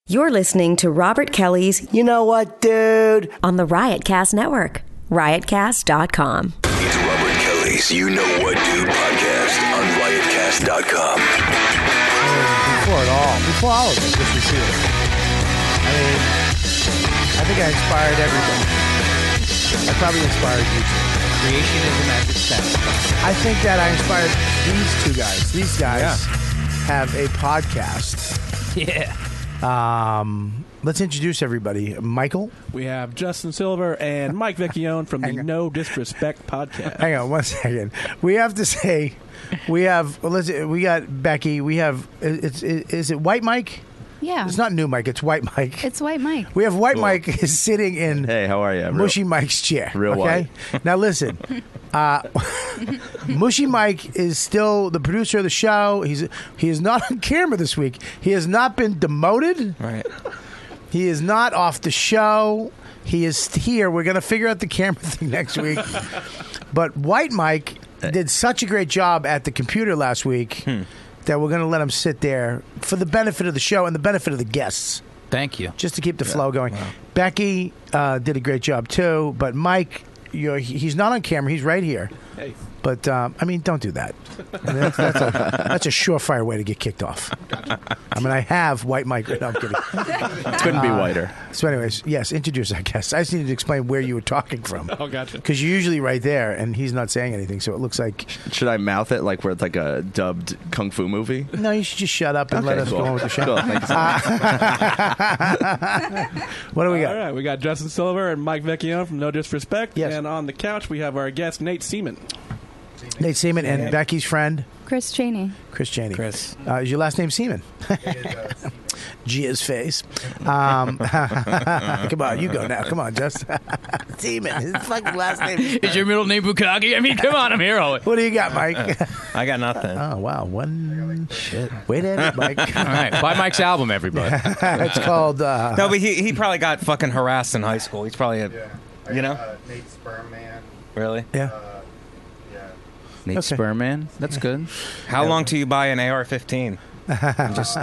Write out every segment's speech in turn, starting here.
You're listening to Robert Kelly's You Know What, Dude? on the Riotcast Network, riotcast.com. It's Robert Kelly's You Know What, Dude podcast on riotcast.com. Before all of it, just to see it. I think I inspired everybody. I probably inspired you too. Creationism at its best. I think that I inspired these two guys. These guys have a podcast. Yeah. Let's introduce everybody. Michael. We have Justin Silver and Mike Vecchione from the No Disrespect podcast. Hang on 1 second. We have to say, we got Becky. We have, is it White Mike? Yeah. It's not New Mike. It's White Mike. It's White Mike. We have White Mike is sitting in Hey, how are you? Mushy Mike's chair. Real okay? Now listen. Mushy Mike is still the producer of the show. He is not on camera this week. He has not been demoted. Right. He is not off the show. He is here. We're going to figure out the camera thing next week. But White Mike did such a great job at the computer last week that we're going to let him sit there for the benefit of the show and the benefit of the guests. Thank you. Just to keep the flow going. Wow. Becky did a great job too, but Mike, he's not on camera. He's right here. Hey. But don't do that. I mean, that's a surefire way to get kicked off. I mean, I have White Mike. No, I'm kidding. Couldn't be whiter. So, anyways, yes, introduce our guest. I just needed to explain where you were talking from. Oh, gotcha. Because you're usually right there, and he's not saying anything, so it looks like. Should I mouth it like we're like a dubbed kung fu movie? No, you should just shut up and let us go on with the show. Cool. Thank you so much. What do we got? All right, we got Justin Silver and Mike Vecchione from No Disrespect. Yes. And on the couch, we have our guest, Nate Seaman. Nate Seaman and Becky's friend, Chris Cheney. Chris Cheney. Chris. Is your last name Seaman? Gia's face. Come on, you go now. Come on, Just. Seaman. His fucking last name. Is your middle name Bukaki? I mean, come on, I'm here. What do you got, Mike? I got nothing. Oh, wow. One shit. Wait at it, Mike. All right, buy Mike's album, everybody. It's called... No, but he probably got fucking harassed in high school. He's probably you know? Nate Sperm Man. Really? Yeah. Nate Okay. Sperman. That's good. How long till you buy an AR-15? Just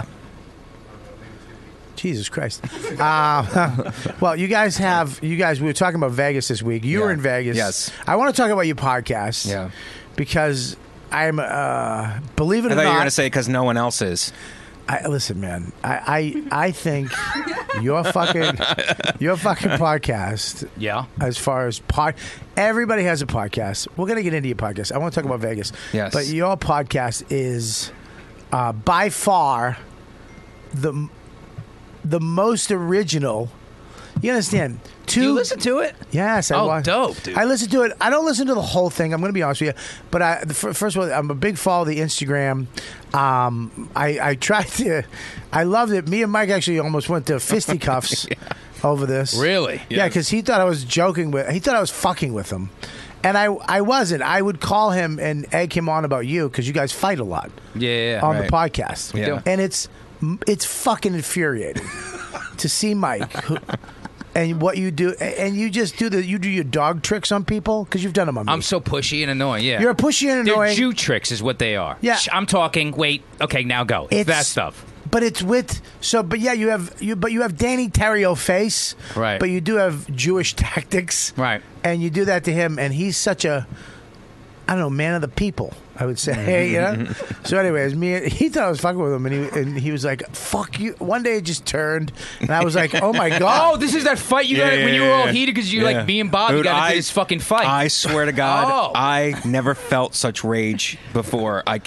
Jesus Christ. Well, you guys, we were talking about Vegas this week. You were in Vegas. Yes. I want to talk about your podcast. Yeah. Because I'm, believe it or I thought you were not. going to say because no one else is. Listen, man. I think your fucking podcast. Yeah. As far as everybody has a podcast. We're gonna get into your podcast. I want to talk about Vegas. Yes. But your podcast is by far the most original. You understand? Do you listen to it? Yes. Dope, dude. I listen to it. I don't listen to the whole thing. I'm going to be honest with you. But first of all, I'm a big follower of the Instagram. I tried to. I loved it. Me and Mike actually almost went to fisticuffs over this. Really? Yeah, because he thought I was joking with. He thought I was fucking with him, and I wasn't. I would call him and egg him on about you because you guys fight a lot. Yeah. On right. the podcast. We do. And it's fucking infuriating to see Mike. And what you do, and you just do your dog tricks on people because you've done them on me. I'm so pushy and annoying, yeah. You're pushy and They're annoying. Jew tricks is what they are. Yeah. I'm talking, wait, okay, now go. It's that stuff. But it's with you have Danny Terrio face, Right. But you do have Jewish tactics, Right. And you do that to him, and he's such a, I don't know, man of the people, I would say, you know. So, anyways, he thought I was fucking with him, and he was like, "Fuck you." One day it just turned, and I was like, "Oh my god!" Oh, this is that fight you got when you were all heated because you like me and Bobby Dude, got into this fucking fight. I swear to God, Oh. I never felt such rage before. I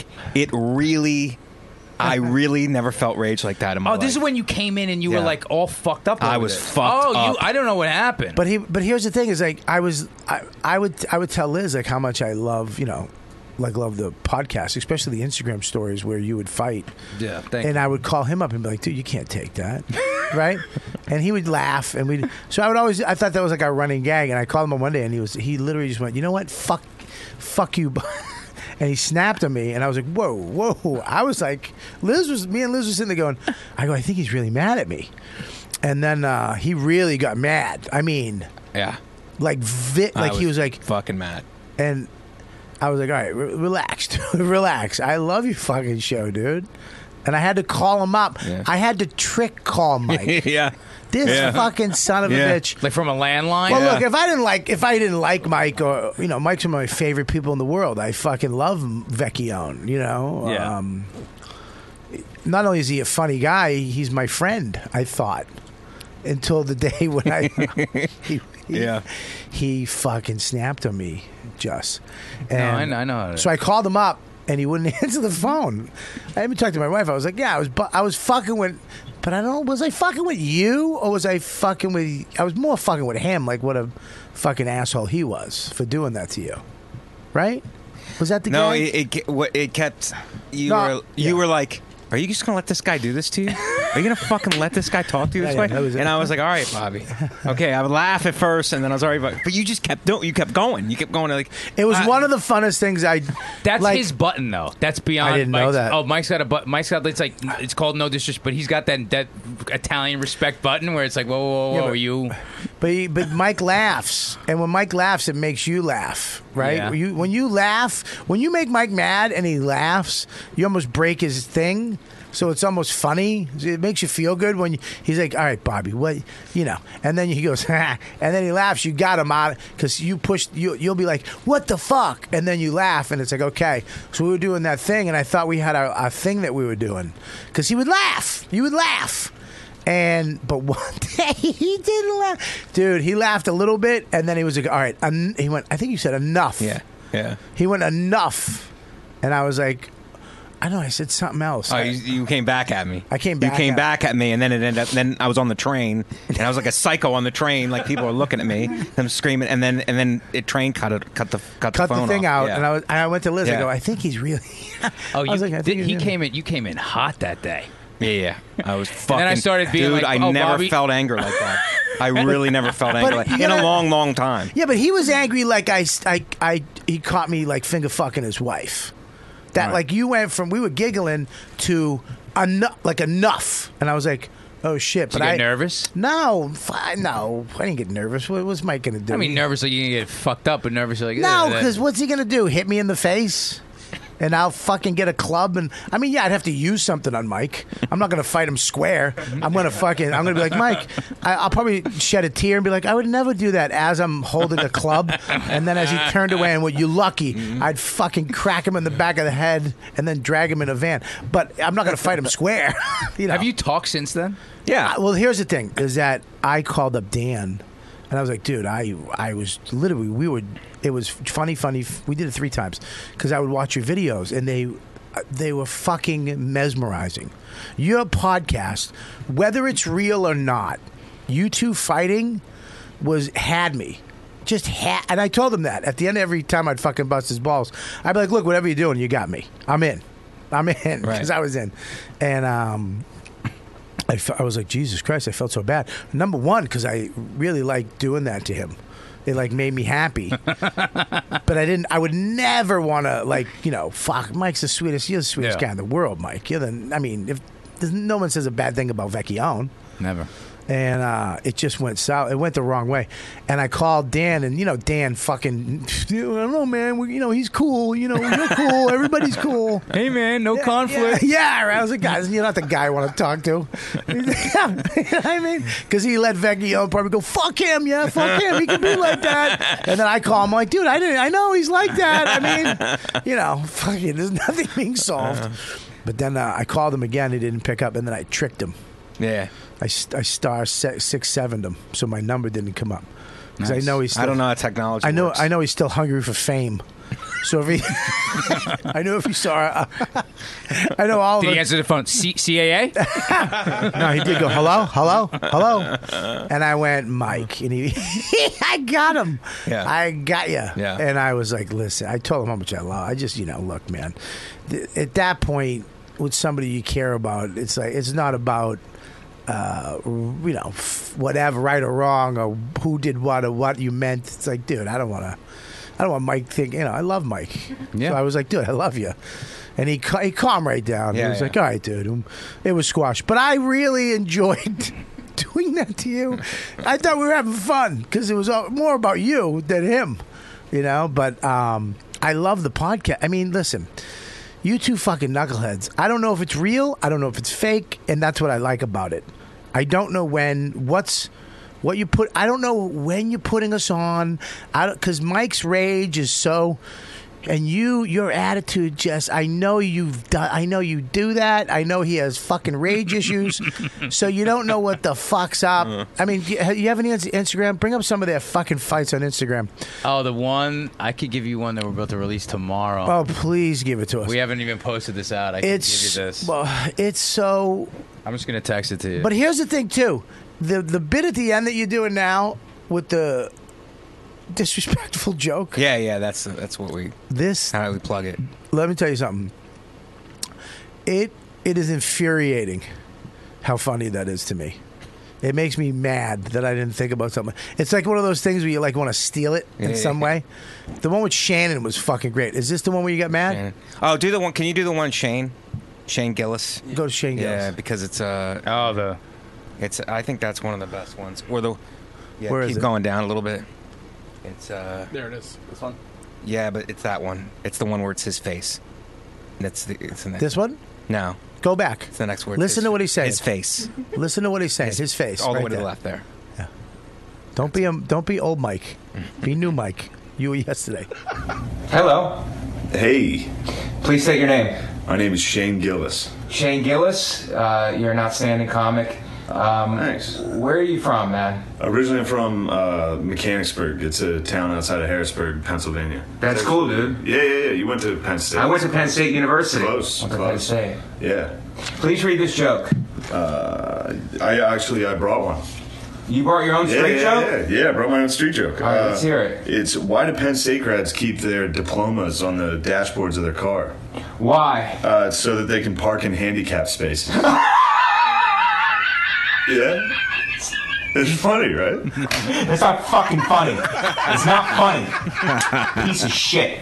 really never felt rage like that in my life. this is when you came in and you were Yeah. like all fucked up. I over was this. fucked up. I don't know what happened. But here's the thing: is like I would tell Liz like how much I love love the podcast, especially the Instagram stories where you would fight. Yeah, thank and you. I would call him up and be like, "Dude, you can't take that," right? And he would laugh, and so I thought that was like our running gag. And I called him on one day, and he literally just went, "You know what? Fuck you." And he snapped at me, and I was like, whoa. I was like, me and Liz was sitting there going, I think he's really mad at me. And then he really got mad. I mean, Yeah. like he was like, fucking mad. and I was like, all right, relax. Relax. I love your fucking show, dude. and I had to call him up. Yeah. I had to trick call Mike. Yeah. This fucking son of a bitch. Like from a landline. Well, look, if I didn't like Mike, or Mike's one of my favorite people in the world. I fucking love Vecchione. Yeah. Not only is he a funny guy, he's my friend. I thought until the day when he fucking snapped on me, just. And I know. How to so I called him up, and he wouldn't answer the phone. I even talked to my wife. I was like, "Yeah, I was fucking with." But I don't know, was I fucking with you, or was I fucking with... I was more fucking with him, like what a fucking asshole he was for doing that to you. Right? Was that the No, guy? it kept... You No, were like, are you just going to let this guy do this to you? Are you going to fucking let this guy talk to you this Yeah, way? that was it. And I was like, all right, Bobby. Okay, I would laugh at first, and then I was all right. But you just kept doing... You kept going. You kept going. Like, It was one of the funnest things That's like, his button, though. That's beyond. I didn't know Mike's. that. Oh, Mike's got a button. Mike's got it's called no disrespect, but he's got that Italian respect button where it's like, whoa, but- you. But Mike laughs, and when Mike laughs, it makes you laugh, right? Yeah. When you laugh, when you make Mike mad and he laughs, you almost break his thing. So it's almost funny. It makes you feel good when he's like, "All right, Bobby, what?" And then he goes, "Ha," and then he laughs. You got him out because you pushed. You'll be like, "What the fuck?" And then you laugh, and it's like, okay. So we were doing that thing, and I thought we had a thing that we were doing because he would laugh. You would laugh. But one day he didn't laugh, dude. He laughed a little bit, and then he was like, "All right." He went. I think you said enough. yeah. He went enough, and I was like, I know. I said something else. Oh, you came back at me. I came back You came at- back at me, and then it ended up. Then I was on the train, and I was like a psycho on the train. Like people were looking at me, them screaming, and then train cut the phone thing off. out, Yeah. and I went to Liz. I Yeah. go, I think he's really. Oh, I was like, I think he he's came in. You came in hot that day. Yeah, I was fucking. then I started being dude, like, I "Oh, never Bobby." felt anger like that. I really never felt anger like you in a gotta- long, long time. Yeah, but he was angry. Like he caught me like finger fucking his wife. That like you went from we were giggling to enough, and I was like, oh shit. Did But you I get nervous? No, I didn't get nervous. What was Mike gonna do? I mean, nervous like you get fucked up, but nervous like No, because what's he gonna do? Hit me in the face? And I'll fucking get a club, and I mean, yeah, I'd have to use something on Mike. I'm not gonna fight him square. I'm gonna be like, Mike. I'll probably shed a tear and be like, I would never do that as I'm holding the club, and then as he turned away and went, "You lucky," I'd fucking crack him in the back of the head and then drag him in a van. But I'm not gonna fight him square. Have you talked since then? Yeah. Well, here's the thing: is that I called up Dan, and I was like, dude, I was literally it was funny. We did it 3 times because I would watch your videos, and they were fucking mesmerizing. Your podcast, whether it's real or not, you two fighting had me. And I told him that at the end of every time I'd fucking bust his balls. I'd be like, look, whatever you're doing, you got me. I'm in because I was in. And I was like, Jesus Christ, I felt so bad. Number one, because I really liked doing that to him. It like made me happy. But I would never want to fuck, Mike's the sweetest, you're the sweetest guy in the world, Mike. If no one says a bad thing about Vecchione. Never. And it just went south. It went the wrong way. And I called Dan, and Dan fucking, I don't know, man. He's cool. You're cool. Everybody's cool. Hey, man, no conflict. Yeah, right. I was like, guys, you're not the guy I want to talk to. Yeah, you know what I mean, because he let Vecchione probably go, fuck him. Yeah, fuck him. He can be like that. And then I call him like, dude, I know he's like that. I mean, fucking, there's nothing being solved. But then I called him again. He didn't pick up, and then I tricked him. Yeah. I star 6-7'd him, so my number didn't come up. Because Nice. I know he's. I don't know how technology works. I know he's still hungry for fame. So if he, I know if he saw, I know all of Did it. he answer the phone? CAA? No, he did go, hello. And I went, Mike. And I got him. Yeah. I got you. Yeah. And I was like, listen, I told him how much I love. I just, look, man, at that point, with somebody you care about, it's like, it's not about, whatever, right or wrong, or who did what or what you meant. It's like, dude, I don't want Mike thinking, I love Mike. Yeah. So I was like, dude, I love you. And he calmed right down. Yeah, he was yeah. like, all right, dude. It was squash. But I really enjoyed doing that to you. I thought we were having fun because it was more about you than him, But I love the podcast. I mean, listen, You two fucking knuckleheads. I don't know if it's real. I don't know if it's fake, and that's what I like about it. I don't know what you put. I don't know when you're putting us on. Because Mike's rage is so. And your attitude, Jess. I know you've done. I know you do that. I know he has fucking rage issues. So you don't know what the fuck's up. I mean, you have any Instagram? Bring up some of their fucking fights on Instagram. Oh, the one I could give you one that we're about to release tomorrow. Oh, please give it to us. We haven't even posted this out. I can give you this. Well, it's so. I'm just gonna text it to you. But here's the thing, too. The bit at the end that you're doing now with the disrespectful joke. Yeah, that's what how we plug it. Let me tell you something. It is infuriating how funny that is to me. It makes me mad that I didn't think about something. It's like one of those things where you like want to steal it in some way. The one with Shannon was fucking great. Is this the one where you got mad? Shannon. Oh, do the one. Can you do the one, Shane Gillis? Go to Shane Gillis. Yeah, because it's I think that's one of the best ones. Or the Where is keep it? going down a little bit. It's There it is. This one. Yeah, but it's that one. It's the one where it's his face. It's the next This one? No. Go back. It's the next word. Listen to what he's saying. His face. Listen to what he's saying. His face. All the right way to there. the left there. Yeah. Don't be old Mike. Be new Mike. You were yesterday. Hello. Hey, Please state your name. my name is Shane Gillis. Shane Gillis. You're an outstanding comic. Nice. Where are you from, man? Originally I'm from Mechanicsburg. It's a town outside of Harrisburg, Pennsylvania. That's cool, dude. Yeah. You went to Penn State. I went to Penn State University. Close. Went to Penn State. Yeah. Please read this joke. I brought one. You brought your own straight joke? Yeah, I brought my own street joke. All right, let's hear it. It's why do Penn State grads keep their diplomas on the dashboards of their car? Why? So that they can park in handicap spaces. Yeah? It's funny, right? It's not fucking funny. It's not funny. Piece of shit.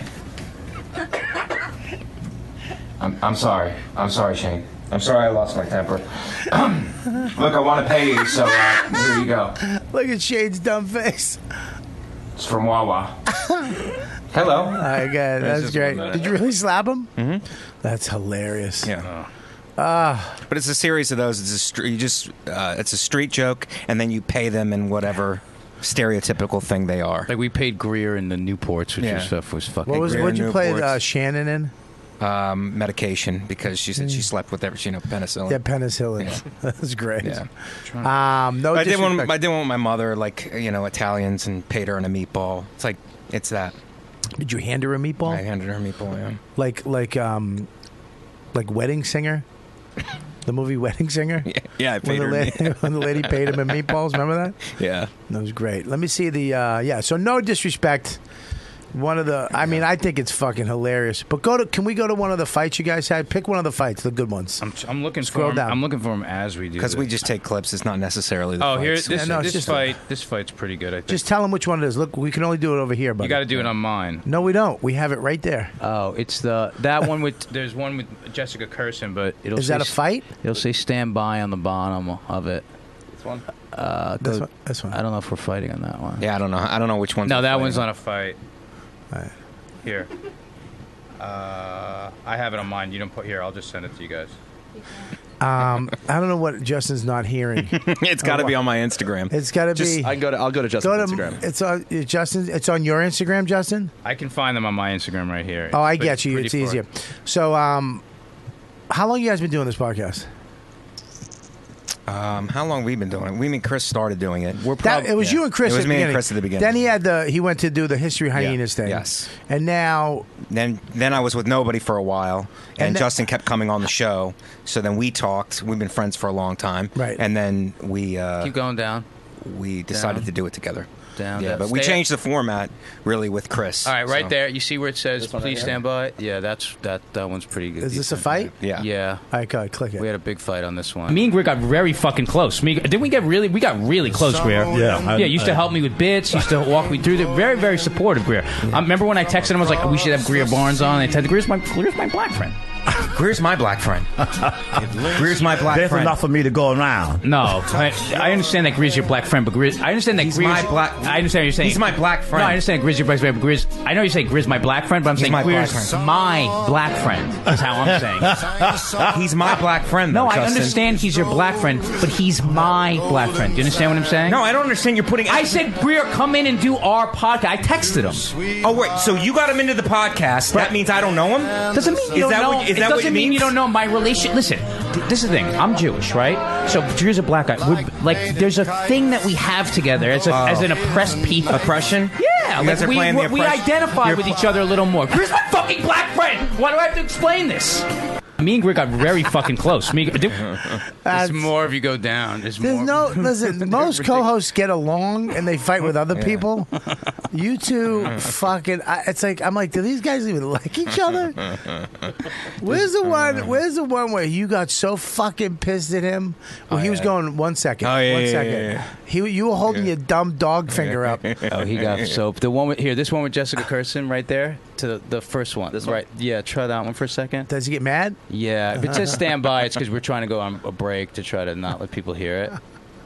I'm sorry. I'm sorry, Shane. I'm sorry I lost my temper. Look, I want to pay you, so here you go. Look at Shane's dumb face. It's from Wawa. Hello. All right, good. That's just great. one minute. Did you really slap him? Mm-hmm. That's hilarious. Yeah. But it's a series of those. It's a street joke, and then you pay them in whatever stereotypical thing they are. Like we paid Greer in the Newports, which your stuff was fucking. What'd you play Shannon in? Medication, because she said she slept with penicillin. Yeah, penicillin. Yeah. That's great. Yeah. No, I did one with my mother, Italians, and paid her in a meatball. It's that. Did you hand her a meatball? I handed her a meatball. Yeah. Like Wedding Singer. The movie Wedding Singer? Yeah, I paid her. When the lady paid him in meatballs, remember that? Yeah. That was great. Let me see the, so no disrespect. I think it's fucking hilarious. But can we go to one of the fights you guys had? Pick one of the fights, the good ones. I'm looking Scroll for 'em. down. I'm looking for them as we do. Because we just take clips. It's not necessarily the here's fights. this fight's pretty good. I think. Just tell them which one it is. Look, we can only do it over here, buddy. You got to do it on mine. No, we don't. We have it right there. Oh, it's that one with. There's one with Jessica Curson, but it'll. Is say, that a fight? It'll say "Stand by" on the bottom of it. This one. This one. I don't know if we're fighting on that one. Yeah, I don't know. I don't know which one. No, that one's not a fight. All right. Here. I have it on mine. You don't put here. I'll just send it to you guys. I don't know what Justin's not hearing. It's got to be on my Instagram. It's got to be. I'll go to Justin's Instagram. It's on Justin. It's on your Instagram, Justin. I can find them on my Instagram right here. Oh, I get you. It's easier. So, how long you guys been doing this podcast? How long have we been doing it? We mean Chris started doing it. It was you and Chris. It was at the me and beginning. Chris at the beginning. Then he went to do the History Hyenas thing. Yes. And now. Then I was with nobody for a while, and then- Justin kept coming on the show. So then we talked. We've been friends for a long time. Right. And then we keep going down. We decided to do it together. Down. Yeah, down. but we Stay changed the format really with Chris. All right, right so. there. You see where it says This one "Please right stand by"? Yeah, that one's pretty good. Is this a Decent. fight? Yeah. Yeah. All right, go ahead, click it. We had a big fight on this one. Me and Greer got very fucking close. Didn't we get really? We got really close, Greer. Yeah. Used to help me with bits. Used to walk me through. Very, very supportive, Greer. I remember when I texted him, I was like, "We should have Greer Barnes on." And I said, "Greer's my black friend." Greer's my black friend. Greer's my black There's friend. enough for me to go around. No, I understand that Greer's your black friend, but Greer's, I understand that He's Greer's my black. I understand what you're saying. He's my black friend. No, I understand Greer's your black friend, but Greer's. I know you say Greer's my black friend, but I'm He's saying my black Greer's friend. my black friend. Is how I'm saying. He's my black friend. Though, No, I Justin. understand he's your black friend, but he's my black friend. Do you understand what I'm saying? No, I don't understand. You're putting. I said Greer, come in and do our podcast. I texted him. Oh wait, so you got him into the podcast? That means I don't know him. Doesn't mean you don't know. It doesn't mean you don't know my relation. Listen, this is the thing. I'm Jewish, right? So Drew's a black guy. Like, there's a thing that we have together as an oppressed people. Oppression? Yeah, You guys like are playing the we oppression- identify you're with each other a little more. Greer's my fucking black friend. Why do I have to explain this? Me and Greer got very fucking close. There's more if you go down. There's There's more. no listen. Most co-hosts get along and they fight with other people. You two fucking. It's like I'm like, do these guys even like each other? Where's the one? Where's the one where you got so fucking pissed at him? Well, he was going 1 second. Oh, yeah, 1 yeah, second. yeah, yeah. You were holding your dumb dog finger up. Oh, he got soap. The one with, this one with Jessica Kirsten right there to the first one. This right? Yeah, try that one for a second. Does he get mad? Yeah, if it says stand by, it's because we're trying to go on a break to try to not let people hear it.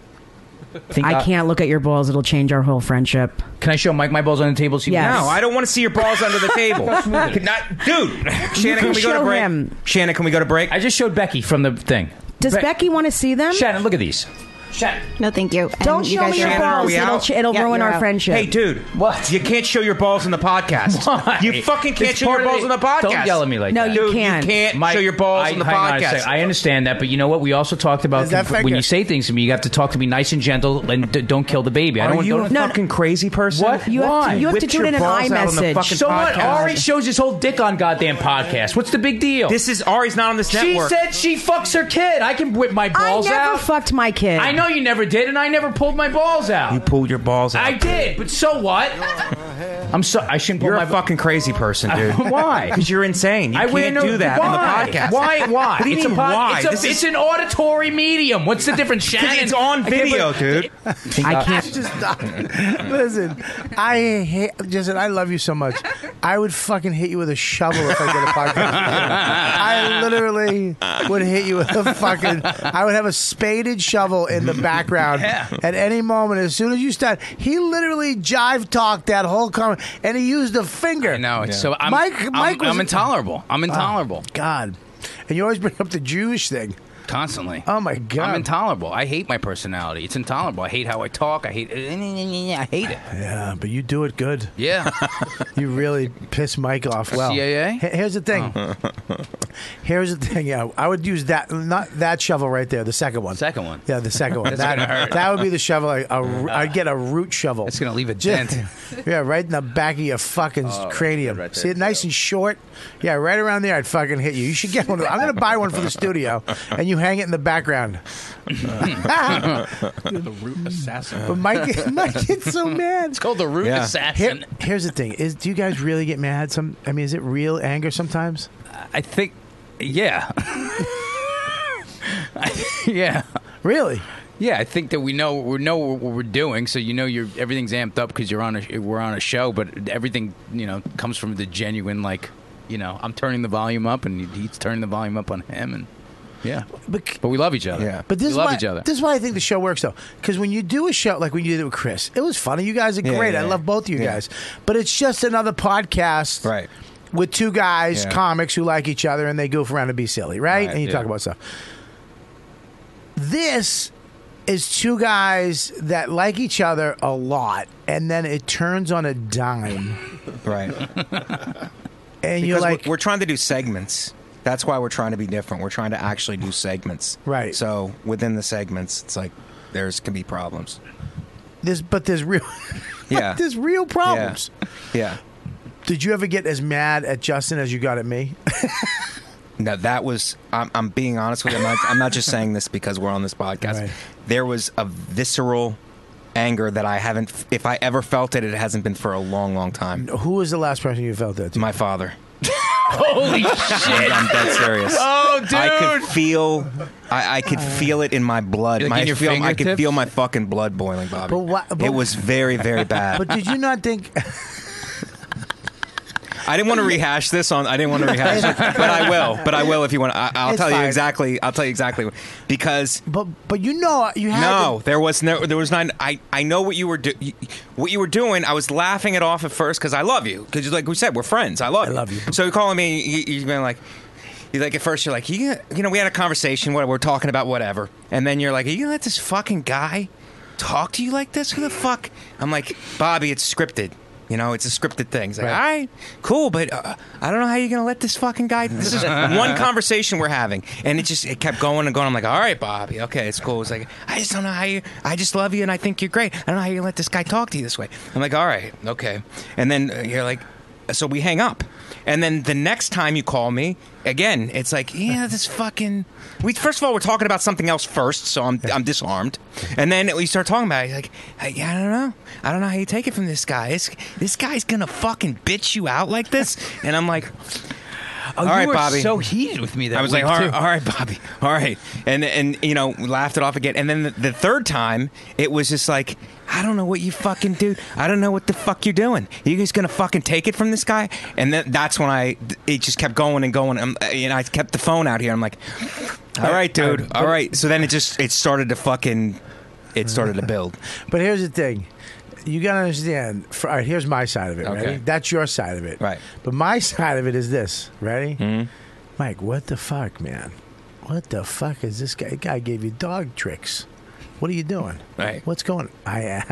I can't look at your balls. It'll change our whole friendship. Can I show Mike my balls on the table? So Yes. No, I don't want to see your balls under the table. Dude, Shannon, can we go to break? him. Shannon, can we go to break? I just showed Becky from the thing. Does Becky want to see them? Shannon, look at these. Shannon. No, thank you. Don't And you show guys me your are Shannon, are balls. we out? It'll Yep, ruin you're our out. friendship. Hey, dude. What? You can't show your balls in the podcast. Why? You fucking can't It's show your part of balls the- in the podcast. Don't yell at me like No, that. you Dude, can't. you can't Mike, show your balls in the hang on a podcast. sec. I understand that, but you know what? We also talked about Is that when finger? you say things to me, you have to talk to me nice and gentle and don't kill the baby. I Are don't. you don't a fucking crazy person? What? You have Why? to, you have to Whipped do it your in an balls out on the iMessage. fucking So what? podcast. Ari shows his whole dick on goddamn podcast. What's the big deal? This is Ari's not on this She network. said she fucks her kid. I can whip my I balls never out. fucked my kid. I know you never did, and I never pulled my balls out. You pulled your balls out. I did, but so what? I'm so I shouldn't pull You're my a fucking crazy person, dude. Why? Because you're insane. You I wouldn't can't know- do that why? on the podcast. Why? What do you it's mean, a pod- why? It's, a, This is- it's an auditory medium. What's the difference, Shannon? It's on I can't video, believe- dude. I can't. Just stop. Listen, I hate. Jason, I love you so much. I would fucking hit you with a shovel if I did a podcast. I literally would hit you with a fucking. I would have a spaded shovel in the background at any moment. As soon as you start, he literally jive talked that whole comment, and he used a finger. I know. It's so I'm, Mike was I'm intolerable. I'm intolerable. God, and you always bring up the Jewish thing. Constantly. Oh my God, I'm intolerable. I hate my personality. It's intolerable. I hate how I talk. I hate it. Yeah, but you do it good. Yeah. You really piss Mike off well. CAA? Here's the thing. Here's the thing. Yeah, I would use that, not that shovel right there. The second one. Second one. Yeah, the second one. That's gonna hurt. That would be the shovel. I'd get a root shovel. It's gonna leave a Just- dent. Yeah, right in the back of your fucking cranium. right there. See it nice and short. Yeah, right around there. I'd fucking hit you. You should get one. I'm gonna buy one for the studio, and you hang it in the background. The root assassin. But Mike gets so mad. It's called the root assassin. Here's the thing: do you guys really get mad? Is it real anger sometimes? I think, yeah. Yeah. Really? Yeah, I think that we know what we're doing, so everything's amped up because we're on a show, but everything comes from the genuine I'm turning the volume up and he's turning the volume up on him and. Yeah, but we love each other. Yeah, but this we is love why, each other. This is why I think the show works, though. Because when you do a show like when you did it with Chris, it was funny. You guys are great. yeah, I love both of you guys. But it's just another podcast, Right. with two guys, Yeah. comics who like each other, and they goof around and be silly, right? And you talk about stuff. This is two guys that like each other a lot, and then it turns on a dime, Right. and you're Because like, we're trying to do segments. That's why we're trying to be different. We're trying to actually do segments. Right. So within the segments, it's like can be problems. there's real, Yeah. there's real problems. Yeah. Did you ever get as mad at Justin as you got at me? No, that was. I'm being honest with you. I'm not just saying this because we're on this podcast. Right. There was a visceral anger that I haven't. If I ever felt it, it hasn't been for a long, long time. Who was the last person you felt that to? My father. Holy shit! I'm dead serious. Oh, dude! I could feel. I could feel it in my blood. Like in your I could fingertips? feel my fucking blood boiling, Bobby. But it was very, very bad. But did you not think? I didn't want to rehash this on. I didn't want to rehash it, but I will. But I will if you want. I'll It's tell you fine. exactly. I'll tell you exactly because. But you know you had No, there was not. I know what you were doing. I was laughing it off at first because I love you. Because like we said, we're friends. I love you. So you're calling me. You've been like. At first you're like, we had a conversation, whatever, we're talking about whatever, and then you're like, are you gonna let this fucking guy talk to you like this? Who the fuck? I'm like, Bobby, it's scripted. It's a scripted thing. He's like, all right, cool, but I don't know how you're gonna let this fucking guy. This is one conversation we're having, and it kept going and going. I'm like, all right, Bobby, okay, it's cool. It's like, I just don't know how you. I just love you, and I think you're great. I don't know how you let this guy talk to you this way. I'm like, all right, okay, and then you're like. So we hang up. And then the next time you call me, again, it's like, this fucking... First of all, we're talking about something else first, so I'm disarmed. And then we start talking about it. Like, I don't know. I don't know how you take it from this guy. This guy's gonna fucking bitch you out like this? And I'm like... all right, you were Bobby. so heated with me that I was week, like, too. all right, Bobby, all right, and we laughed it off again. And then the third time, it was just like, I don't know what you fucking do. I don't know what the fuck you're doing. You guys gonna fucking take it from this guy? And that's when it just kept going and going. I kept the phone out here. I'm like, all right, dude, all right. So then it started to build. But here's the thing. You gotta understand. All right, here's my side of it. Okay. Ready? That's your side of it. Right. But my side of it is this. Ready? Mm-hmm. Mike, what the fuck, man? What the fuck is this guy? Guy gave you dog tricks. What are you doing? Right. What's going on?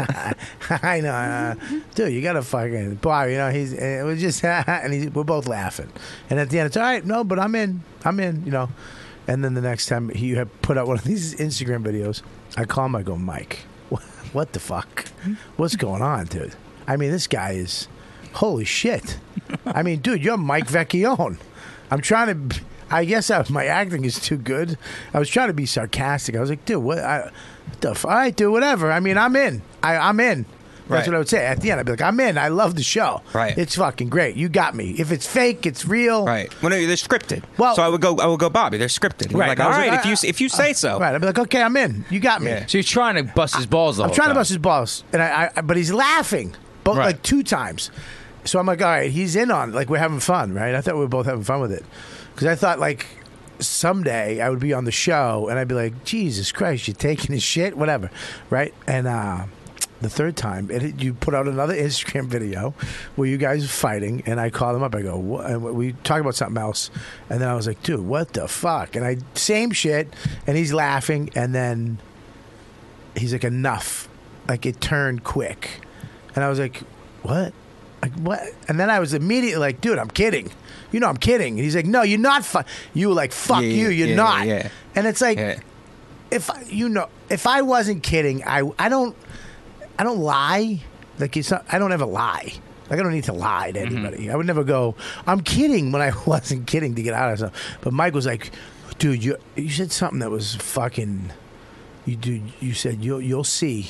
I know. Dude, you gotta fucking... Bob, it was just... and we're both laughing. And at the end, it's all right. No, but I'm in. And then the next time he had put out one of these Instagram videos, I call him, I go, Mike... What the fuck? What's going on, dude? I mean, this guy is... Holy shit. I mean, dude, you're Mike Vecchione. I'm trying to... I guess my acting is too good. I was trying to be sarcastic. I was like, dude, what the fuck? All right, dude, whatever. I mean, I'm in. I'm in. That's what I would say. At the end, I'd be like, I'm in. I love the show. Right. It's fucking great. You got me. If it's fake, it's real. Right. Well, no, they're scripted. Well, so I would go, Bobby. They're scripted. And right. Like, all right, if you say so. Right. I'd be like, okay, I'm in. You got me. Yeah. So you're trying to bust his balls the I'm whole trying to time. bust his balls, and but he's laughing, both Right. like 2 times. So I'm like, all right, he's in on it. Like, we're having fun, right? I thought we were both having fun with it, because I thought like someday I would be on the show and I'd be like, Jesus Christ, you're taking his shit, whatever, right? And the third time, you put out another Instagram video where you guys are fighting, and I call him up. I go, what? And we talk about something else, and then I was like, dude, what the fuck? And same shit, and he's laughing, and then he's like, enough. Like, it turned quick, and I was like, what? Like, what? And then I was immediately like, dude, I'm kidding. I'm kidding. And he's like, no, you're not. You were like, fuck you, you're not. Yeah. And it's like, if I wasn't kidding, I don't lie. Like, I don't ever lie. Like, I don't need to lie to anybody. I would never go, I'm kidding, when I wasn't kidding to get out of something. But Mike was like, dude, you said something that was fucking. You said you'll see.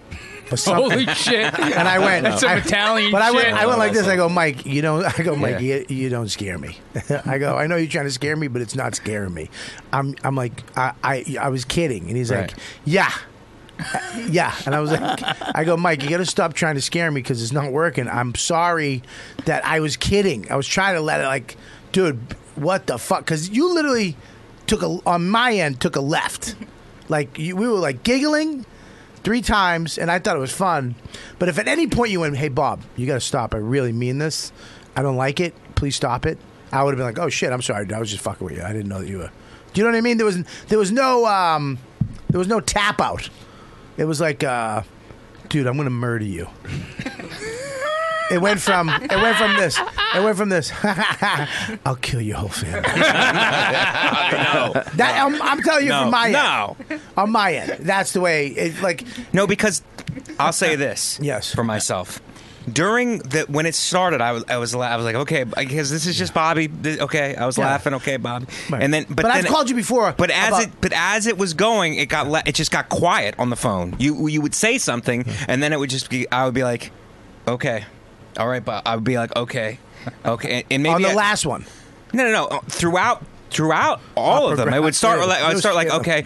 Holy shit! And I went, that's some Italian but shit. I went like this. I go, Mike, you don't scare me. I go, I know you're trying to scare me, but it's not scaring me. I'm like, I was kidding, and he's like, yeah. And I was like, I go, Mike, you got to stop trying to scare me because it's not working. I'm sorry that I was kidding. I was trying to let it, like, dude, what the fuck? Because you literally on my end took a left. Like, we were like giggling 3 times, and I thought it was fun. But if at any point you went, hey, Bob, you got to stop. I really mean this. I don't like it. Please stop it. I would have been like, oh, shit, I'm sorry. I was just fucking with you. I didn't know that you were. Do you know what I mean? There was no tap out. It was like, dude, I'm going to murder you. It went from this. I'll kill your whole family. I'm telling you from my end. On my end. That's the way. No, because I'll say this. Yes. For myself. During when it started, I was like, okay, because this is just Bobby. Okay, I was laughing. Okay, Bobby. Right. And then, but I've called you before. But as it was going, it just got quiet on the phone. You would say something, and then it would just be. I would be like, okay, all right, Bob. I would be like, okay, and maybe on the last one. No. Throughout throughout all of them. I would start. I would start like, Yeah. okay.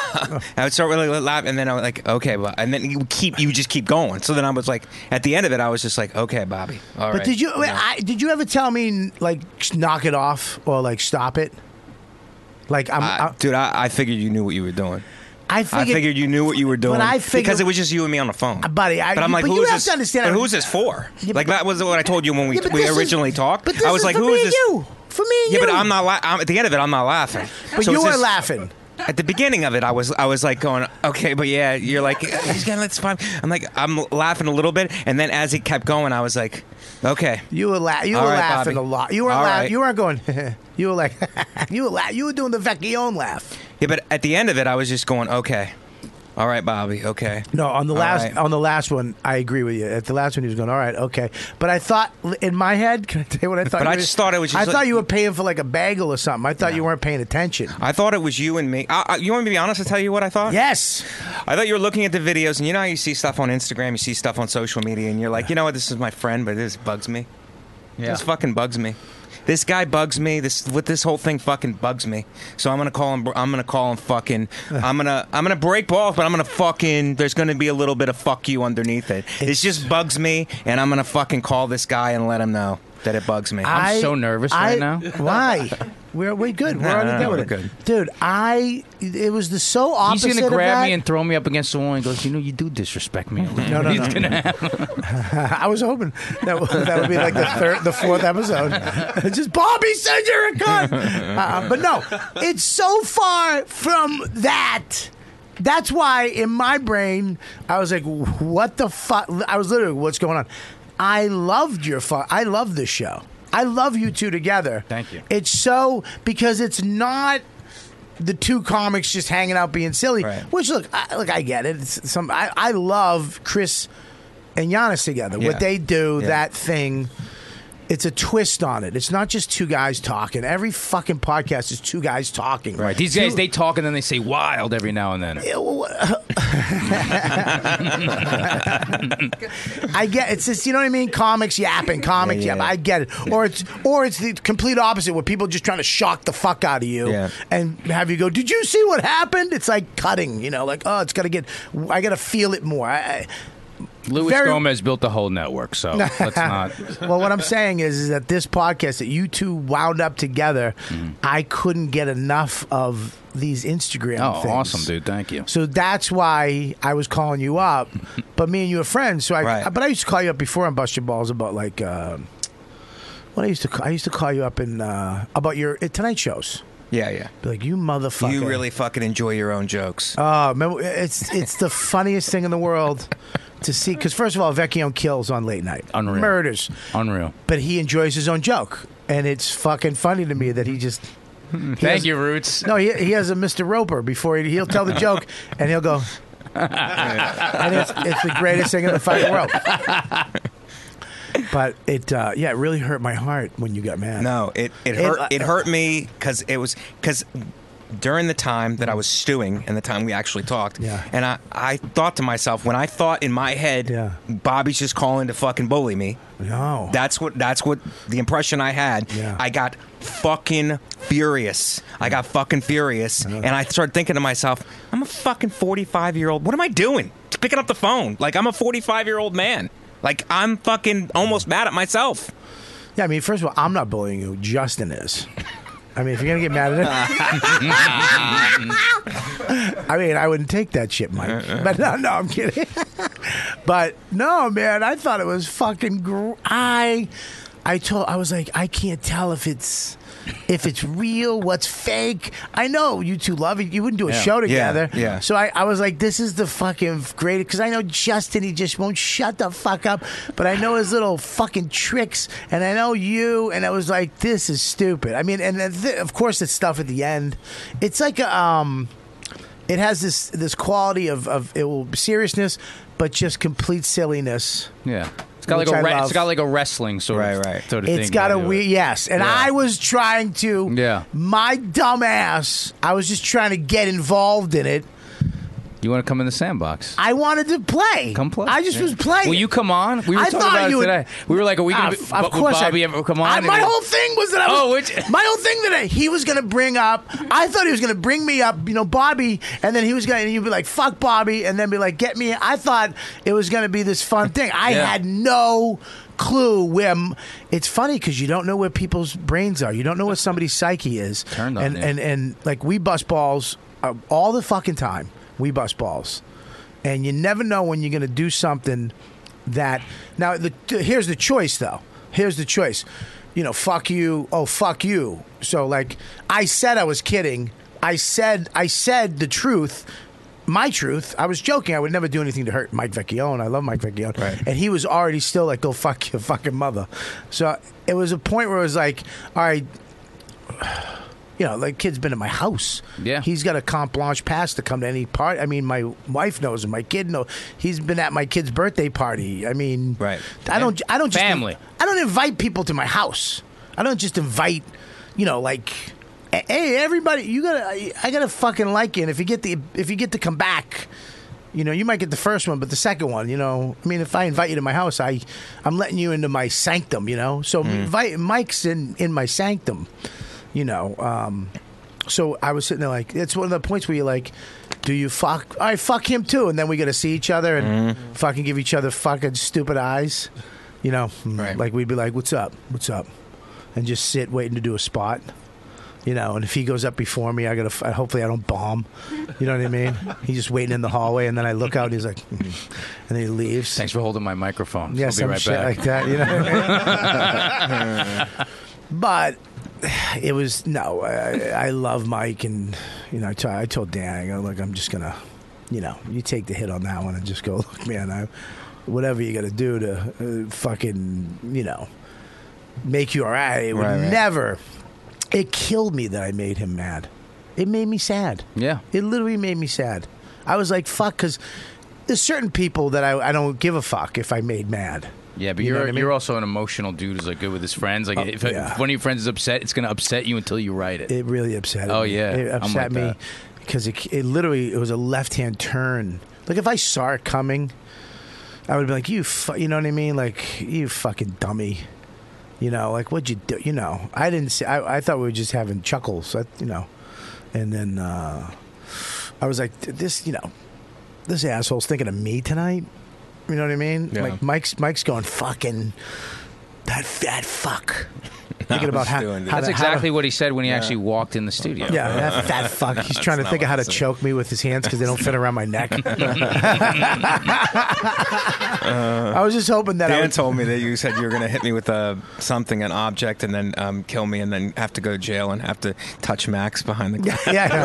I would start really laugh, and then I was like, okay, and then you just keep going. So then I was like, at the end of it, I was just like, okay, Bobby. All But right. did you ever tell me like knock it off or like stop it? Like dude, I figured you knew what you were doing. I figured you knew what you were doing. But I figured- because it was just you and me on the phone, buddy. But I'm like, but who you is have this? to understand. But who's this for? Yeah, like that was what I told you when we Yeah, but this is- originally talked. But this I was is like, for who me is and this? you. For me and Yeah, you. but I'm not. At the end of it, I'm not laughing. But So you it's were just- laughing. At the beginning of it, I was like going, okay, but yeah, you're like, he's gonna let's fine. I'm laughing a little bit, and then as it kept going, I was like, okay. You were All right, laughing Bobby. a lot. You weren't All laughing. right. You weren't going. You were like you were doing the Vecchione laugh. Yeah, but at the end of it, I was just going, okay. All right, Bobby. Okay. No, on the All last right. on the last one, I agree with you. At the last one, he was going, all right, okay. But I thought in my head, can I tell you what I thought? But you I were- just thought it was just I like- thought you were paying for like a bagel or something. I thought you weren't paying attention. I thought it was you and me. You want me to be honest and tell you what I thought? Yes. I thought you were looking at the videos, and you know how you see stuff on Instagram, you see stuff on social media, and you're like, you know what, this is my friend, but this bugs me. Yeah. This fucking bugs me. This guy bugs me. This whole thing fucking bugs me. So I'm gonna call him. I'm gonna call him fucking. I'm gonna break balls, but I'm gonna fucking. There's gonna be a little bit of fuck you underneath it. It just bugs me, and I'm gonna fucking call this guy and let him know that it bugs me. I'm so nervous right now. Why? We're good. We're already done with it. good. Dude, it was the so opposite. He's gonna of grab that. me and throw me up against the wall and goes, you do disrespect me a little. No, He's no. gonna I was hoping that would be like the fourth episode. Just Bobby said you're a cunt. But no, it's so far from that. That's why in my brain I was like, "What the fuck?" I was literally, "What's going on?" I loved I love this show. I love you two together. Thank you. It's so because it's not the two comics just hanging out being silly. Right. Which look, I get it. It's I love Chris and Giannis together. Yeah. What they do, Yeah. that thing. It's a twist on it. It's not just two guys talking. Every fucking podcast is two guys talking. Right. These guys, they talk and then they say wild every now and then. I get it's just, you know what I mean? Comics yapping, comics Yeah, yeah. yapping. I get it. Or it's the complete opposite where people just trying to shock the fuck out of you Yeah. and have you go, "Did you see what happened?" It's like cutting, like, oh, it's got to I got to feel it more. Luis Very- Gomez built the whole network, so let's not. Well, what I'm saying is that this podcast that you two wound up together, I couldn't get enough of these Instagram Oh, things. awesome, dude! Thank you. So that's why I was calling you up. But me and you are friends. So but I used to call you up before on Bust Your Balls about like what I used to call you up in about your Tonight shows. Yeah, yeah. Be like, you motherfucker. You really fucking enjoy your own jokes. Oh, man, it's the funniest thing in the world to see. Because first of all, Vecchione kills on late night. Unreal. Murders. Unreal. But he enjoys his own joke. And it's fucking funny to me that he just... Thank you, Roots. No, he has a Mr. Roper before he'll tell the joke and he'll go... and it's the greatest thing in the fucking world. But it really hurt my heart when you got mad. No, it hurt me because during the time that I was stewing and the time we actually talked, and I thought to myself, when I thought in my head, Bobby's just calling to fucking bully me. No, that's what the impression I had. Yeah. I got fucking furious. And I started thinking to myself, I'm a fucking 45-year-old. What am I doing? Picking up the phone like I'm a 45-year-old man. Like, I'm fucking almost mad at myself. Yeah, I mean, first of all, I'm not bullying you. Justin is. I mean, if you're going to get mad at it. I mean, I wouldn't take that shit, Mike. But no, I'm kidding. But no, man, I thought it was fucking I was like, I can't tell if it's real, what's fake. I know you two love it. You wouldn't do a show together. Yeah. So I was like, this is the fucking greatest. Because I know Justin, he just won't shut the fuck up. But I know his little fucking tricks. And I know you. And I was like, this is stupid. I mean, and of course, it's stuff at the end. It's like it has this quality of seriousness, but just complete silliness. Yeah. It's got like a wrestling sort of thing. It's got a weird, yes. And I was trying to, my dumb ass, I was just trying to get involved in it. You want to come in the sandbox? I wanted to play. Come play. I just was playing. Will you come on? We were talking about it today. We were like, are we going to of course Bobby ever come on? My whole thing was that my whole thing that he was going to bring up. I thought he was going to bring me up, Bobby, and then he was going to, and you'd be like, fuck Bobby, and then be like, get me. I thought it was going to be this fun thing. I had no clue where. It's funny because you don't know where people's brains are. You don't know what somebody's psyche is. Turned on and like we bust balls all the fucking time. We bust balls. And you never know when you're going to do something that... Now, here's the choice, though. Here's the choice. Fuck you. Oh, fuck you. So, like, I said I was kidding. I said the truth, my truth. I was joking. I would never do anything to hurt Mike Vecchione. I love Mike Vecchione. Right. And he was already still like, go fuck your fucking mother. So it was a point where it was like, all right... like kid's been in my house. Yeah, he's got a carte blanche pass to come to any party. I mean, my wife knows him. My kid knows. He's been at my kid's birthday party. I mean, right? I don't just family. I don't invite people to my house. I don't just invite. Like, hey, everybody, I gotta fucking like you. And if you get to come back, you might get the first one, but the second one, I mean, if I invite you to my house, I'm letting you into my sanctum. So invite Mike's in my sanctum. So I was sitting there like, it's one of the points where you're like, do you fuck? All right, fuck him too. And then we got to see each other and fucking give each other fucking stupid eyes. Right. Like we'd be like, what's up? What's up? And just sit waiting to do a spot. And if he goes up before me, hopefully I don't bomb. You know what I mean? He's just waiting in the hallway, and then I look out, and he's like, and then he leaves. Thanks for holding my microphone. Yeah, I'll be some right shit back. like that. You know what I mean? But it was I love Mike, and I told Dan, I go, look, I'm just gonna, you take the hit on that one and just go, look, man, whatever you got to do to fucking, make you all right. It would never. It killed me that I made him mad. It made me sad. Yeah. It literally made me sad. I was like, fuck, because there's certain people that I don't give a fuck if I made mad. Yeah, but you're also an emotional dude who's like good with his friends. Like if one of your friends is upset, it's going to upset you until you write it. It really upset me. Oh, yeah. It upset me because it literally was a left-hand turn. Like if I saw it coming, I would be like, you know what I mean? Like, you fucking dummy. Like, what'd you do? I didn't see. I thought we were just having chuckles. And then I was like, this asshole's thinking of me tonight. You know what I mean? Yeah. Like Mike's going fucking that fat fuck. Thinking about how that's exactly what he said when he actually walked in the studio. Yeah, that fat fuck. He's trying to think of how to choke me with his hands because they don't fit around my neck. I was just hoping that Dan told me that you said you were going to hit me with something, an object, and then kill me, and then have to go to jail and have to touch Max behind the glass. Yeah.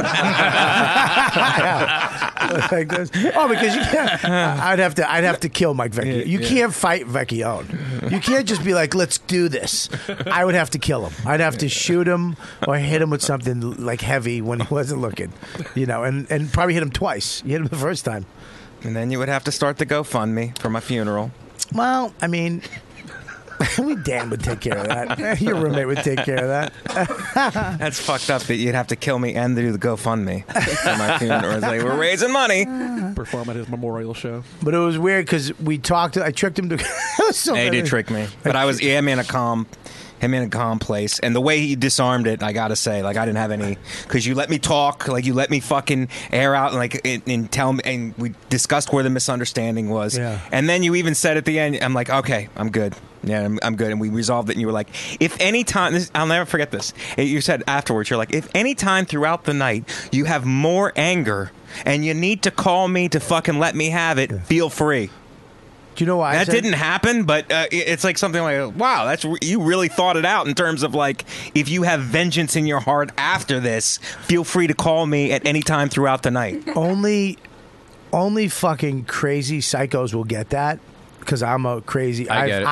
Like this. Oh, because you can't. I'd have to kill Mike Vecchione. You can't fight Vecchione. You can't just be like, let's do this. I would have to kill him. I'd have to shoot him or hit him with something like heavy when he wasn't looking, and probably hit him twice. You hit him the first time. And then you would have to start the GoFundMe for my funeral. Well, I mean, Dan would take care of that. Your roommate would take care of that. That's fucked up that you'd have to kill me and do the GoFundMe for my funeral. It's like, we're raising money. Perform at his memorial show. But it was weird because we talked. I tricked him to. It was so he did trick me. But I was him in a calm place, and the way he disarmed it, I gotta say, like, I didn't have any, because you let me talk, like, you let me fucking air out, and tell me, and we discussed where the misunderstanding was, and then you even said at the end, I'm like, okay, I'm good. Yeah, I'm good. And we resolved it, and you were like, if any time, I'll never forget this, you said afterwards, you're like, if any time throughout the night you have more anger and you need to call me to fucking let me have it, feel free. Do you know why that didn't happen? But it's like something like, wow, you really thought it out in terms of, like, if you have vengeance in your heart after this, feel free to call me at any time throughout the night. Only fucking crazy psychos will get that, because I'm a crazy.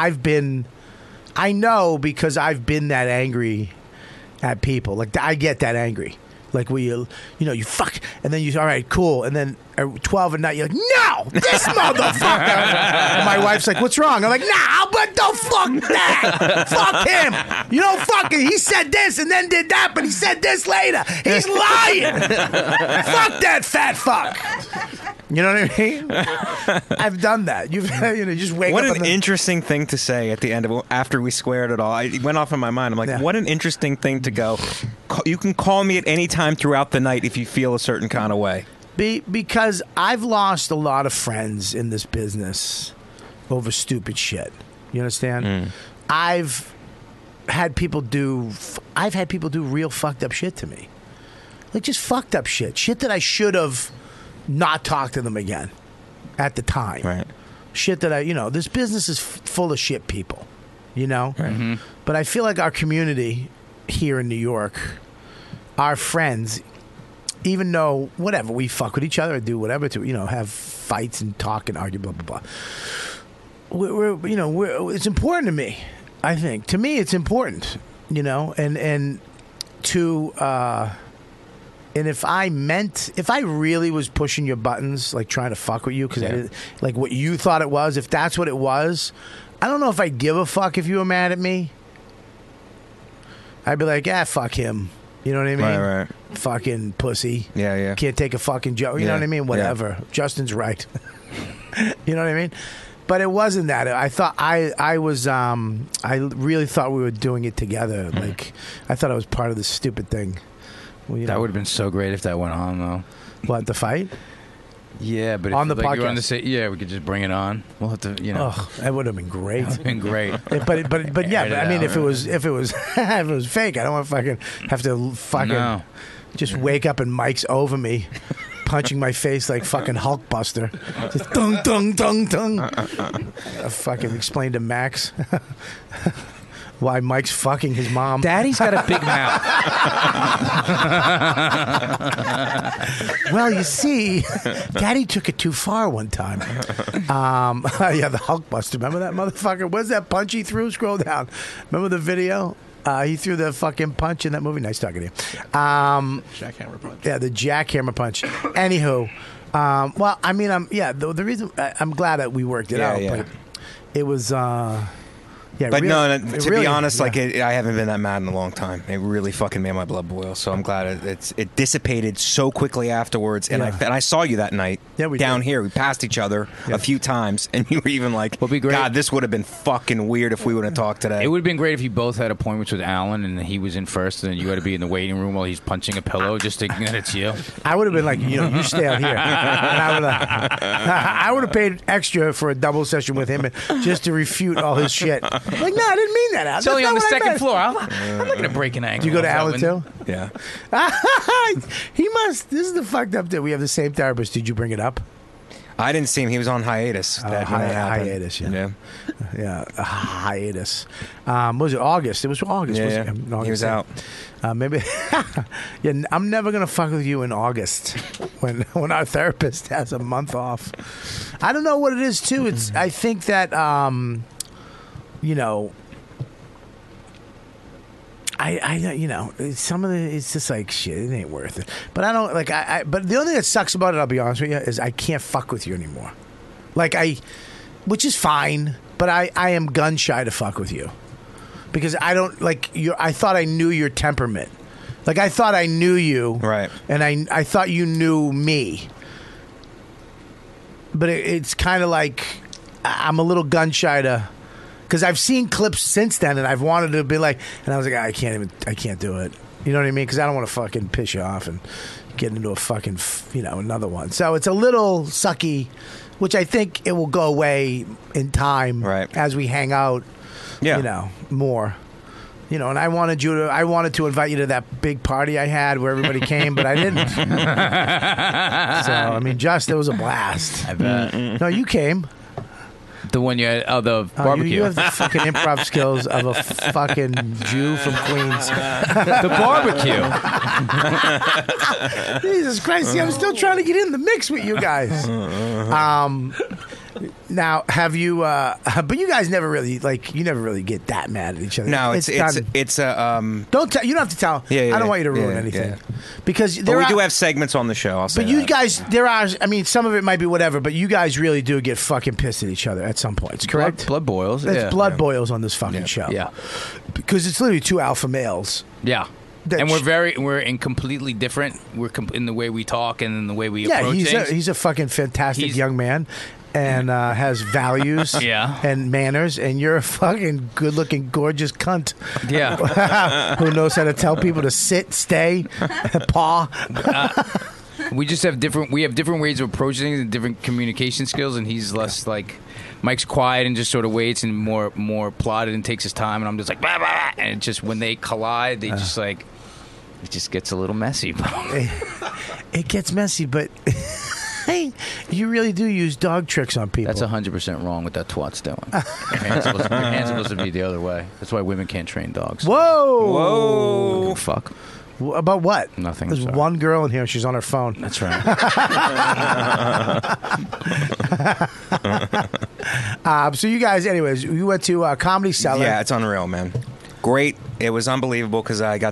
I know, because I've been that angry at people. Like, I get that angry. Like, you fuck, and then all right, cool, and then at 12 at night, you're like, no, this motherfucker. And my wife's like, what's wrong? I'm like, nah, but don't fuck that. Fuck him. You don't fuck it. He said this and then did that, but he said this later. He's lying. Fuck that fat fuck. You know what I mean? I've done that. You just wake What up. an interesting thing to say at the end of after we squared it all. It went off in my mind. I'm like, what an interesting thing to go. You can call me at any time throughout the night if you feel a certain kind of way. Because I've lost a lot of friends in this business over stupid shit. You understand? I've had people do real fucked up shit to me. Like just fucked up shit. Shit that I should have not talked to them again at the time. Right. Shit that this business is full of shit people, Right. But I feel like our community here in New York, our friends, even though whatever we fuck with each other or do whatever to have fights and talk and argue, blah blah blah. It's important to me. I think to me it's important, and to. And if I really was pushing your buttons, like trying to fuck with you, because I didn't like what you thought it was, if that's what it was, I don't know if I'd give a fuck if you were mad at me. I'd be like, fuck him. You know what I mean? Right. Fucking pussy. Yeah. Can't take a fucking joke. You know what I mean? Whatever. Yeah. Justin's right. You know what I mean? But it wasn't that. I thought I was. I really thought we were doing it together. Like I thought I was part of this stupid thing. Well, that would have been so great if that went on, though. What, the fight? Yeah, but on if the podcast. We could just bring it on. We'll have to, that would have been great. That would have been great. But yeah, I mean, if it was if it was fake, I don't want to fucking have to just wake up and Mike's over me, punching my face like fucking Hulkbuster. Just dung dung dung dung. I fucking explain to Max. Why Mike's fucking his mom. Daddy's got a big mouth. Well, you see, Daddy took it too far one time. The Hulkbuster. Remember that motherfucker? What's that punch he threw? Scroll down. Remember the video? He threw the fucking punch in that movie. Nice talking to you. Jackhammer punch. Yeah, the jackhammer punch. Anywho, well, I mean, the reason I'm glad that we worked it out, but it was. But to be honest, I haven't been that mad in a long time. It really fucking made my blood boil. So I'm glad it dissipated so quickly afterwards. And I saw you that night down here. We passed each other a few times, and you were even like, God, this would have been fucking weird if we would have talked today. It would have been great if you both had appointments with Alan, and he was in first, and then you had to be in the waiting room while he's punching a pillow, just thinking that it's you. I would have been like, you stay out here. And I would have paid extra for a double session with him just to refute all his shit. Like, no, I didn't mean that. It's only on the second floor. I'm not going to break an ankle. Do you go to Alan too? Yeah. He must. This is the fucked up thing. We have the same therapist. Did you bring it up? I didn't see him. He was on hiatus. Hiatus, yeah. Hiatus. Was it August? It was August. Yeah, August, he was out. Maybe. I'm never gonna fuck with you in August when our therapist has a month off. I don't know what it is too. It's. I think that some of it's just like shit. It ain't worth it. But I don't like. But the only thing that sucks about it, I'll be honest with you, is I can't fuck with you anymore. Which is fine. But I am gun shy to fuck with you because I don't like your. I thought I knew your temperament. Like I thought I knew you, right? And I thought you knew me. But it's kind of like I'm a little gun shy to. Because I've seen clips since then, and I've wanted to be like, and I was like, I can't do it. You know what I mean? Because I don't want to fucking piss you off and get into a fucking, another one. So it's a little sucky, which I think it will go away in time as we hang out, more. And I wanted to invite you to that big party I had where everybody came, but I didn't. So, I mean, it was a blast. I bet. No, you came. The one you had, the barbecue. You have the fucking improv skills of a fucking Jew from Queens. The barbecue. Jesus Christ, I'm still trying to get in the mix with you guys. Now, have you? But you guys never really you never really get that mad at each other. No, it's Don't tell. You don't have to tell. I don't want you to ruin anything because but we do have segments on the show. I'll say But you that. guys, there are. I mean, some of it might be whatever, but you guys really do get fucking pissed at each other at some points. Correct? Blood boils. It's Yeah. blood boils on this fucking show. Yeah. Because it's literally two alpha males. Yeah. And we're in completely different. We're in the way we talk and in the way we approach things. He's a fucking fantastic young man. And has values and manners, and you're a fucking good-looking, gorgeous cunt. Yeah, who knows how to tell people to sit, stay, paw. We just have different. We have different ways of approaching things and different communication skills. And he's less like Mike's quiet and just sort of waits, and more plotted and takes his time. And I'm just like, bah, bah, bah. And it just when they collide, they just like it just gets a little messy. It gets messy, but. Hey, you really do use dog tricks on people. That's 100% wrong what that twat's doing. Your hand's supposed to be the other way. That's why women can't train dogs. Whoa! Fuck. About what? Nothing. There's one girl in here. She's on her phone. That's right. So you guys, anyways, you went to Comedy Cellar. Yeah, it's unreal, man. Great. It was unbelievable because I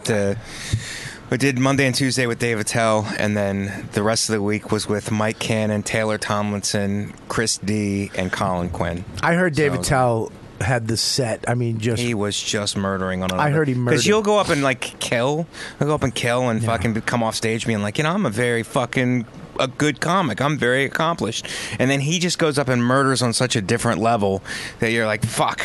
did Monday and Tuesday with Dave Attell, and then the rest of the week was with Mike Cannon, Taylor Tomlinson, Chris D, and Colin Quinn. I heard Dave Attell had the set. I mean, he was just murdering on another. I heard he murdered. Because you'll go up and kill. He'll go up and kill and fucking come off stage being like, I'm a very fucking a good comic. I'm very accomplished. And then he just goes up and murders on such a different level that you're like, fuck,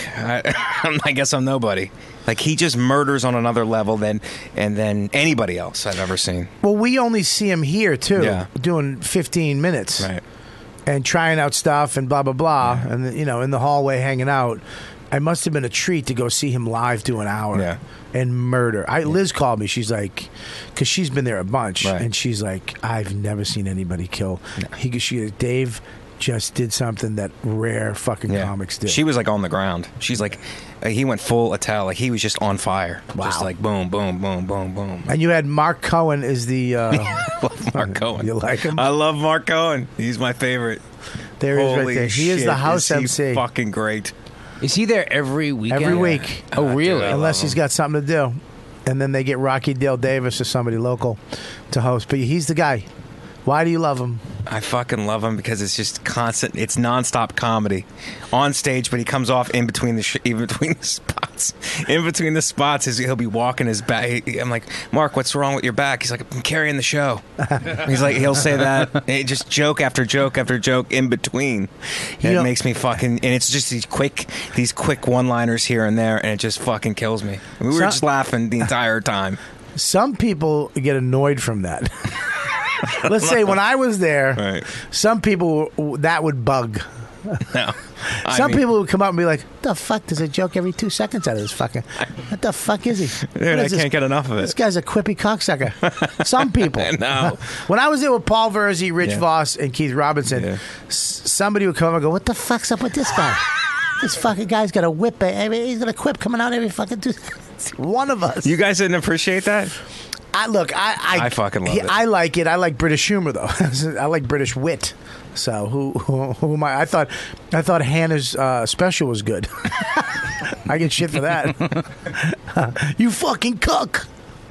I guess I'm nobody. Like, he just murders on another level than anybody else I've ever seen. Well, we only see him here, too, doing 15 minutes. Right. And trying out stuff and blah, blah, blah. Yeah. And, in the hallway hanging out. It must have been a treat to go see him live do an hour and murder. Liz called me. She's like, because she's been there a bunch. Right. And she's like, I've never seen anybody kill. No. Dave just did something that rare fucking comics do. She was like on the ground. She's like, he went full Attell. Like, he was just on fire. Wow. Just like boom, boom, boom, boom, boom. And you had Mark Cohen as the... I love Mark Cohen. You like him? I love Mark Cohen. He's my favorite. There he is right there. He is the house MC. He's fucking great. Is he there every weekend? Every week. Oh, really? Unless he's got something to do. And then they get Rocky Dale Davis or somebody local to host. But he's the guy. Why do you love him? I fucking love him because it's just constant. It's nonstop comedy on stage, but he comes off in between the spots. In between the spots, he'll be walking his back. I'm like, Mark, what's wrong with your back? He's like, I'm carrying the show. He's like, he'll say that. Just joke after joke after joke in between. It makes me fucking. And it's just these quick one-liners here and there, and it just fucking kills me. We were just laughing the entire time. Some people get annoyed from that. Let's say when I was there, some people that would bug. No. Some people would come up and be like, the fuck, there's a joke every 2 seconds out of this fucking... What the fuck is he? Dude, I can't get enough of it. This guy's a quippy cocksucker. Some people. No. When I was there with Paul Verzi, Rich Voss, and Keith Robinson, somebody would come up and go, what the fuck's up with this guy? This fucking guy's got a whip. He's got a quip coming out every fucking 2 seconds. One of us. You guys didn't appreciate that? I fucking love it. I like it. I like British humor though. I like British wit. So who am I? I thought Hannah's special was good. I get shit for that. You fucking cuck.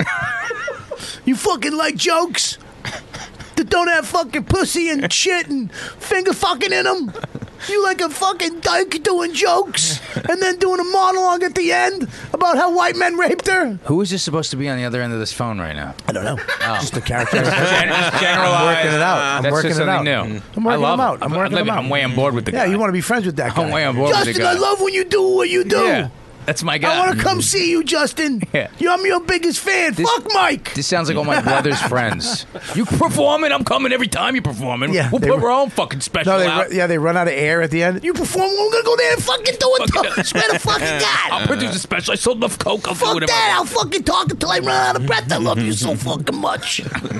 You fucking like jokes that don't have fucking pussy and shit and finger fucking in them. You like a fucking dyke doing jokes and then doing a monologue at the end about how white men raped her. Who is this supposed to be on the other end of this phone right now? I don't know. Oh. Just a character. Generalized. I'm working it out. That's just something new. I'm working them out. I'm way on board with the guy. Yeah, you want to be friends with that guy. I'm way on board Justin, with the guy. I love when you do what you do. Yeah. That's my guy. I want to come see you, Justin. Yeah. I'm your biggest fan. Fuck Mike. This sounds like all my brother's friends. You performing? I'm coming every time you're performing. Yeah, we'll put our own fucking special out. They run out of air at the end. You perform, we're going to go there and fucking do it. Swear to fucking God. I'll produce a special. I sold enough coke. I'll do Fuck whatever. that. I'll fucking talk until I run out of breath. I love you so fucking much. You don't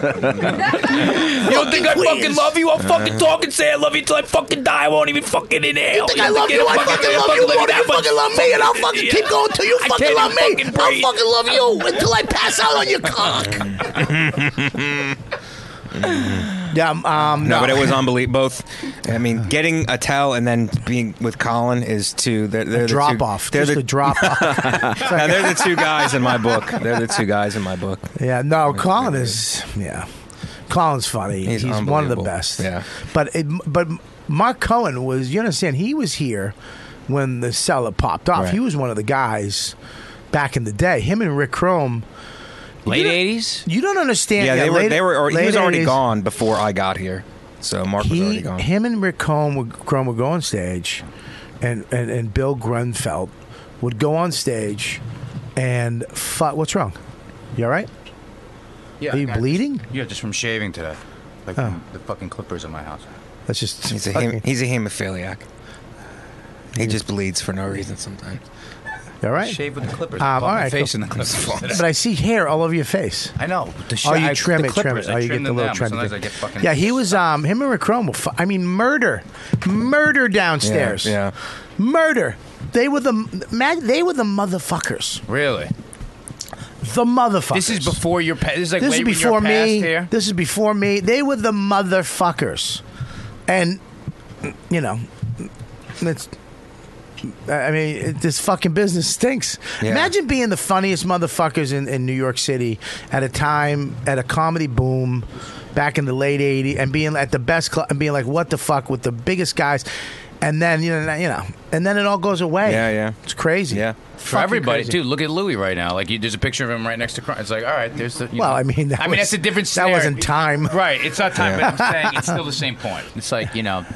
think I fucking love you? I'll fucking talk and say I love you until I fucking die. I won't even fucking inhale. You think I love you? I fucking love you more than you fucking love me, and I'll fucking keep going till you fucking love me. I'll fucking love you until I pass out on your cock. Yeah, no, but it was unbelievable. Both, I mean, getting Attell and then being with Colin is two. They're the drop two, off. They're Just the a drop off. Now, they're the two guys in my book. They're the two guys in my book. Yeah, no, Colin is. Yeah, Colin's funny. He's one of the unbelievable. best. Yeah, but Mark Cohen was. You understand? He was here when the cellar popped off. Right. He was one of the guys back in the day. Him and Rick Chrome. Late 80s? You don't understand. Yeah, they were. He was already 80s. gone before I got here. So Mark was already gone. Him and Rick Chrome would go on stage, and Bill Grunfeld would go on stage and what's wrong? You all right? Yeah. Are you bleeding? Yeah, just from shaving today. Like Oh. from the fucking clippers in my house. That's just. He's a hemophiliac. He just bleeds for no reason sometimes. You all right? Shave with the clippers. All Put my right, face cool. in the clippers. But I see hair all over your face. I know. You trim the it. clippers, Oh, I you trim get the them little down, trim. sometimes thing. I get fucking Yeah, he was. Him and Rick Chrome. Murder downstairs. Yeah. Murder. They were the motherfuckers. Really? The motherfuckers. This is before your past. This is like This way is when before you're past me. here. This is before me. They were the motherfuckers, and you know, it's. I mean, this fucking business stinks. Yeah. Imagine being the funniest motherfuckers in New York City at a time, at a comedy boom back in the late 80s, and being at the best club and being like, what the fuck, with the biggest guys. And then, you know, and then it all goes away. Yeah. It's crazy. Yeah. For everybody, dude. Look at Louis right now. Like, there's a picture of him right next to Cron. It's like, all right, there's the. Well, I mean, that's a different. That scenario. wasn't time. Right, it's not time, but I'm saying it's still the same point. It's like, you know.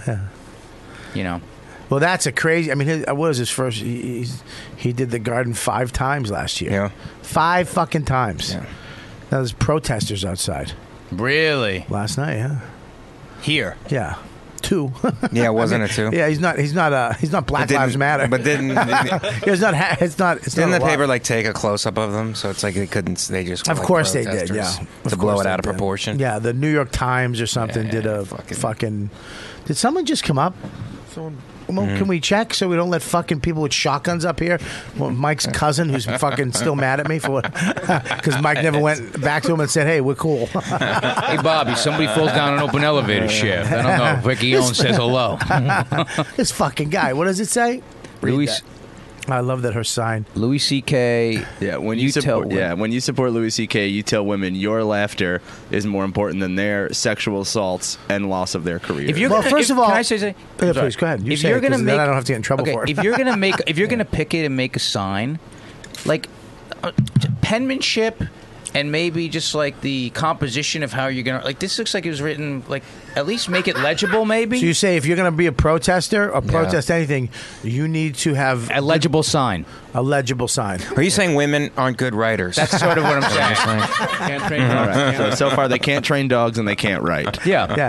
Well, that's a crazy. I mean, what was his first? He did the Garden 5 times last year. Yeah. 5 fucking times. Yeah. Now there's protesters outside. Really? Last night, yeah. Here. Yeah. 2. Yeah, wasn't it 2? Yeah, he's not Black Lives Matter. But didn't it's not. It's not the a lot. paper like take a close up of them? So it's like they couldn't. They just were, Of like, course they did. protesters Yeah. to blow it out of proportion. Yeah, the New York Times or something did a fucking. Did someone just come up? Well, can we check so we don't let fucking people with shotguns up here? Well, Mike's cousin, who's fucking still mad at me for what? Because Mike never went back to him and said, "Hey, we're cool." Hey, Bobby, somebody falls down an open elevator shaft. I don't know. Ricky Owens says hello. This fucking guy. What does it say? Louis. I love that her sign. Louis C.K. Yeah, when you support Louis C.K., you tell women your laughter is more important than their sexual assaults and loss of their career. If you're Well, gonna, first if- of all- can I say something? Yeah, I'm sorry. please, go ahead. You if say you're it, gonna 'cause make, then I don't have to get in trouble okay, for it. if you're gonna pick it and make a sign, like penmanship, and maybe just like the composition of how you're gonna like. This looks like it was written like at least make it legible, maybe. So you say if you're going to be a protester or protest anything, you need to have a legible sign. A legible sign. Are you saying women aren't good writers? That's sort of what I'm saying. Can't train All dogs. right. So far, they can't train dogs and they can't write.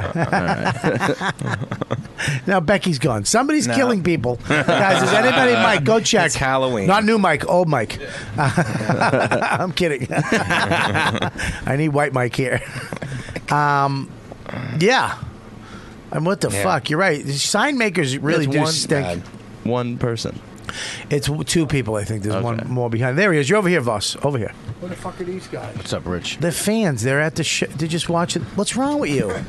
Yeah. Now Becky's gone. Somebody's killing people. Guys, is anybody Mike? Go check. It's Halloween. Not new Mike, old Mike. I'm kidding. I need white Mike here. Yeah. And what the fuck? You're right. Sign makers really It's do one stink. bad. One person. It's 2 people, I think. There's one more behind. There he is. You're over here, Voss. Over here. What the fuck are these guys? What's up, Rich? They're fans. They're at the They're just watching. What's wrong with you?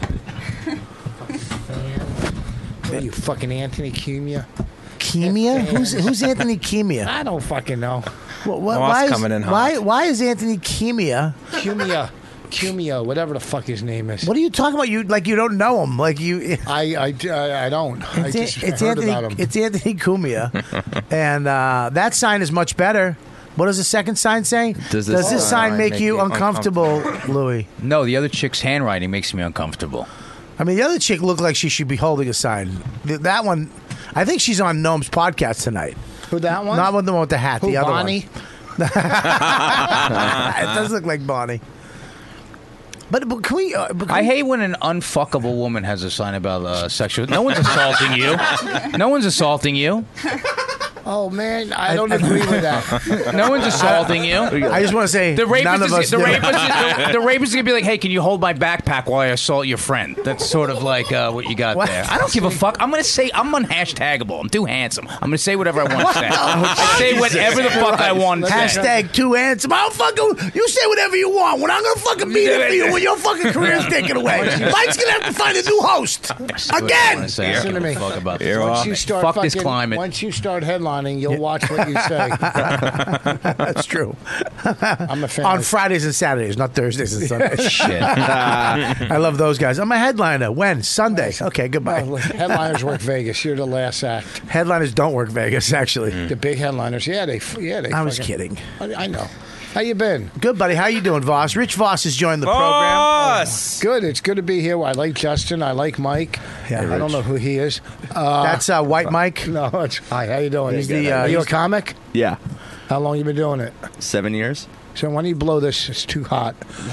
What are you, fucking Anthony Cumia? Cumia? Who's Anthony Cumia? I don't fucking know. Why is, coming in hot. why is Anthony Cumia? Cumia, whatever the fuck his name is. What are you talking about? You don't know him. Like you. I don't. I just heard Anthony. about him. It's Anthony Cumia, and that sign is much better. What does the second sign say? Does this sign make you uncomfortable, Louis? No, the other chick's handwriting makes me uncomfortable. I mean, the other chick looked like she should be holding a sign. That one, I think she's on Noam's podcast tonight. Who, that one? Not the one with the hat. Who, the other Bonnie? one. It does look like Bonnie. But can we? I hate when an unfuckable woman has a sign about sexual. No one's assaulting you. No one's assaulting you. Oh man, I don't agree with that. No one's assaulting you. I just want to say The none of us rapist, the do. rapist is gonna be like, "Hey, can you hold my backpack while I assault your friend?" That's sort of like what you got What? there. I don't give a fuck. I'm gonna say I'm unhashtagable. I'm too handsome. I'm gonna say whatever I want to say. I say whatever the fuck I want to say. Hashtag too handsome. I'll fucking. You say whatever you want. When I'm gonna fucking beat it for you when your fucking career's taken away. Mike's gonna have to find a new host again. Listen to me. Fuck about You're this. off. Once you start Fuck this fucking- climate. Once you start headlining, you'll watch what you say. That's true. I'm a fan. On Fridays and Saturdays, not Thursdays and Sundays. Shit. I love those guys. I'm a headliner. When? Sunday. Okay, goodbye. Oh, look, headliners work Vegas. You're the last act. Headliners don't work Vegas, actually. The big headliners, yeah, they. I was fucking- kidding. I know. How you been? Good, buddy. How you doing, Voss? Rich Voss has joined the Boss! Good. It's good to be here. I like Justin. I like Mike. Yeah, I don't know who he is. That's White Mike. No, it's hi. How you doing? He's the, Are you he's a comic? Yeah. How long you been doing it? 7 years. So why don't you blow this? It's too hot.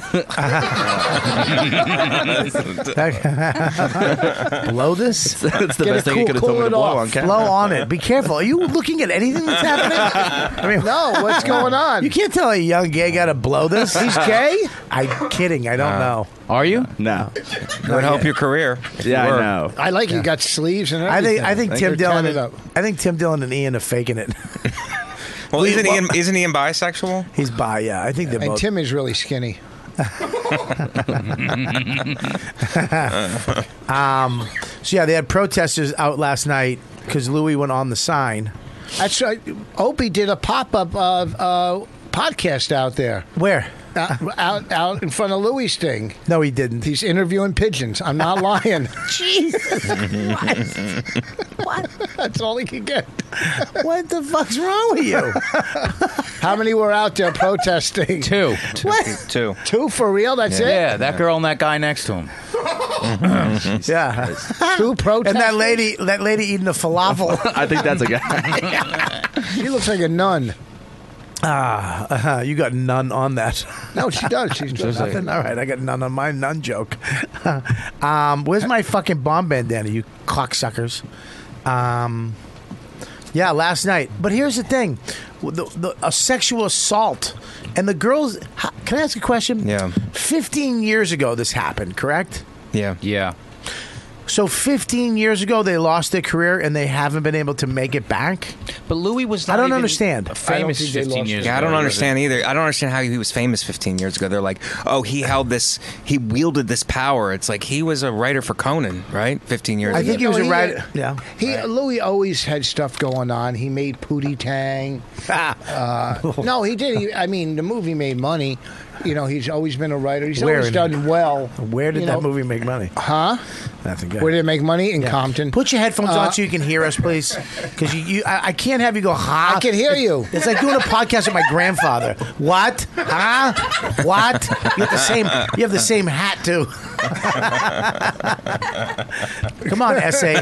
Blow this? That's the Get best it thing you cool- could have cool told me to it blow off. on camera. Blow on it. Be careful. Are you looking at anything that's happening? I mean, No, what's going on? you can't tell a young gay guy to blow this. He's gay? I'm kidding. I don't know. Are you? No. Would help your career. Yeah, I Work. know. I like you got sleeves and I everything. think Tim They're Dillon. tatted up. I think Tim Dillon and Ian are faking it. Well, isn't Ian bisexual? He's bi. Yeah, I think they're And both. Tim is really skinny. So yeah, they had protesters out last night because Louis went on the sign. That's right. Opie did a pop-up podcast out there. Where? Out in front of Louis' thing. No, he didn't. He's interviewing pigeons. I'm not lying. Jesus Christ. What? That's all he could get. What the fuck's wrong with you? How many were out there protesting? Two. What? Two for real? That's it? Yeah, that girl and that guy next to him. Yeah. Two protesters? And that lady eating a falafel. I think that's a guy. She looks like a nun. You got none on that. No, she does. She's doing Nothing. All right, I got none on my nun joke. Where's my fucking bomb bandana, you cocksuckers? Yeah, last night. But here's the thing: a sexual assault, and the girls. Can I ask a question? Yeah. 15 years ago, this happened. Correct? Yeah. Yeah. So 15 years ago, they lost their career and they haven't been able to make it back. But Louis was. Not I don't even understand. Famous 15 years. Yeah, I ago, don't was understand it? either. I don't understand how he was famous 15 years ago. They're like, oh, he wielded this power. It's like he was a writer for Conan, right? 15 years ago. I think he was a writer. Yeah. Louis always had stuff going on. He made Pootie Tang. No, he did. I mean, the movie made money. You know, he's always been a writer. He's always done well. Where did that movie make money? Huh? Nothing good. Where did it make money? In Compton. Put your headphones on so you can hear us, please. Because I can't have you go, huh? I can hear you. It's like doing a podcast with my grandfather. What? Huh? What? You have the same hat, too. Come on, S.A.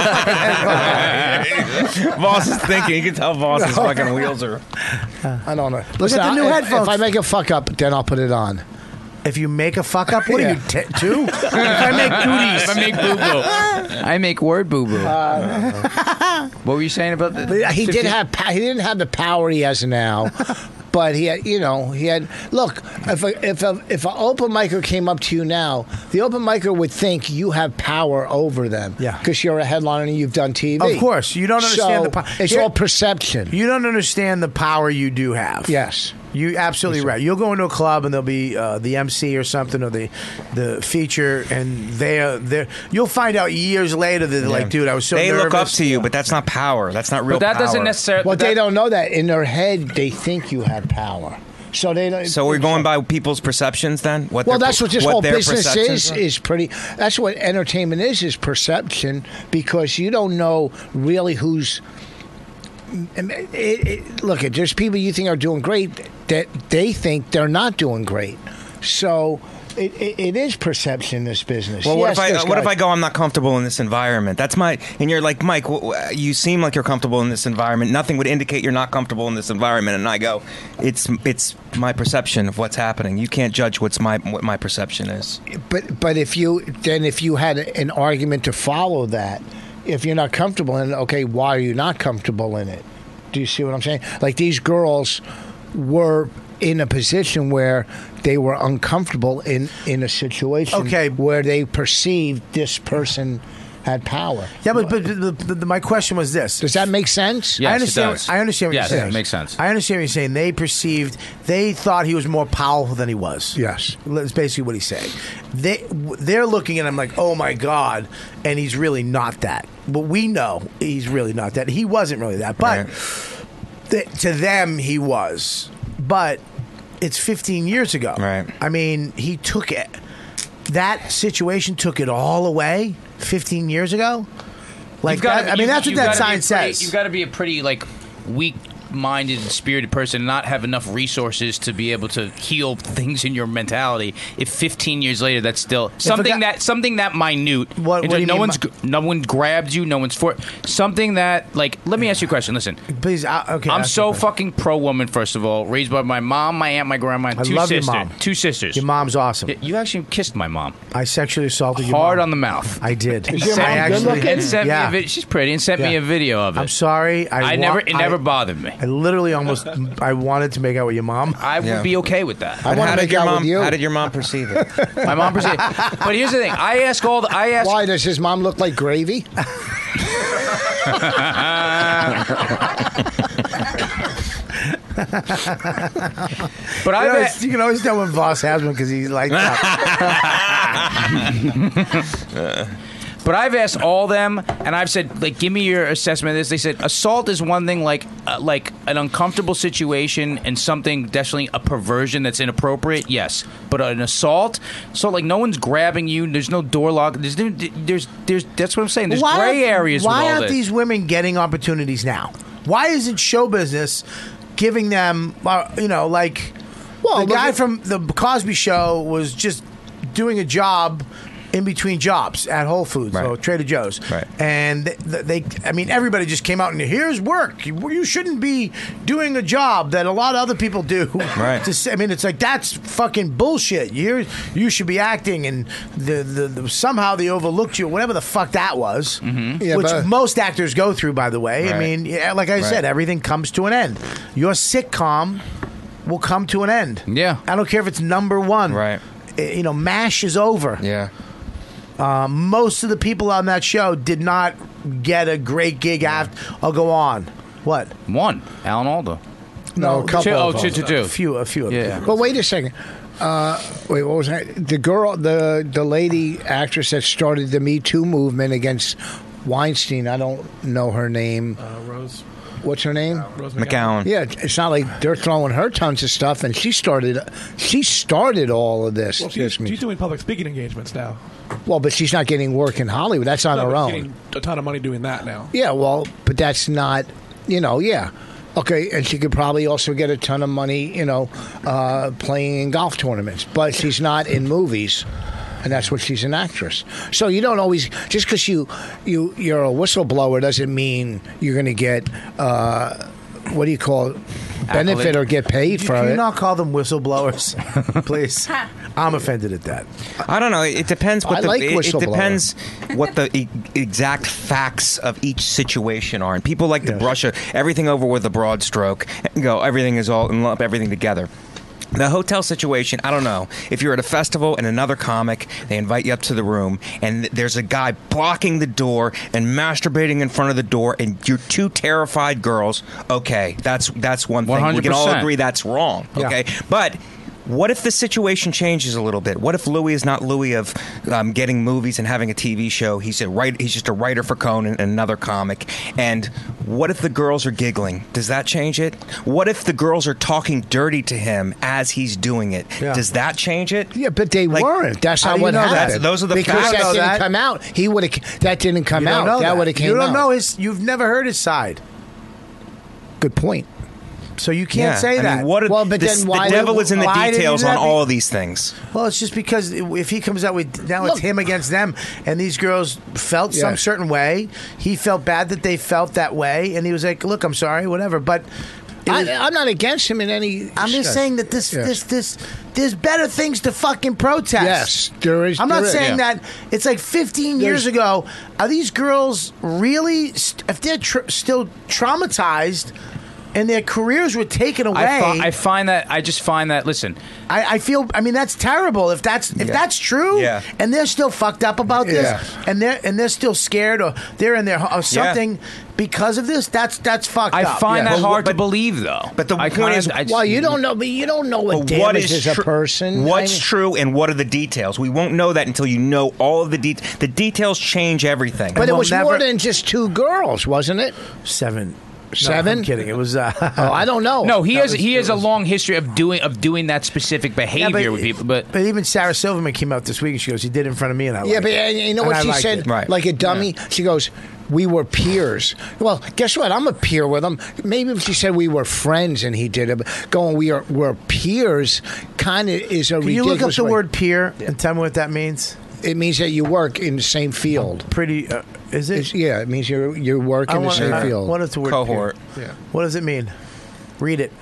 Voss is thinking. You can tell Voss's fucking wheels are. I don't know. Look at the new headphones. If I make a fuck up, then I'll put it on. If you make a fuck up, what are you, two? If I make booties. If I make boo boo. I make word boo boo. What were you saying about the? He didn't have the power he has now. But he had. Look, if an open micer came up to you now, the open micer would think you have power over them. Yeah, because you're a headliner and you've done TV. Of course, you don't understand the power. It's all perception. You don't understand the power you do have. Yes. You're absolutely right. You'll go into a club and there'll be the MC or something or the feature, and you'll find out years later that they're like, dude, I was so They nervous. look up to you, but that's not power. That's not real But that power. doesn't necessarily. Well, they don't know that. In their head, they think you have power. So they don't. So we're going by people's perceptions then? That's what this whole their business perceptions are? is pretty. That's what entertainment is perception, because you don't know really who's. Look, there's people you think are doing great that they think they're not doing great. So it is perception, this business. Well, what Yes, if I go, I'm not comfortable in this environment? That's and you're like, Mike, you seem like you're comfortable in this environment. Nothing would indicate you're not comfortable in this environment. And I go, it's my perception of what's happening. You can't judge what my perception is. But if you had an argument to follow that, if you're not comfortable in it, okay, why are you not comfortable in it? Do you see what I'm saying? Like these girls were in a position where they were uncomfortable in a situation where they perceived this person had power. Yeah, but my question was this: does that make sense? I understand. I understand what Yes, you're saying. it makes sense. I understand what you're saying. They thought he was more powerful than he was. Yes, that's basically what he's saying. They're looking at him like, oh my god, and he's really not that. But we know he's really not that. He wasn't really that, but to them he was. But it's 15 years ago. Right. I mean, he took it. That situation took it all away 15 years ago. Like that, I mean, that's what that sign says. You've got to be a pretty weak-minded and spirited person and not have enough resources to be able to heal things in your mentality. If 15 years later, that's still something that minute. What do you mean? No one grabbed you. No one's something that like. Let me ask you a question. Listen, please. Okay. I'm so fucking pro woman. First of all, raised by my mom, my aunt, my grandma, and I two love sisters. your mom. Two sisters. Your mom's awesome. You actually kissed my mom. I sexually assaulted your mom. Hard on the mouth. I did. And sent me a video. She's pretty, and sent me a video of it. I'm sorry. It never bothered me. I literally almost. I wanted to make out with your mom. I would be okay with that. But how did your mom perceive it? My mom perceived it. But here's the thing. I ask. Why does his mom look like gravy? But you can always tell when Voss has one because he's like that. But I've asked all them, and I've said, like, give me your assessment of this. They said assault is one thing, like an uncomfortable situation and something, definitely a perversion that's inappropriate, yes. But an assault, like, no one's grabbing you. There's no door lock. There's that's what I'm saying. There's gray areas with all Why aren't this. these women getting opportunities now? Why isn't show business giving them, like, the guy from the Cosby Show was just doing a job in between jobs at Whole Foods or Trader Joe's. Right. And everybody just came out and here's work. You shouldn't be doing a job that a lot of other people do. Right. It's like, that's fucking bullshit. You should be acting, and somehow they overlooked you, whatever the fuck that was, Yeah, which but- most actors go through, by the way. I Right. mean, like I said, everything comes to an end. Your sitcom will come to an end. Yeah. I don't care if it's number one. Right. MASH is over. Yeah. Most of the people on that show did not get a great gig after. I'll go on. What? One. Alan Alda. No, a couple. of them. two. A few of them. But wait a second. Wait, what was that? The girl, the lady actress that started the Me Too movement against Weinstein. I don't know her name. Rose. What's her name? Rose McGowan. Yeah, it's not like they're throwing her tons of stuff, and she started all of this. Well, she's doing public speaking engagements now. Well, but she's not getting work in Hollywood. That's on No, her but own. she's getting a ton of money doing that now. Yeah, well, but that's not, yeah. Okay, and she could probably also get a ton of money, playing in golf tournaments. But she's not in movies, and that's what she's an actress. So you don't always, just because you're a whistleblower doesn't mean you're going to get, what do you call it? Benefit or get paid for Can it. you not call them whistleblowers, please? I'm offended at that. I don't know. It depends. I like it whistleblower. depends what the exact facts of each situation are, and people like to brush everything over with a broad stroke and go, everything is all and lump everything together. The hotel situation, I don't know. If you're at a festival and another comic, they invite you up to the room, and there's a guy blocking the door and masturbating in front of the door, and you're two terrified girls. Okay, that's one thing. 100%. We can all agree that's wrong. Yeah. Okay, but what if the situation changes a little bit? What if Louis is not Louis of getting movies and having a TV show? He's just a writer for Conan and another comic. And what if the girls are giggling? Does that change it? What if the girls are talking dirty to him as he's doing it? Yeah. Does that change it? Yeah, but they weren't. That's how not do what you know that? happened. Those are the because facts. that know didn't that. come out. He would have. That didn't come You don't out. know That would have came out. You don't know you've never heard his side. Good point. So you can't say that. I mean, Well, but the then why- devil is in the why did details you on not all of these things. Well, it's just because if he comes out with now it's Look. him against them, and these girls felt some Yes. certain way. He felt bad that they felt that way, and he was like, "Look, I'm sorry, whatever." But I'm not against him in any. I'm just saying that this there's better things to fucking protest. Yes, there is. I'm not there is. saying that it's like 15 years ago. Are these girls really, if they're still traumatized, and their careers were taken away. I find that. I just find that. Listen, I feel. I mean, that's terrible. If that's true, and they're still fucked up about this, and they're still scared, or they're in there or something because of this. That's fucked up. I find that hard to believe, though. But the point is, well, you don't know. But you don't know what damages a person. What's true and what are the details? We won't know that until you know all of the details. The details change everything. But it was more than just 2 girls, wasn't it? 7. 7? No, I'm kidding. It was. I don't know. No, he has a long history of doing that specific behavior with people. But even Sarah Silverman came out this week and she goes, "He did it in front of me," and I but you know what she said? Like a dummy. Yeah. She goes, "We were peers." Well, guess what? I'm a peer with him. Maybe if she said we were friends and he did it, but going we're peers kind of is a ridiculous. Can you look up the word peer and tell me what that means? It means that you work in the same field. Pretty. Is it? It means you work in the same field. What is the word cohort? Peer? Yeah. What does it mean? Read it.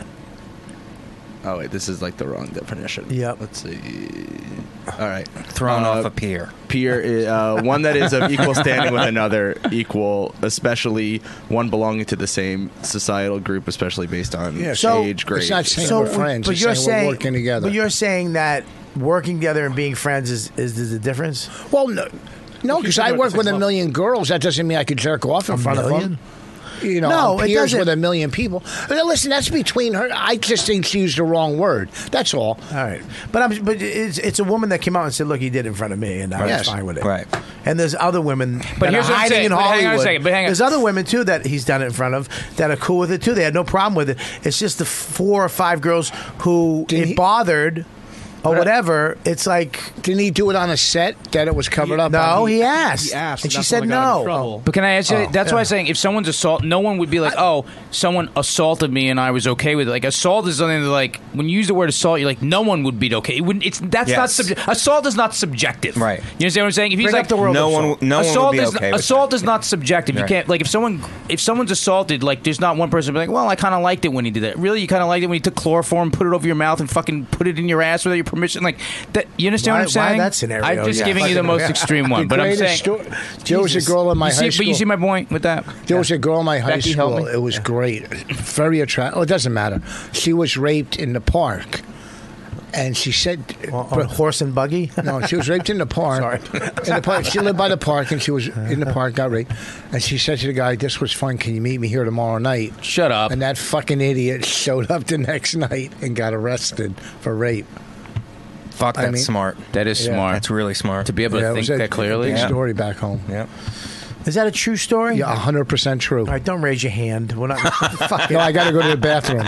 Oh wait, this is like the wrong definition. Yep. Let's see. All right, thrown off a peer. Peer is one that is of equal standing with another, equal, especially one belonging to the same societal group, especially based on age, grade. It's not saying we're friends. But you're saying we're working together. But you're saying that working together and being friends is the difference? Well, no, because I work with 1 million girls. That doesn't mean I could jerk off in front of them. You know, no, it peers doesn't. with 1 million people. But listen, that's between her. I just think she used the wrong word. That's all. All right, but it's a woman that came out and said, "Look, he did it in front of me," and I was fine with it. Right. And there's other women But that here's are what I'm hiding saying. in But hang on a Hollywood. second, but hang on. There's other women too that he's done it in front of that are cool with it too. They had no problem with it. It's just the 4 or 5 girls who bothered. Or whatever, it's like... Didn't he do it on a set that it was covered up? No, he asked. And she said no. But can I ask you, that's why I'm saying if someone's assault, no one would be like, someone assaulted me and I was okay with it. Like, assault is something that, like, when you use the word assault, you're like, no one would be okay. Assault is not subjective. Right. You understand what I'm saying? If he's Bring like, up the world no one would be okay with assault is not subjective. You Right. can't, like, if someone's assaulted, like, there's not one person be like, well, I kind of liked it when he did that. Really? You kind of liked it when he took chloroform, put it over your mouth, and fucking put it in your ass without your permission? Like, that, you understand what I'm saying? Why that scenario? I'm just giving you the most extreme one. But I'm saying... There was a girl in my high school. But you see my point with that? There was a girl in my high Becky, help school. me. It was great. Very attractive. Oh, it doesn't matter. She was raped in the park. And she said... horse and buggy? No, she was raped in the park. Sorry. In the park. She lived by the park, and she was in the park, got raped. And she said to the guy, "This was fun. Can you meet me here tomorrow night?" Shut up. And that fucking idiot showed up the next night and got arrested for rape. Fuck, that's smart. That is smart. That's really smart. To be able to think that clearly. Big story back home. Yeah. Is that a true story? Yeah, 100% true. All right, don't raise your hand. We're not. Fuck No, I got to go to the bathroom.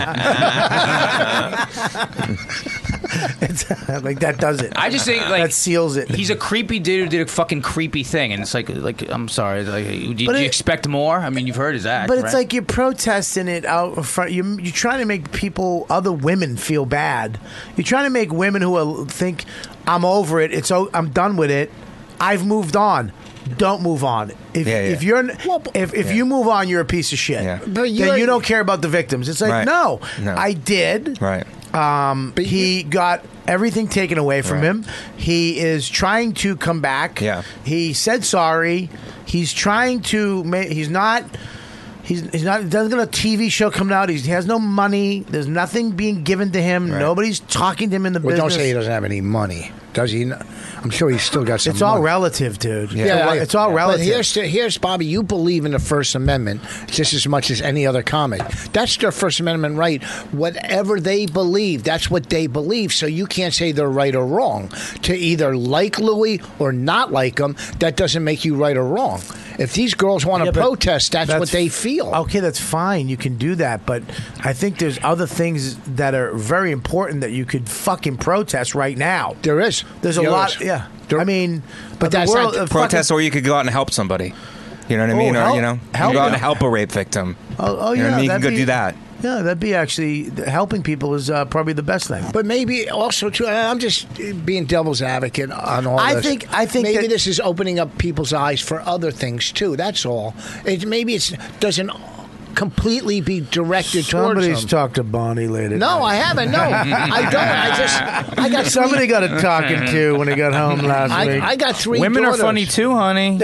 It's, like that does it. I just think like that seals it. He's a creepy dude who did a fucking creepy thing, and it's like I'm sorry. Like, do you expect more? I mean, you've heard his act, but it's right? like you're protesting it out in front. You're trying to make other women feel bad. You're trying to make women who think I'm over it. I'm done with it. I've moved on. Don't move on. If you move on, you're a piece of shit. Yeah. But then you don't care about the victims. It's like Right. no, No. I did. Right. But he got everything taken away from him. He is trying to come back. Yeah. He said sorry. He's trying to. He's not. He's not. Doesn't got a TV show coming out. He has no money. There's nothing being given to him. Right. Nobody's talking to him in the business. Don't say he doesn't have any money. Does he? I'm sure he's still got some It's all money. relative, dude. Yeah, it's all relative. But here's Bobby. You believe in the First Amendment just as much as any other comic. That's their First Amendment right. Whatever they believe, that's what they believe. So you can't say they're right or wrong. To either like Louis or not like him, that doesn't make you right or wrong. If these girls want to protest, that's what they feel. Okay, that's fine. You can do that, but I think there's other things that are very important that you could fucking protest right now. There is. There's a lot. Yeah. I mean, but the that's world, not protest, or you could go out and help somebody. You know what I mean? Or you know, you can go out and help a rape victim. Oh you know yeah, what I mean? You can that'd go do that. Yeah, that'd be actually helping people is probably the best thing. But maybe also too. I'm just being devil's advocate on all this. I think maybe this is opening up people's eyes for other things too. That's all. Maybe it doesn't completely be directed towards Somebody's him. talked to Bonnie later. No, I haven't. No, I don't. I got somebody got a talking to when he got home last week. I got 3 Women daughters. are funny too, honey.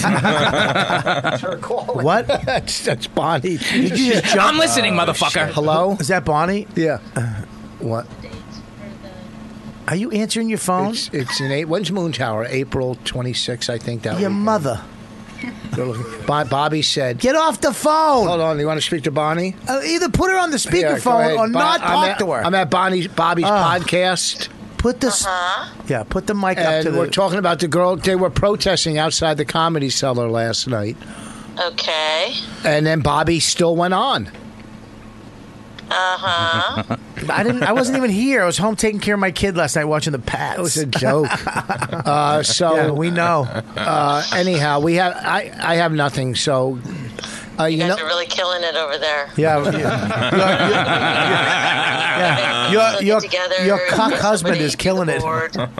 What? That's Bonnie. Did you just jump? I'm listening, motherfucker. Hello? Is that Bonnie? Yeah. What? Are you answering your phone? It's in when's Moon Tower? April 26th, I think. That Your weekend. mother. Bobby said, "Get off the phone." Hold on. You want to speak to Bonnie? Either put her on the Here, go speakerphone ahead. or not talk to her. I'm at Bobby's podcast. Put this. Yeah, put the mic up And to the. we're talking about the girl. They were protesting outside the Comedy Cellar last night. Okay. And then Bobby still went on. I wasn't even here. I was home taking care of my kid last night, watching the Pats. It was a joke. So yeah, we know. Anyhow, I have nothing. So You guys are really killing it over there. Your together, your cuck get husband somebody is killing it.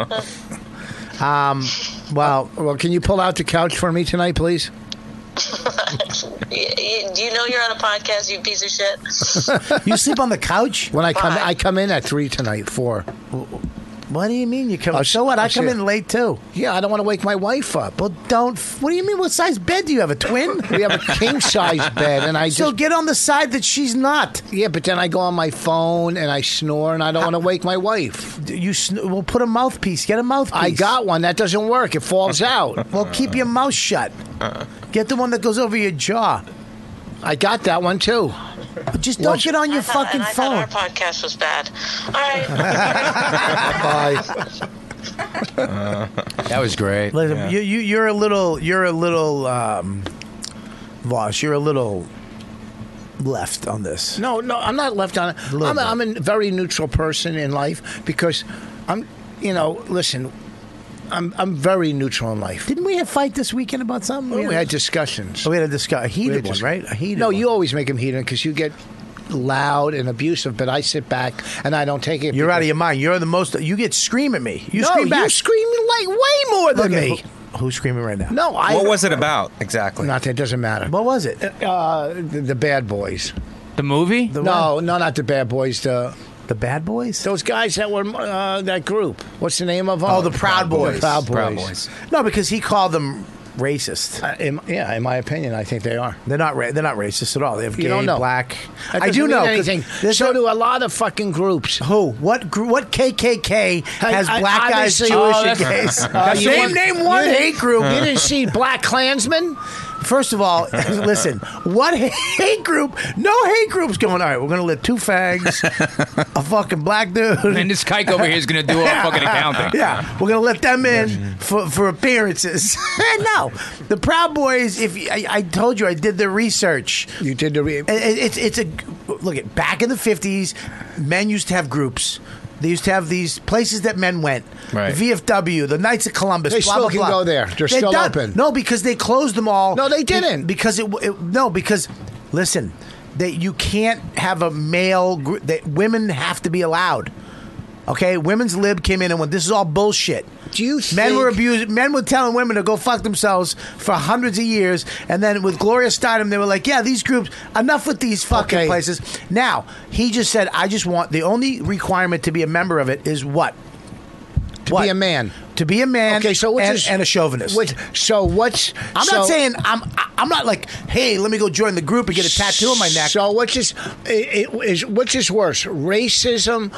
Well, can you pull out the couch for me tonight, please? Do you know you're on a podcast, you piece of shit? You sleep on the couch? When I come in at 3 tonight, 4. What do you mean you come? So what? I come in late too. Yeah, I don't want to wake my wife up. Well, don't. What do you mean? What size bed do you have? A twin? We have a king size bed, and I so get on the side that she's not. Yeah, but then I go on my phone and I snore, and I don't want to wake my wife. We'll put a mouthpiece. Get a mouthpiece. I got one. That doesn't work. It falls out. Well, keep your mouth shut. Get the one that goes over your jaw. I got that one too. Just don't get on your fucking I phone. thought our podcast was bad. All right. Bye. That was great. Listen, you're a little Voss, you're a little left on this. No, I'm not left on it. I'm a very neutral person in life because listen, I'm very neutral in life. Didn't we have fight this weekend about something? We had discussions. We had a heated one, right? A heated No, one. you always make them heated because you get loud and abusive, but I sit back and I don't take it. You're out of your mind. You're the most. You get scream at me. You No, scream back. you scream like way more than Okay, me. Who's screaming right now? No, What was it about exactly? Nothing. It doesn't matter. What was it? The Bad Boys. The movie? No, not the Bad Boys. The Bad Boys? Those guys that were that group. What's the name of them? Oh, the Proud Boys. The Proud Boys. No, because he called them racist. In my opinion, I think they are. They're not. They're not racist at all. They have gay, You don't know. black. That I doesn't do know. mean 'cause anything. So do a lot of fucking groups. Who? What KKK has black guys, obviously- Jewish, Oh, and that's- gays? Name one hate group. You didn't see Black Klansmen? First of all, listen. What hate group? No hate groups going. All right, we're going to let 2 fags, a fucking black dude, And this kike over here is going to do all fucking accounting. Yeah, we're going to let them in for appearances. No, the Proud Boys. I told you, I did the research. You did the It's a look at back in the 50s. Men used to have groups. They used to have these places that men went. Right. VFW, the Knights of Columbus. They blah, still blah, can blah. go there. They're still done. open. No, because they closed them all. No, they didn't. Because listen, you can't have a male group. Women have to be allowed. Okay, women's lib came in and went, this is all bullshit. Do you Men were abused. Men were telling women to go fuck themselves for hundreds of years, and then with Gloria Steinem, they were like, "Yeah, these groups, enough with these fucking places." Now he just said, "I just want the only requirement to be a member of it is what? To be a man. To be a man. Okay, so and a chauvinist. I'm not saying I'm not like, hey, let me go join the group and get a tattoo on my neck. So which is worse, racism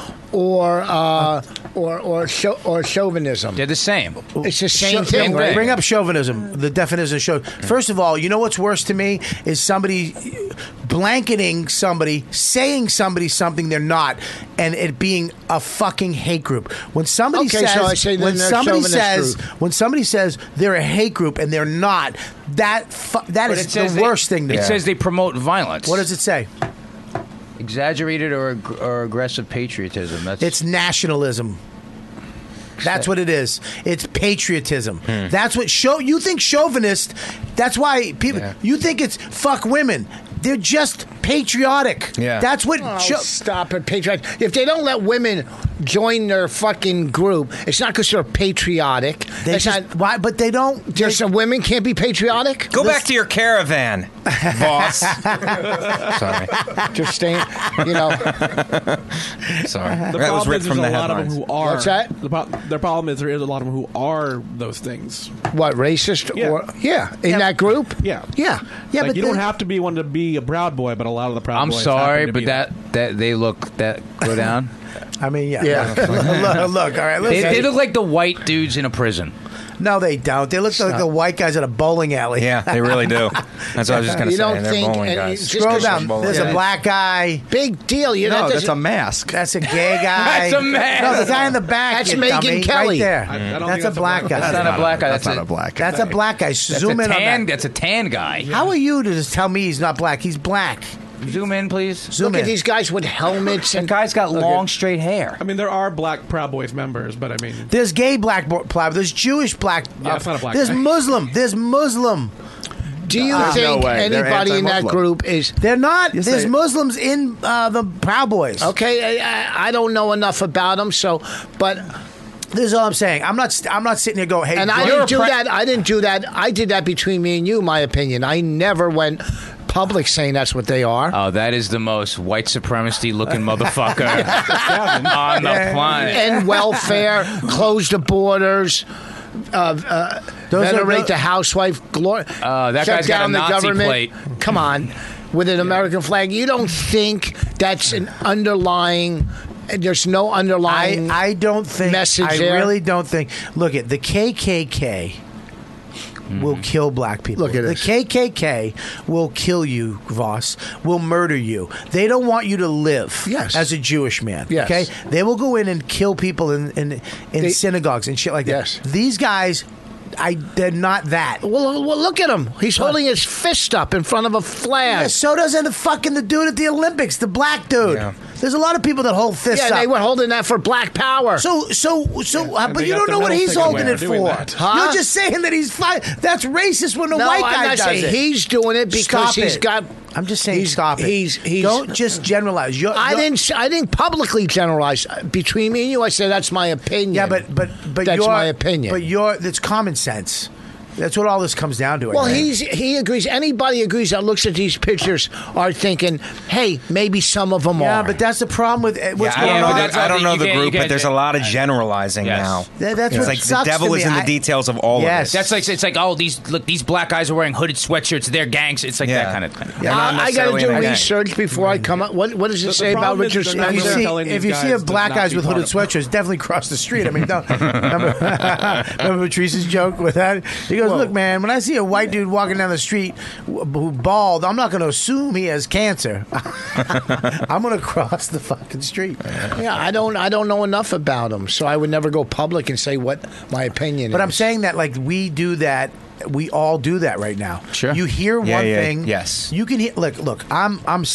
or chauvinism? They're the same. It's the same thing, right? Bring up chauvinism. The definition of chauvinism. First of all, you know what's worse to me is somebody blanketing somebody, saying something they're not, and it being a fucking hate group. When somebody Okay, says, so I say then they're chauvinist group. when somebody says they're a hate group and they're not, that But is it says the worst thing to It me. says they promote violence. What does it say? Exaggerated or aggressive patriotism. It's nationalism. That's what it is. It's patriotism. That's what you think chauvinist. That's why people. You think it's fuck women. They're just patriotic. Yeah. That's what. Stop it, patriotic. If they don't let women join their fucking group, it's not because they're patriotic. Why? But they don't. There's some women can't be patriotic. Go back to your caravan, boss. Sorry. Just staying, you know. Sorry. The That was problem ripped is from the there's a lot of them headlines. who are. What's that? The problem is there is a lot of them who are those things. What, racist? Yeah. Or in that group? Yeah. Yeah. Yeah, Like, but you don't then- have to be one to be a Proud Boy, but a lot of the Proud I'm Boys. sorry, happen to but be that they look that go down. I mean, yeah. Yeah. look, all right. They Listen. look like the white dudes in a prison. No, they don't. They look like the white guys at a bowling alley. Yeah, they really do. That's what I was just going to You say. don't They're think- bowling and guys. just Scroll 'cause down. bowling There's guys. a black guy. Big deal. You know, No, that's a mask. That's a gay guy. That's a mask. No, the guy in the back. That's you Megan dummy, Kelly. Right there. I don't That's think a that's a black black guy. That's not a black guy. That's not a black guy. That's a black guy. That's Zoom a in on tan. that. That's a tan guy. How are you to just tell me he's not black? He's black. Zoom in, please. Zoom Look in. at these guys with helmets. That And guy's got long, straight hair. I mean, there are black Proud Boys members, but I mean, There's gay black black. There's Jewish black. Yeah, it's not a black There's guy. Muslim. There's Muslim. do you There's no think way. They're anybody in that anti-Muslim. group is... They're not. Yes, There's they- Muslims in the Proud Boys. Okay, I don't know enough about them, so... But... This is all I'm saying. I'm not sitting here going, hey, And I didn't do that. I didn't do that. I did that between me and you, my opinion. I never went public saying that's what they are. Oh, that is the most white supremacy looking motherfucker on the planet. And welfare, close the borders, venerate the housewife, glory. That shut guy's got a down the Nazi government. plate. Come on, with an American flag. You don't think that's an underlying? There's no underlying. I don't think. message I there? really don't think. Look at the KKK. Will kill black people. Look at the this. KKK will kill you, Voss. Will murder you. They don't want you to live as a Jewish man. Yes. Okay, they will go in and kill people in synagogues and shit like that. Yes. These guys, they're not that. Well, look at him. He's holding his fist up in front of a flag. Yeah, so does the dude at the Olympics, the black dude. Yeah. There's a lot of people that hold fists Yeah, up. they were holding that for black power. But they you got don't the know what medal he's taken holding away it for doing for. that. Huh? You're just saying that he's fine. That's racist when a No, white I'm guy not does saying it. he's doing it because Stop he's it. got. I'm just saying, stop it. He's don't just generalize. I didn't publicly generalize. Between me and you, I said that's my opinion. Yeah, but that's my opinion. But that's common sense. That's what all this comes down to. I Well, think. he agrees. Anybody agrees that looks at these pictures are thinking, hey, maybe some of them are. Yeah, but that's the problem with what's going on. I don't know the group, but there's a lot of generalizing now. That's it's what like the sucks devil to is me. in the details of all of it. That's like it's like these black guys are wearing hooded sweatshirts. They're gangs. It's like that kind of thing. I got to do research before I come up. What does it say about Richard Spencer? If you see a black guys with hooded sweatshirts, definitely cross the street. I mean, don't, remember Patrice's joke with that? He goes, "Look, man, when I see a white dude walking down the street who bald, I'm not going to assume he has cancer. I'm going to cross the fucking street." Yeah, I don't know enough about him, so I would never go public and say what my opinion is. But I'm saying that like we do that. We all do that right now. Sure. You hear one thing. Yes. You can hear. Look. I'm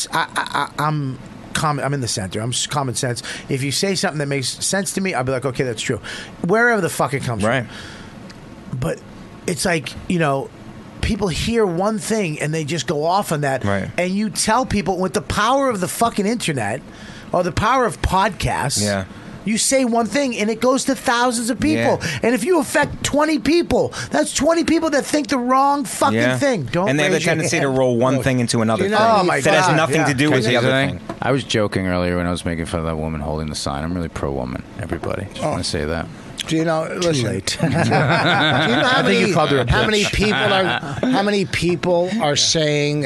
common. I'm in the center. I'm common sense. If you say something that makes sense to me, I'll be like, okay, that's true. Wherever the fuck it comes from. But it's like, people hear one thing and they just go off on that. Right. And you tell people with the power of the fucking internet or the power of podcasts. Yeah. You say one thing and it goes to thousands of people. Yeah. And if you affect 20 people, that's 20 people that think the wrong fucking thing. Don't and they have a raise your tendency to hand. roll one thing into another thing Oh, my that has God, nothing yeah. to do with the other thing. I was joking earlier when I was making fun of that woman holding the sign. I'm really pro woman. Everybody, just want to say that. Do you know? Listen. Late. Do you know how many people are saying,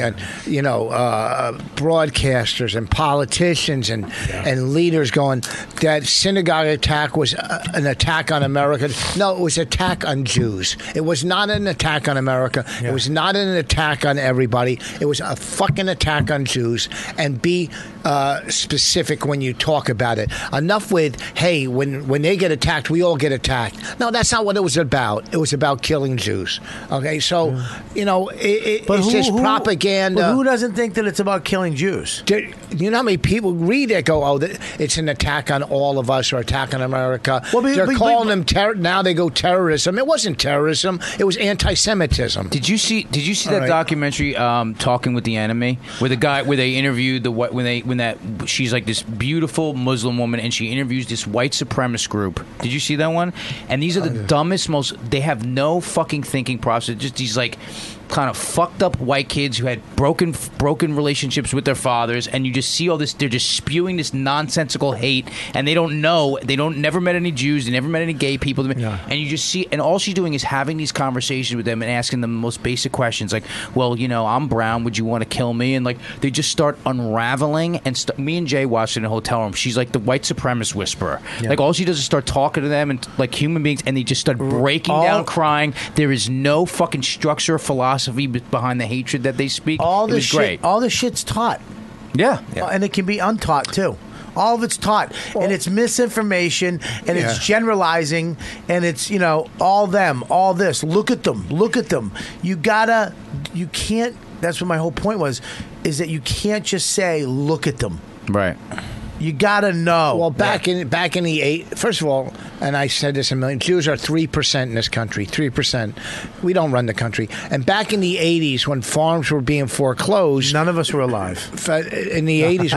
broadcasters and politicians and leaders going that synagogue attack was an attack on America? No, it was an attack on Jews. It was not an attack on America. Yeah. It was not an attack on everybody. It was a fucking attack on Jews. And be specific when you talk about it. Enough with, hey, when they get attacked, we all get get attacked. No, that's not what it was about. It was about killing Jews. Okay, so it's just propaganda. But who doesn't think that it's about killing Jews? You know how many people read it? Go, it's an attack on all of us or attack on America. Well, they're calling them now. They go terrorism. It wasn't terrorism. It was anti-Semitism. Did you see that documentary, Talking with the Enemy, where they interviewed she's like this beautiful Muslim woman and she interviews this white supremacist group. Did you see that one? And these are the dumbest, they have no fucking thinking process. Just these like kind of fucked up white kids who had broken relationships with their fathers, and you just see all this. They're just spewing this nonsensical hate, and they don't know. They never met any Jews. They never met any gay people. And you just see, and all she's doing is having these conversations with them and asking them the most basic questions, like, "Well, I'm brown. Would you want to kill me?" And like they just start unraveling. And me and Jay watched it in a hotel room. She's like the white supremacist whisperer. Yeah. Like all she does is start talking to them and like human beings, and they just start breaking down, crying. There is no fucking structure or philosophy behind the hatred that they speak. All this shit's taught. Yeah. And it can be untaught too. All of it's taught, and it's misinformation, and it's generalizing, and it's all them, all this. Look at them. You can't. That's what my whole point was, is that you can't just say look at them. Right. You gotta know. Well, back in the first of all, and I said this a million, Jews are 3% in this country. 3%. We don't run the country. And back in the 80s, when farms were being foreclosed, none of us were alive. In the 80s,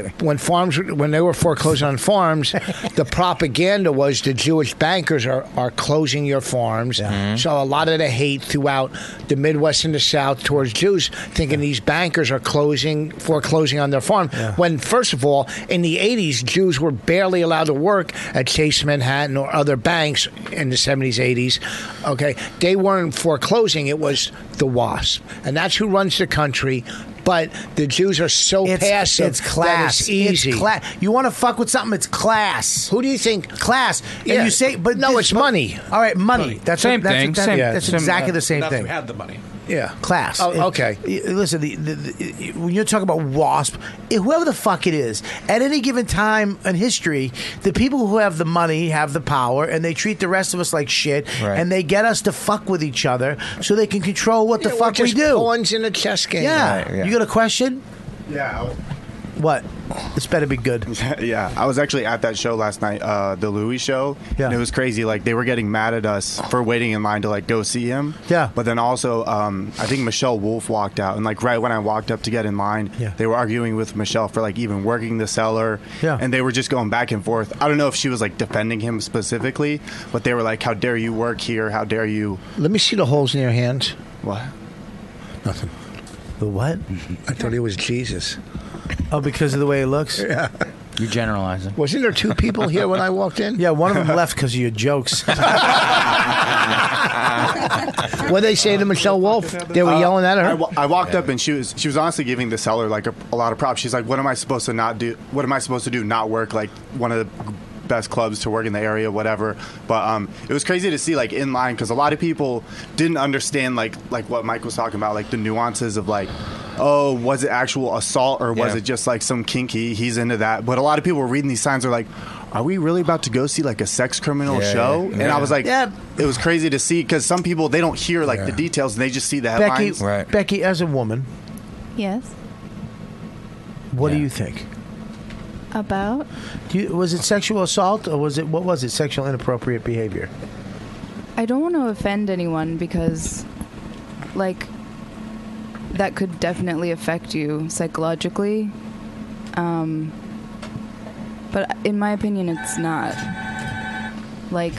when they were foreclosing on farms, the propaganda was the Jewish bankers are closing your farms. Mm-hmm. So a lot of the hate throughout the Midwest and the South towards Jews, thinking these bankers are foreclosing on their farm. Yeah. When first of all, in the 80s, Jews were barely allowed to work at Chase Manhattan or other banks in the 70s, 80s. Okay, they weren't foreclosing. It was the WASP. And that's who runs the country. But the Jews are so passive. It's class. That it's easy. It's class. You want to fuck with something? It's class. Who do you think? Class. Yeah. And you say, but no, it's money. All right, money. That's same thing. That's exactly the same thing. Who had the money? Yeah, class. Oh, okay. Listen, when you're talking about WASP, whoever the fuck it is, at any given time in history, the people who have the money have the power, and they treat the rest of us like shit, and they get us to fuck with each other so they can control what the fuck we do. Pawns in a chess game. Yeah. Right, yeah. You got a question? Yeah. What? This better be good. Yeah, I was actually at that show last night, the Louis show. Yeah. And it was crazy. Like, they were getting mad at us for waiting in line to, like, go see him. Yeah. But then also, I think Michelle Wolf walked out. And, like, right when I walked up to get in line, they were arguing with Michelle for, like, even working the cellar. Yeah. And they were just going back and forth. I don't know if she was, like, defending him specifically, but they were like, how dare you work here? How dare you? Let me see the holes in your hands. What? Nothing. The what? I thought it was Jesus. Oh, because of the way it looks? Yeah. You're generalizing. Wasn't there two people here when I walked in? Yeah, one of them left because of your jokes. What they say to Michelle Wolf? They were yelling at her. I walked up and she was honestly giving the seller like a lot of props. She's like, "What am I supposed to not do? What am I supposed to do? Not work like one of the best clubs to work in the area, whatever." But it was crazy to see like in line because a lot of people didn't understand like what Mike was talking about, like the nuances of like, oh, was it actual assault or was it just like some kinky? He's into that. But a lot of people were reading these signs are like, are we really about to go see like a sex criminal show? Yeah. And I was like, it was crazy to see because some people, they don't hear like the details and they just see the headlines. Becky, as a woman, Yes. what do you think? About? Was it sexual assault or what was it? Sexual inappropriate behavior? I don't want to offend anyone because, like, that could definitely affect you psychologically. But in my opinion, it's not. Like,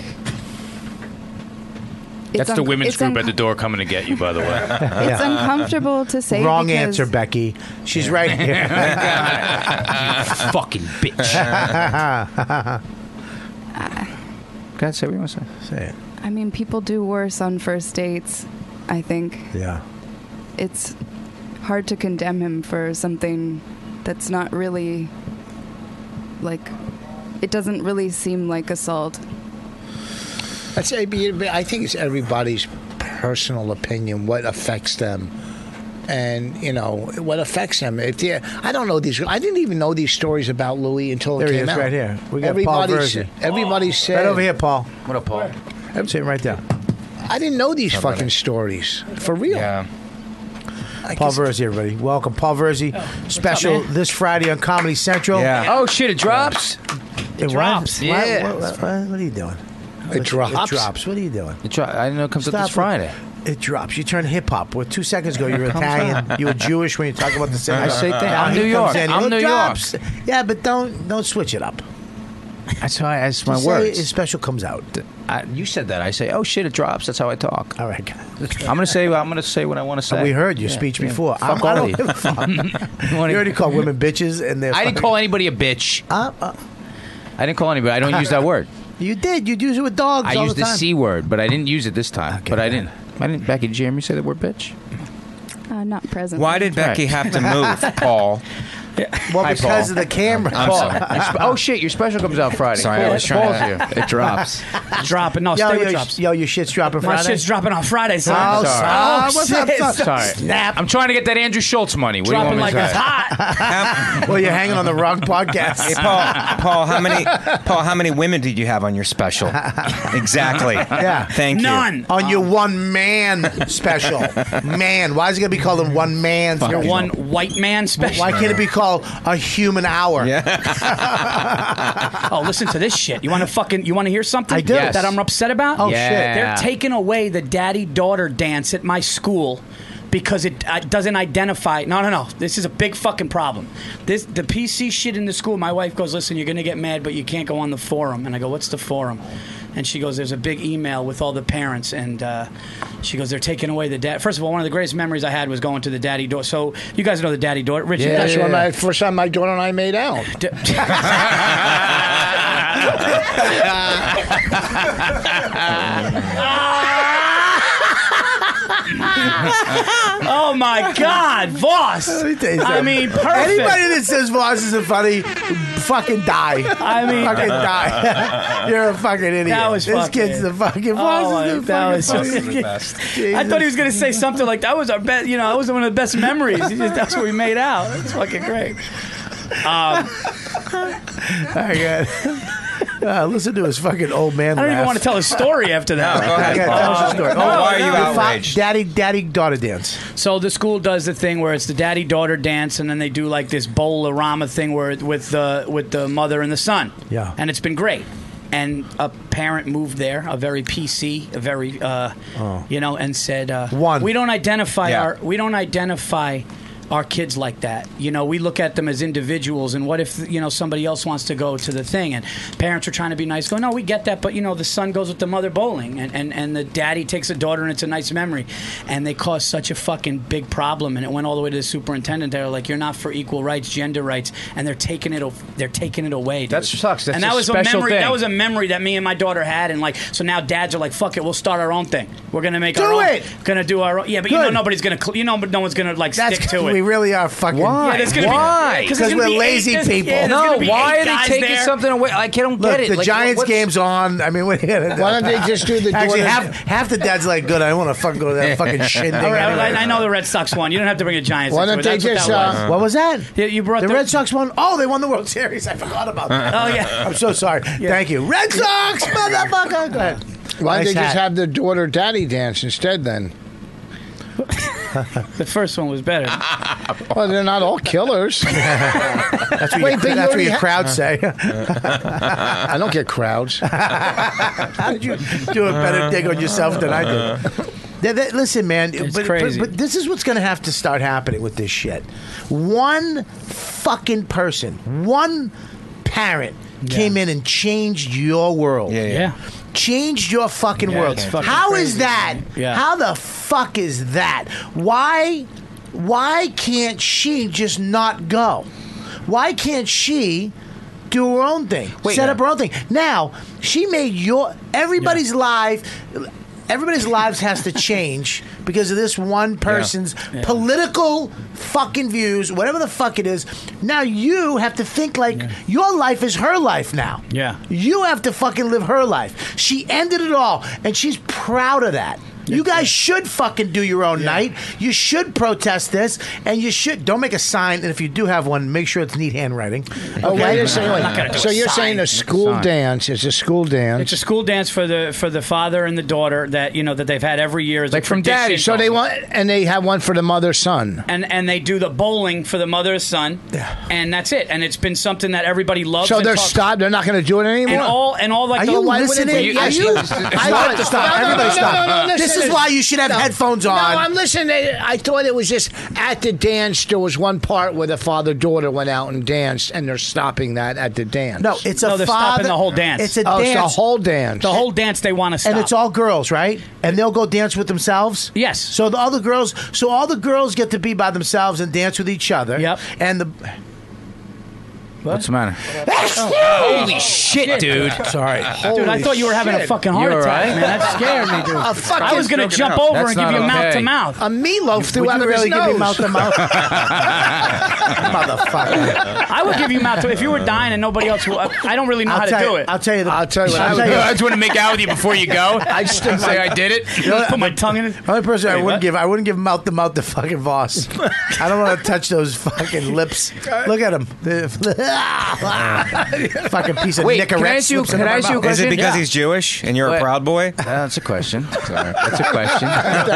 That's the women's group at the door coming to get you, by the way. It's uncomfortable to say. Wrong because answer, Becky. She's right here. You fucking bitch. Go ahead, say what you want to say. Say it. I mean, people do worse on first dates, I think. Yeah. It's hard to condemn him for something that's not really, like, it doesn't really seem like assault. I think it's everybody's personal opinion, what affects them. and what affects him. I don't know these. I didn't even know these stories about Louis until There it he came is, out. right here. We got Paul Verzi. Everybody said Right over here, Paul. What up, Paul? I'm sitting right there. I didn't know these How fucking about it? stories for real. Yeah. Paul Verzi, everybody. Welcome. Paul Verzi, special man? this Friday on Comedy Central. Oh shit! It drops. It drops. What? Yeah. What are you doing? It drops? It drops. What are you doing? I didn't know it comes up Stop this Friday. It drops. You turn hip hop. Well, 2 seconds ago, you were It comes Italian. out. You were Jewish when you talk about the same. I say things. Now I'm he New comes York. in, I'm it New drops. York. Yeah, but don't switch it up. That's why. That's my Just say words. his special comes out. You said that. I say, "Oh shit, it drops." That's how I talk. All right. I'm gonna say what I want to say. We heard your Yeah, speech yeah. before. Fuck I all don't you. give a fuck. You already called women bitches, and they're. I didn't call anybody a bitch. I didn't call anybody. I don't use that word. You did. You'd use it with dogs. I all used the the time. C word, but I didn't use it this time. But I didn't. Becky, did you hear me say the word bitch? Not present. Why did Becky have to move, Paul? Well, Hi, because Paul. of the camera. I'm Paul. sorry. Oh shit, your special comes out Friday. Sorry, I was Paul's trying to. here. It drops. Dropping. No, Yo, stay with yo, drops. yo, your shit's dropping My Friday. shit's dropping on Friday. Son. Oh, sorry. what's up, shit. son? Sorry. Snap. I'm trying to get that Andrew Schultz money. What Dropping do you want like me to it's say? hot. Well, you're hanging on the wrong podcast. Hey, Paul, how many women did you have on your special? Exactly. Yeah. Thank you. None. On your one man special. Man. Why is it going to be called a one man special? Your one white man special. Why can't it be called a human hour? Yeah. Oh, listen to this shit. You want to hear something? I do. Yes. That I'm upset about? Oh, Yeah. shit. They're taking away the daddy-daughter dance at my school because it doesn't identify. No. This is a big fucking problem. The PC shit in the school, my wife goes, listen, you're going to get mad, but you can't go on the forum. And I go, what's the forum? And she goes, there's a big email with all the parents. And she goes, they're taking away the dad. First of all, one of the greatest memories I had was going to the daddy-daughter. So you guys know the daddy-daughter. Richard, That's when my first time my daughter and I made out. oh my God, Voss! Let me tell you I something. mean, perfect. Anybody that says Voss isn't funny, fucking die. I mean, fucking die. You're a fucking idiot. That was this fucking- kid's the fucking Voss. Oh, is the that fucking was funny. I thought he was going to say something like that was our best. You know, that was one of the best memories. That's where we made out. That's fucking great. All right, listen to his fucking old man. I don't even laugh. want to tell a story after that. No, go ahead. Yeah, tell us a story. Why are you Your outraged? Daddy-daughter dance. So the school does the thing where it's the daddy-daughter dance, and then they do like this bowl-orama thing where with the mother and the son. Yeah. And it's been great. And a parent moved there, a very PC, a very and said, we don't identify our kids like that. You know, we look at them as individuals, and what if, somebody else wants to go to the thing, and parents are trying to be nice, go, no, we get that, but, the son goes with the mother bowling, and the daddy takes a daughter, and it's a nice memory. And they caused such a fucking big problem, and it went all the way to the superintendent. They were like, you're not for equal rights, gender rights, and they're taking it away, dude. That sucks. That's and that a was special a memory. thing. That was a memory that me and my daughter had, and so now dads are like, fuck it, we'll start our own thing. We're gonna make our own. Gonna do our own. Yeah, but Good. nobody's gonna. But no one's gonna stick to it. We really are fucking. Yeah, there's gonna Why? Be, Because we're lazy people. No, why are they taking something away? I don't Look, get it. the Like, Giants what's- game's on. I mean, what are you gonna do? Why don't they just do the Actually, daughter- half the dads like, good. I don't want to fucking go to that fucking shindig. All right, anyway. I know the Red Sox won. You don't have to bring a Giants. Why into don't it. they That's what just, that was. What was that? Yeah, you brought The Red Sox won. Oh, they won the World Series. I forgot about that. Oh, yeah. I'm so sorry. Thank you, Red Sox, motherfucker. Go ahead. Why don't Nice they just hat. have the daughter daddy dance instead then? The first one was better. Well, they're not all killers. That's what, Wait, but you that's what already your ha- crowd say. I don't get crowds. How did you do a better dig on yourself than I did? Listen, man, but crazy. But this is what's going to have to start happening with this shit. One fucking person, one parent came in and changed your world. Yeah. Changed your fucking world. it's fucking How crazy. is that? Yeah. How the fuck is that? Why can't she just not go? Why can't she do her own thing? Set up her own thing. Now, she made everybody's lives has to change because of this one person's political fucking views, whatever the fuck it is. Now you have to think like your life is her life now. Yeah. You have to fucking live her life. She ended it all, and she's proud of that. You guys should fucking do your own night. You should protest this, and you should don't make a sign. And if you do have one, make sure it's neat handwriting. Oh, wait a second. So you're saying a school dance is a school dance? It's a school dance for the father and the daughter that that they've had every year as a tradition. So they want, and they have one for the mother's son. And they do the bowling for the mother's son, and that's it. And it's been something that everybody loves. So and they're talks- stopped. They're not going to do it anymore. And all like Are the you why wouldn't listening? they- Are you? Stop. Everybody stop. This is why you should have headphones on. No, I'm listening. I thought it was just at the dance. There was one part where the father-daughter went out and danced, and they're stopping that at the dance. No, it's a they're father. stopping the whole dance. It's a Oh, it's dance. the whole dance. The whole dance they want to stop. And it's all girls, right? And they'll go dance with themselves? Yes. So all the girls get to be by themselves and dance with each other. Yep. And the What's the matter? Holy shit, dude. Sorry. Dude, I thought you were having a fucking heart You all attack, right? man. That scared me, dude. I was going to jump over and give you mouth to mouth. A meatloaf through Would out you of his really give me nose. mouth to mouth? Motherfucker. I would give you mouth to if you were dying and nobody else. I don't really know how to do it. I'll tell you. I'll tell you what I I would do. just want to make out with you before you go. I just say I did it. Put my tongue in it. The only person I wouldn't give mouth to mouth to fucking Voss. I don't want to touch those fucking lips. Look at him. Fucking piece of Wait, Nicorette can I ask you- slips in can I my ask you a mouth. Is it question? because Yeah. he's Jewish and you're a What? proud boy? That's a question. Sorry. That's a question.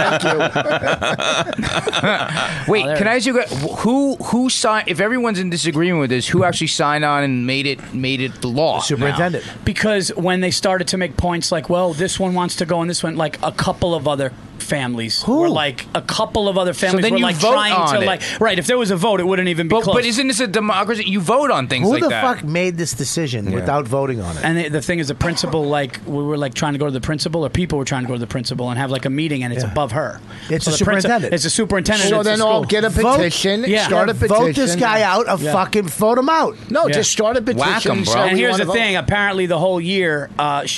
Wait, can I ask you who signed? If everyone's in disagreement with this, who actually signed on and made it the law? Superintendent. Because when they started to make points like, well, this one wants to go and this one, like a couple of other families were like a couple of other families then were you like vote trying on to it. like right. If there was a vote, it wouldn't even be close. But isn't this a democracy? You vote on things Who like the that. fuck made this decision without voting on it? And the thing is, the principal, like, we were like trying to go to the principal, or people were trying to go to the principal and have like a meeting, and it's above her. It's So a the princi- superintendent. It's a superintendent. So it's a then all school. get a petition, start a petition. Vote this guy out. Fucking vote him out. No, Yeah. just start a petition. And here's the thing: apparently, the whole year,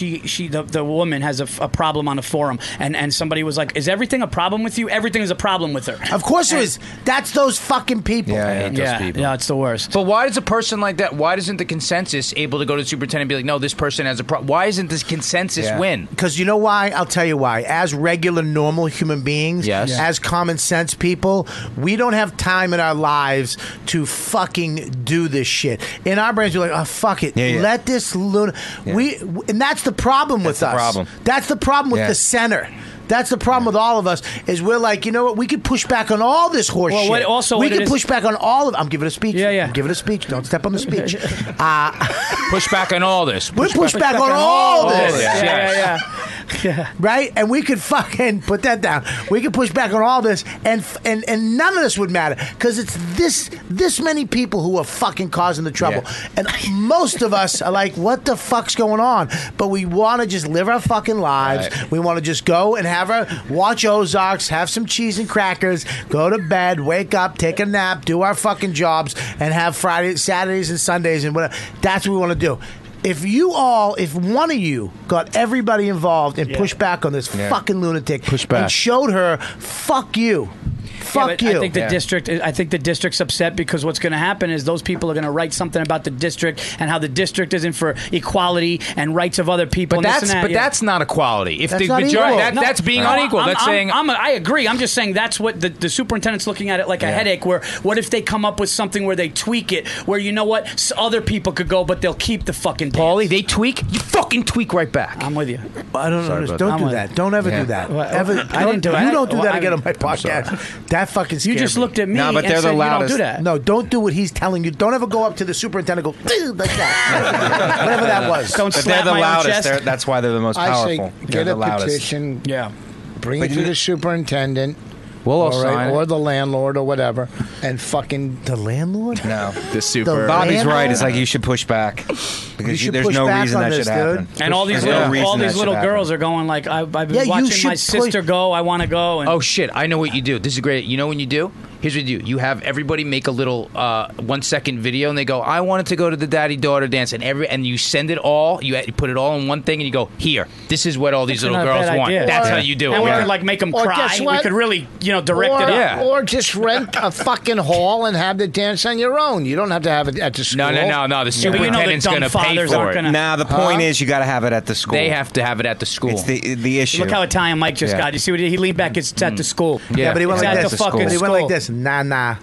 the woman has a problem on a forum, and somebody was like, "Is everything a problem with you?" Everything is a problem with her. Of course it is. That's those fucking people. Yeah, I hate those people. Yeah, it's the worst. But why does a person like that? Why doesn't the consensus able to go to the superintendent and be like, "No, this person has a problem"? Why isn't this consensus win? Because you know why? I'll tell you why. As regular, normal human beings, as common sense people, we don't have time in our lives to fucking do this shit. In our brains, we're like, oh, fuck it. Let this and that's the problem with us. problem. That's the problem with the center. That's the problem with all of us is we're like, you know what? We could push back on all this horse Well, shit. what- also we what it could is- push back on all of. I'm giving a speech. I'm giving a speech. Don't step on the speech. Push back on all this. We push back on all this. Yeah. Right? And we could fucking put that down. We could push back on all this, and none of this would matter because it's this many people who are fucking causing the trouble, and most of us are like, what the fuck's going on? But we want to just live our fucking lives. We want to just go and watch Ozarks, have some cheese and crackers, go to bed, wake up, take a nap, do our fucking jobs, and have Fridays, Saturdays, and Sundays, and whatever. That's what we want to do. If one of you got everybody involved and pushed back on this fucking lunatic and showed her, fuck you. Fuck you. I think the district's upset because what's going to happen is those people are going to write something about the district and how the district isn't for equality and rights of other people. But and this and that. that's not equality. If That's the not majority, equal. that's being unequal. That's saying I agree. I'm just saying that's what the superintendent's looking at it like a headache. Where what if they come up with something where they tweak it, where you know what, other people could go, but they'll keep the fucking. Paulie, they tweak. You fucking tweak right back. I'm with you. I don't know. Don't do that. Don't ever do that. Ever. I didn't do it. You don't do Well, that I- again on my podcast. That fucking scared You just me. looked at me. No, but and they're the said, loudest. You don't do that. No, don't do what he's telling you. Don't ever go up to the superintendent and go like that. Whatever that was. Don't But slap they're the my own loudest. chest. That's why they're the most I powerful. say They're get the a loudest. petition. Yeah. Bring it to the superintendent. We'll all sign it. or the landlord or whatever, and fucking the landlord. No, the super. Bobby's right. It's like you should push back because should there's push no back reason on that this, should happen. And all these There's no little, reason all that these should little happen. girls are going like, I've been Yeah, you watching should my sister go. I want to go. And Oh shit! I know what you do. This is great. You know when you do? here's what you do. You have everybody make a little 1 second video, and they go, I wanted to go to the daddy-daughter dance, and you send it all, you put it all in one thing, and you go, here, this is what all these little girls want. That's how you do it. And we could like make them cry. We could really, direct it up. Or just rent a fucking hall and have the dance on your own. You don't have to have it at the school. No. The superintendent's going to pay for it. Nah, the point is you got to have it at the school. They have to have it at the school. It's the issue. Look how Italian Mike just got. You see what he leaned back? It's at the school. Yeah, but he went It's like at this. the fucking He school. went like this. Nah.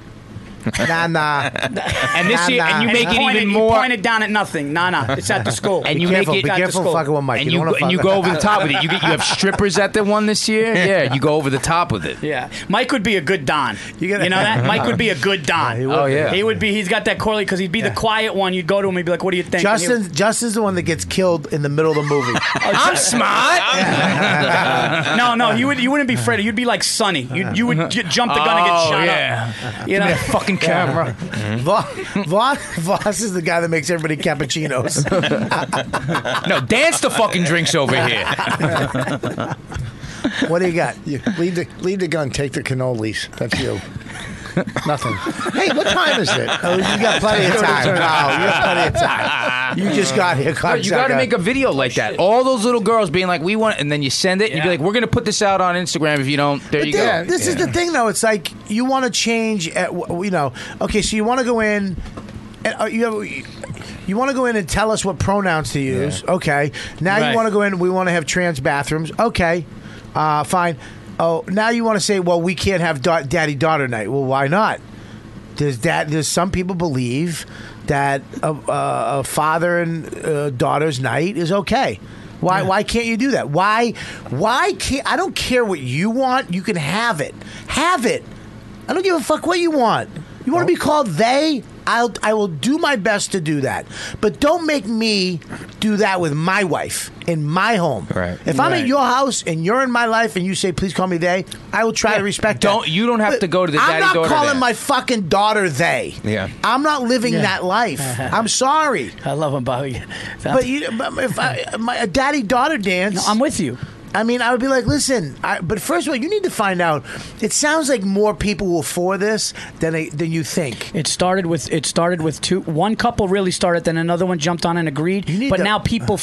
And this year, and you make it even more. You point it down at nothing. Nah. It's at the school. And you Be make careful, it. be careful fucking with Mike. And You don't wanna you fuck- go over the top with it. You have strippers at the one this year. Yeah, you go over the top with it. Yeah, Mike would be a good Don. You know that? Mike would be a good Don. He would be. He's got that Corley because he'd be the quiet one. You'd go to him and be like, "What do you think?" Justin's the one that gets killed in the middle of the movie. I'm smart. No, you wouldn't be Freddy. You'd be like Sonny. You would jump the gun and get shot up. You know, that fucking camera. Voss is the guy that makes everybody cappuccinos. No, dance the fucking drinks over here. What do you got? Leave the gun. Take the cannolis. That's you. Nothing. Hey, what time is it? Oh, you got plenty of time. No, you got plenty of time. You just got here. No, you got to make a video like that. All those little girls being like, "We want," and then you send it. And you be like, "We're going to put this out on Instagram. If you don't, there you go." This is the thing, though. It's like you want to change. Okay, so you want to go in. And, you want to go in and tell us what pronouns to use. Yeah. Okay. Now you want to go in. We want to have trans bathrooms. Okay. Fine. Oh, now you want to say, well, we can't have daddy-daughter night. Well, why not? There's some people believe that a father and daughter's night is okay. Why can't you do that? Why can't I don't care what you want. You can have it. Have it. I don't give a fuck what you want. You want to be called they? I will do my best to do that. But don't make me do that with my wife in my home. Right. If I'm at your house and you're in my life and you say, please call me they, I will try to respect that. You don't have to go to the I'm not daddy-daughter calling dance. my fucking daughter they. Yeah. I'm not living that life. I'm sorry. I love him, Bobby. But if a daddy-daughter dance... No, I'm with you. I mean, I would be like, listen, but first of all, you need to find out. It sounds like more people were for this than you think. It started with two. One couple really started, then another one jumped on and agreed. But now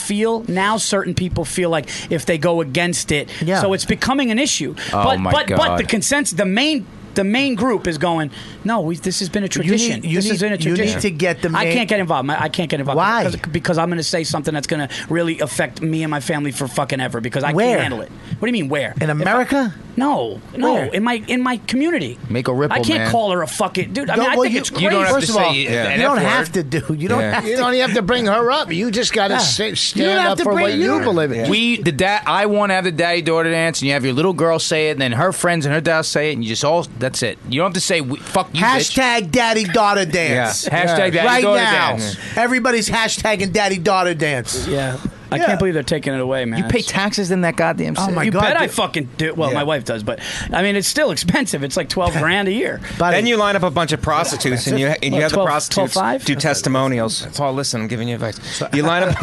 certain people feel like if they go against it, so it's becoming an issue. Oh, But the consensus, the main group is going, no, this has been a tradition. This has been a tradition. You need to get the main... I can't get involved. I can't get involved. Why? Because I'm going to say something that's going to really affect me and my family for fucking ever because I Where? can't handle it. What do you mean, where? In America? No. Where? In my community. Make a ripple, I can't man. call her a fucking... Dude, I mean, I think it's crazy. You don't have First to of all, say you an don't F word. have to do... You don't have to... You don't even have to bring her up. You just got to stand up for what you believe in. I want to have the daddy-daughter dance, and you have your little girl say it, and then her friends and her dad say it, and you just all... That's it. You don't have to say, fuck you, Hashtag daddy-daughter dance. Yeah. Hashtag daddy-daughter right now. dance. Everybody's hashtagging daddy-daughter dance. Yeah. I can't believe they're taking it away, man. You pay taxes in that goddamn city. Oh, my You God. bet I fucking do. Well, my wife does, but I mean, it's still expensive. It's like $12,000 a year. Then you line up a bunch of prostitutes, and you have the 12, prostitutes 12.5? do testimonials. That's all. Listen, I'm giving you advice. You line up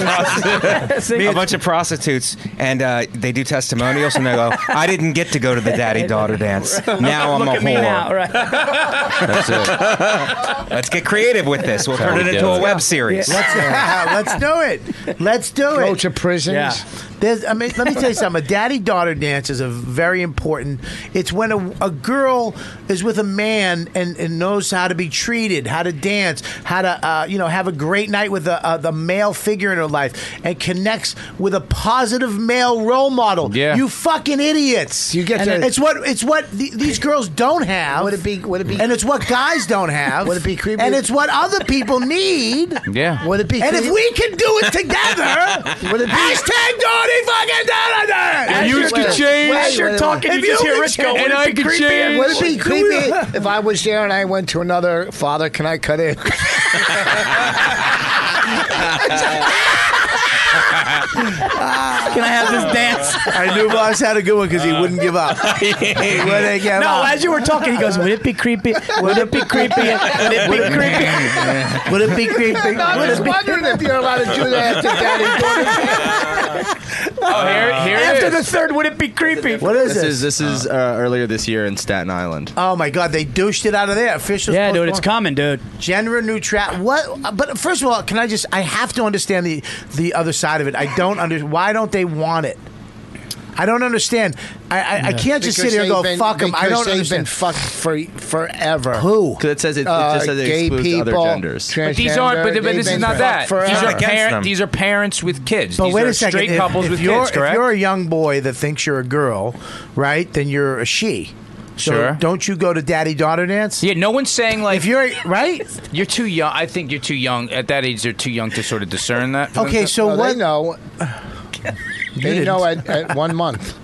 a bunch of prostitutes, and they do testimonials, and they go, "I didn't get to go to the daddy-daughter dance. Now I'm Look a at me whore." now, right? That's it. Let's get creative with this. We'll turn it into a web series. Let's do it. Let's do it. Go to prisons. Yeah. Let me tell you something. A daddy-daughter dance is a very important. It's when a girl is with a man and knows how to be treated, how to dance, how to have a great night with the male figure in her life, and connects with a positive male role model. Yeah. You fucking idiots. You get to- It's what these girls don't have. Would it be? And it's what guys don't have. Would it be creepy? And it's what other people need. Yeah. Would it be? And if we can do it together, Would it be? hashtag Donnie fucking Donnie. You could change. As you're talking, If you just you hear could Rich go, change- "Would and it I be could creepy?" change. Would it be creepy if I was there and I went to another father? Can I cut in? Can I have this dance? I knew Boss had a good one because he wouldn't give up. He wouldn't give No, up. as you were talking, he goes, "Would it be creepy? Would it be creepy? Would it be creepy?" Would it be creepy? I was wondering if you're allowed to do that to daddy-daughter. After the third, would it be creepy? What is this? This is earlier this year in Staten Island. Oh my God! They douched it out of there. Officials. Yeah, dude, it's coming, dude. Gender neutral. What? But first of all, can I just? I have to understand the other side of it. I don't understand. Why don't they want it? I don't understand. I can't just sit here and go, fuck them. I don't they've been understand. fucked forever. Who? Because it says it gay excludes people, other genders. But these aren't. But this is not that. These are parents with kids. But these wait are a second. Straight couples with you're, kids, correct? If you're a young boy that thinks you're a girl, right? Then you're a she. So Sure. don't you go to daddy-daughter dance? Yeah, no one's saying like if you're right. You're too young. I think you're too young at that age. They're too young to sort of discern that. for Okay, themselves. so what? They know. They know at 1 month.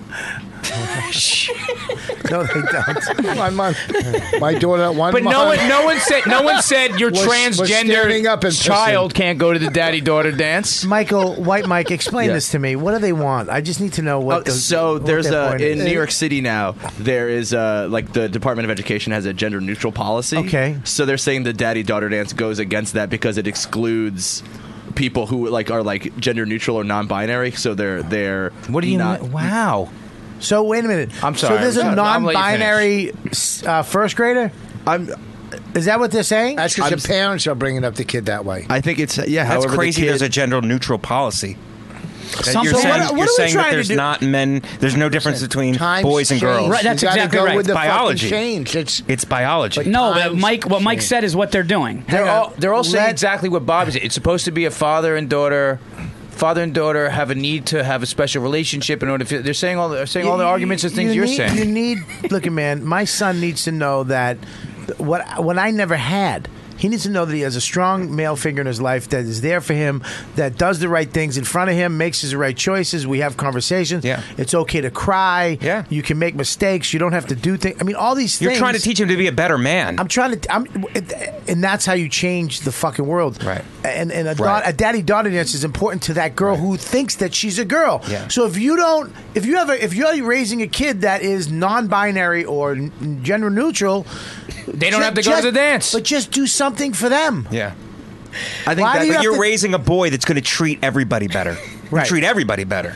No, they don't. 1 month. My daughter at 1 But month. no one said your Was standing up and transgender child can't go to the daddy-daughter dance. Michael, White Mike, explain Yeah. this to me. What do they want? I just need to know what. So there's their point in is. New York City now. There is like the Department of Education has a gender neutral policy. Okay. So they're saying the daddy-daughter dance goes against that because it excludes people who are gender neutral or non-binary. So they're What do you not? mean? Wow. So wait a minute. I'm sorry. So there's a I'm letting you non-binary first grader. Is that what they're saying? That's because the parents are bringing up the kid that way. I think it's That's however, the crazy. kid- There's a gender neutral policy. That Some you're people- saying, What are you're we saying that trying to there's do? not men. There's no difference between Times boys and change. girls. Right, that's You gotta exactly go right. with the fucking biology. change. It's biology. No, but what Mike said is what they're doing. They're all saying exactly what Bob is. It's supposed to be a father and daughter. Father and daughter have a need to have a special relationship in order to. They're saying all the arguments and things you're saying. You need. Look, man, my son needs to know that what I never had. He needs to know that he has a strong male figure in his life that is there for him, that does the right things in front of him, makes his right choices. We have conversations. Yeah. It's okay to cry. Yeah. You can make mistakes. You don't have to do things. I mean, all these You're things. trying to teach him to be a better man. I'm trying to, and that's how you change the fucking world. Right. And a daddy-daughter dance is important to that girl who thinks that she's a girl. Yeah. So if you're raising a kid that is non-binary or gender neutral, They don't have to go to the dance. but just do something for them. Yeah. I think Why do you have You're to- raising a boy that's going to treat everybody better. Right. Treat everybody better.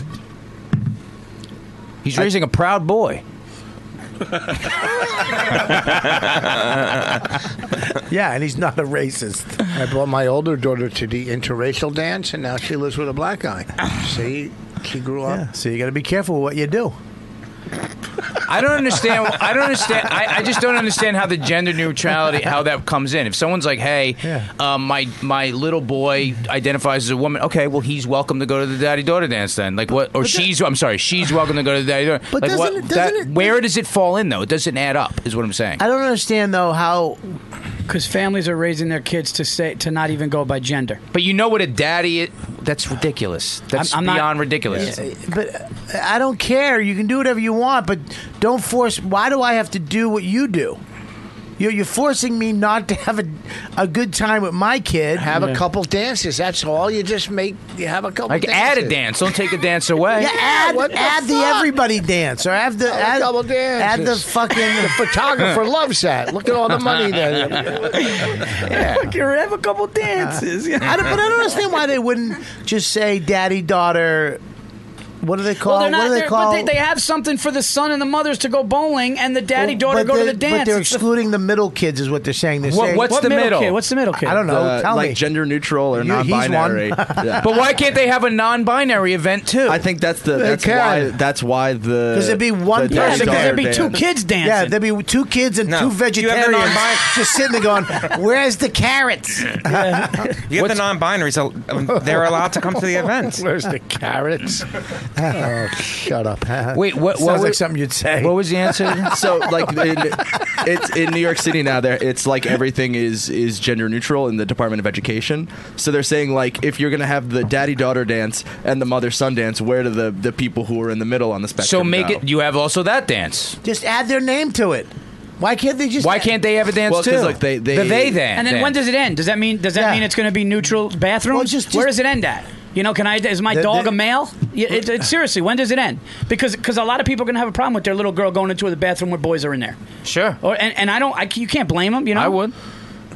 He's raising a proud boy. Yeah, and he's not a racist. I brought my older daughter to the interracial dance, and now she lives with a black guy. See, she grew up. Yeah, so you got to be careful with what you do. I don't understand. I just don't understand how the gender neutrality, how that comes in. If someone's like, "Hey, my little boy identifies as a woman," okay, well, he's welcome to go to the daddy-daughter dance then. Like what? Or she's welcome to go to the daddy-daughter. But like doesn't it- where does it fall in though? It doesn't add up. Is what I'm saying. I don't understand though how. Because families are raising their kids to not even go by gender. But you know what a daddy is? That's ridiculous. That's I'm not- beyond ridiculous. But I don't care. You can do whatever you want, but don't force. Why do I have to do what you do? You're forcing me not to have a good time with my kid. Have a couple dances. That's all. You just you have a couple. Like dances. add a dance. Don't take a dance away. Yeah, What the add the fuck? everybody dance, or add Have a couple dances. add the fucking The photographer loves that. Look at all the money there. Have a couple dances. But I don't understand why they wouldn't just say daddy daughter. What do they call? Well, they're not. What do they call? But they have something for the son and the mothers to go bowling, and the daddy-daughter go to the dance. But they're It's the- excluding the middle kids, is what they're saying. They're saying What's the middle? kid? What's the middle kid? I don't know. Tell like me. gender neutral or He's one. non-binary. Yeah. But why can't they have a non-binary event too? I think that's why the Because there'd be one the person. daddy-daughter there'd be two dance. kids dancing. Yeah, there'd be two kids and No. two You have the vegetarians non-binary- just sitting there going, "Where's the carrots?" You have the non-binaries. They're allowed to come to the event. Where's the carrots? Oh, shut up. Wait, what Sounds like was, something you'd say. what was the answer? So like it's in New York City now. It's like everything is gender neutral in the Department of Education. So they're saying like if you're gonna have the daddy-daughter dance and the mother-son dance, where do the people who are in the middle on the spectrum? So make go? it. You have also that dance. Just add their name to it. Why can't they just? Why can't they have a dance Well, 'cause, too? like, they- the they then. And then when does it end? Does that mean it's going to be neutral bathrooms? Well, just- Where does it end at? You know, is my dog a male? Seriously, when does it end? Because a lot of people are going to have a problem with their little girl going into the bathroom where boys are in there. Sure. And you can't blame them. You know, I would.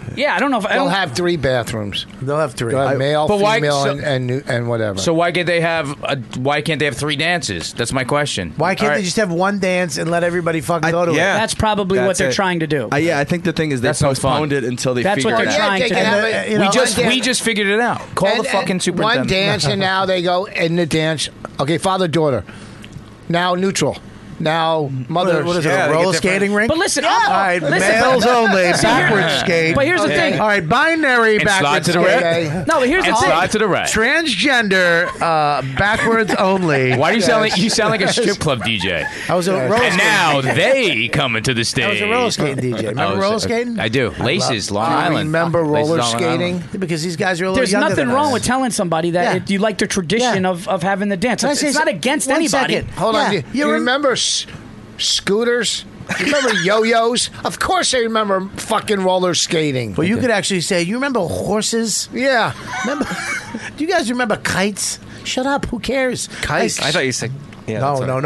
Yeah, I don't know if They'll have 3 bathrooms. They'll have 3. They'll have male, But why- female, so- and whatever. So why can't they have? Why can't they have 3 dances? That's my question. Why can't they just have one dance and let everybody fucking go to it? That's probably what That's they're it. trying to do. Yeah, I think the thing is they That's no fun. postponed it until they That's figured what it they're out. trying to do. We just figured it out. Call the fucking One superintendent. dance, and now they go in the dance. Okay, father, daughter. Now neutral. Now mother. What is it, a roller skating rink? But listen, all right, males only, backwards skate. But here's the thing. All right, binary And backwards slide to the skate. right. No, but here's the And thing. slide to the right. Transgender, backwards only. Why do you sound like you sound like a strip club DJ? I was a roller And now skating DJ. they come into the stage. I was a roller skating DJ. Remember Oh, roller so- skating? I do. Laces, Long Do you Island. remember Laces, roller Long skating? Island. Because these guys are a little There's younger nothing than wrong us. with telling somebody that you like the tradition of having the dance. Can I It's say not against one anybody. second? Hold on. Yeah, You remember scooters? You remember yo-yos? Of course I remember fucking roller skating. Well, you could actually say, you remember horses? Yeah. Remember? Do you guys remember kites? Shut up. Who cares? Kites? I thought you said. Yeah, No. that's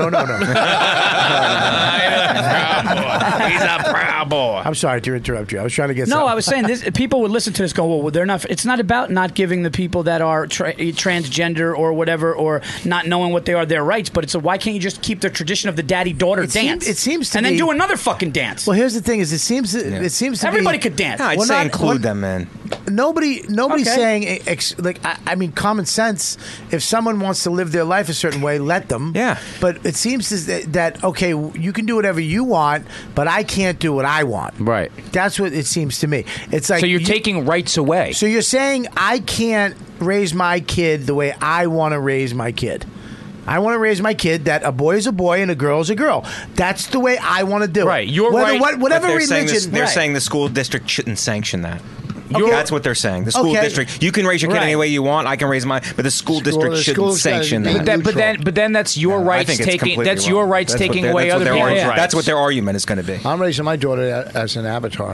He's a proud boy. I'm sorry to interrupt you. I was trying to get No, something. I was saying this. People would listen to this, go, "Well, they're not." It's not about not giving the people that are transgender or whatever, or not knowing what they are their rights. But it's why can't you just keep the tradition of the daddy-daughter dance? It seems to and be, then do another fucking dance. Well, here's the thing: is it seems to Everybody be, could dance. No, I'd Well, say not- include them, man. Nobody's Okay. saying I mean common sense. If someone wants to live their life a certain way, let them. Yeah. But it seems that okay, you can do whatever you want, but I can't do what I want. Right. That's what it seems to me. It's like So you're taking rights away. So you're saying I can't raise my kid the way I want to raise my kid. I want to raise my kid that a boy is a boy and a girl is a girl. That's the way I want to do it. Right. You're right. Whatever But they're saying religion. they're Right. saying the school district shouldn't sanction that. Okay. That's what they're saying. The school Okay. district. You can raise your kid Right. any way you want. I can raise mine, but the school district the shouldn't school's gotta sanction be that. But then that's your I rights think it's taking. completely That's wrong. your rights That's what taking their- away that's what other their people's argument- rights. That's what their argument is going to be. I'm raising my daughter as an avatar.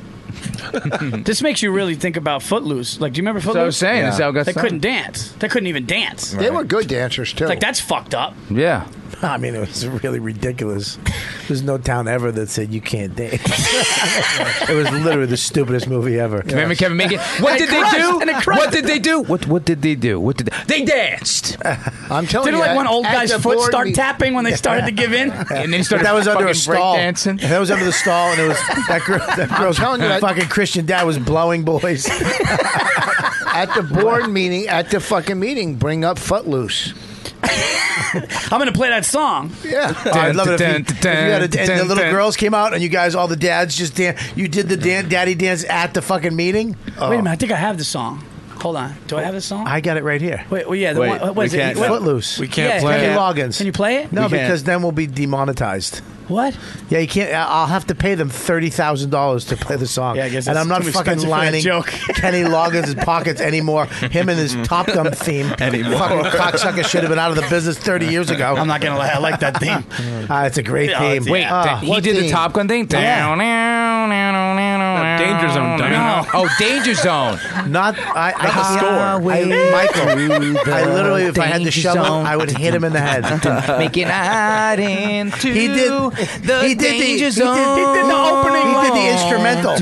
This makes you really think about Footloose. Like, do you remember Footloose? So I was saying, that's how it got they started. couldn't dance. They couldn't even dance. They were good dancers too. Like that's fucked up. Yeah. I mean, it was really ridiculous. There's no town ever that said you can't dance. It was literally the stupidest movie ever. Remember Kevin Bacon? What did they do? What did they do? What did they do? What did they danced? I'm telling Didn't you, like one old at guy's the foot board start meet- tapping when they started to give in? And then he started That was under a fucking stall. breakdancing. That was under the stall, and it was that girl's telling you that- fucking Christian dad was blowing boys. At the board meeting, at the fucking meeting, bring up Footloose. I'm going to play that song. Yeah. Oh, I'd love it if you had and the little girls came out and you guys, all the dads, just you did the daddy dance at the fucking meeting. Wait a minute. I think I have the song. Hold on. Do I have the song? I got it right here. Wait, well, yeah. The Wait, one, what is we it? can't- What- Footloose. We can't Yeah, play Kenny it. Loggins. Can you play it? No, We can't. because then we'll be demonetized. What? Yeah, you can't. I'll have to pay them $30,000 to play the song. Yeah, I guess and that's I'm not too fucking expensive for that lining joke. Kenny Loggins' pockets anymore. Him and his Top Gun theme. Anymore. Fucking cocksucker should have been out of the business 30 years ago. I'm not going to lie. I like that theme. It's a great Yeah, theme. it's- Wait, he what did the theme? Top Gun thing. Yeah. Danger Zone, dummy. No. Oh, Danger Zone. Not I. I the score. Michael. I literally, if I had to shove him, I would hit him in the head. Making out into He did. the He did Danger the Zone. opening. He did the instrumental.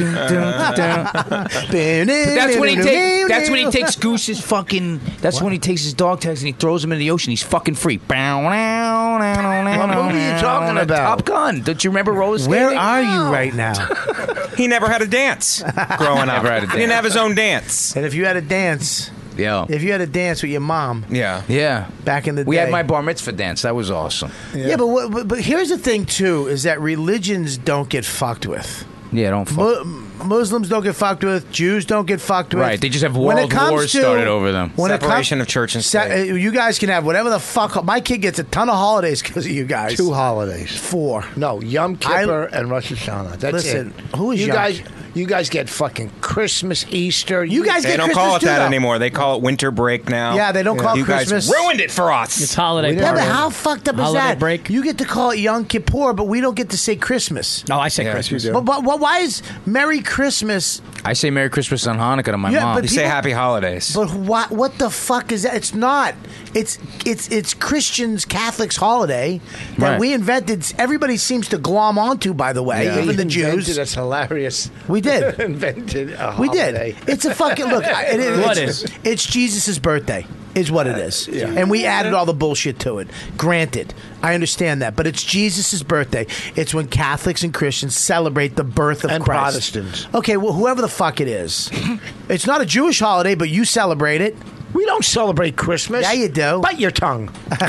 That's when he takes. That's when he takes Goose's fucking. That's when he takes his dog tags and he throws him in the ocean. He's fucking free. What movie are you talking about? Top Gun. Don't you remember roller skating? Where are you right now? He never had a dance growing up. Never had a He didn't dance. have his own dance. And if you had a dance, Yeah. if you had a dance with your mom Yeah. Yeah. back in the day, We had my bar mitzvah dance. That was awesome. Yeah, but here's the thing too: is that religions don't get fucked with. Yeah, don't fuck. Muslims don't get fucked with. Jews don't get fucked with. Right, they just have When it world comes wars to- started over them. When it Separation of church and state. You guys can have whatever the fuck. My kid gets a ton of holidays because of you guys. 2 holidays. 4. No, Yom Kippur and Rosh Hashanah. That's Listen, it. who is you Yom- guys? You guys get fucking Christmas, Easter. You guys They get don't Christmas call it too, that though. anymore. They call it winter break now. Yeah, they don't call it you Christmas. guys ruined it for us. It's holiday Yeah, party. but how fucked up is Holiday that? break. You get to call it Yom Kippur, but we don't get to say Christmas. No, I say Yeah, Christmas. you do. But why is Merry Christmas I say Merry Christmas on Hanukkah to my Yeah, mom. but You say people- Happy Holidays. But what the fuck is that? It's not. It's Christians, Catholics holiday that Right. we invented. Everybody seems to glom onto. By the way, even the Jews. That's hilarious. We did. Invented a We holiday. did. It's a fucking look. What It's Jesus' birthday. Is what it is. Yeah. And we added all the bullshit to it. Granted, I understand that, but it's Jesus' birthday. It's when Catholics and Christians celebrate the birth of And Christ. Protestants. Okay, well, whoever the fuck it is, it's not a Jewish holiday, but you celebrate it. We don't celebrate Christmas. Yeah, you do. Bite your tongue.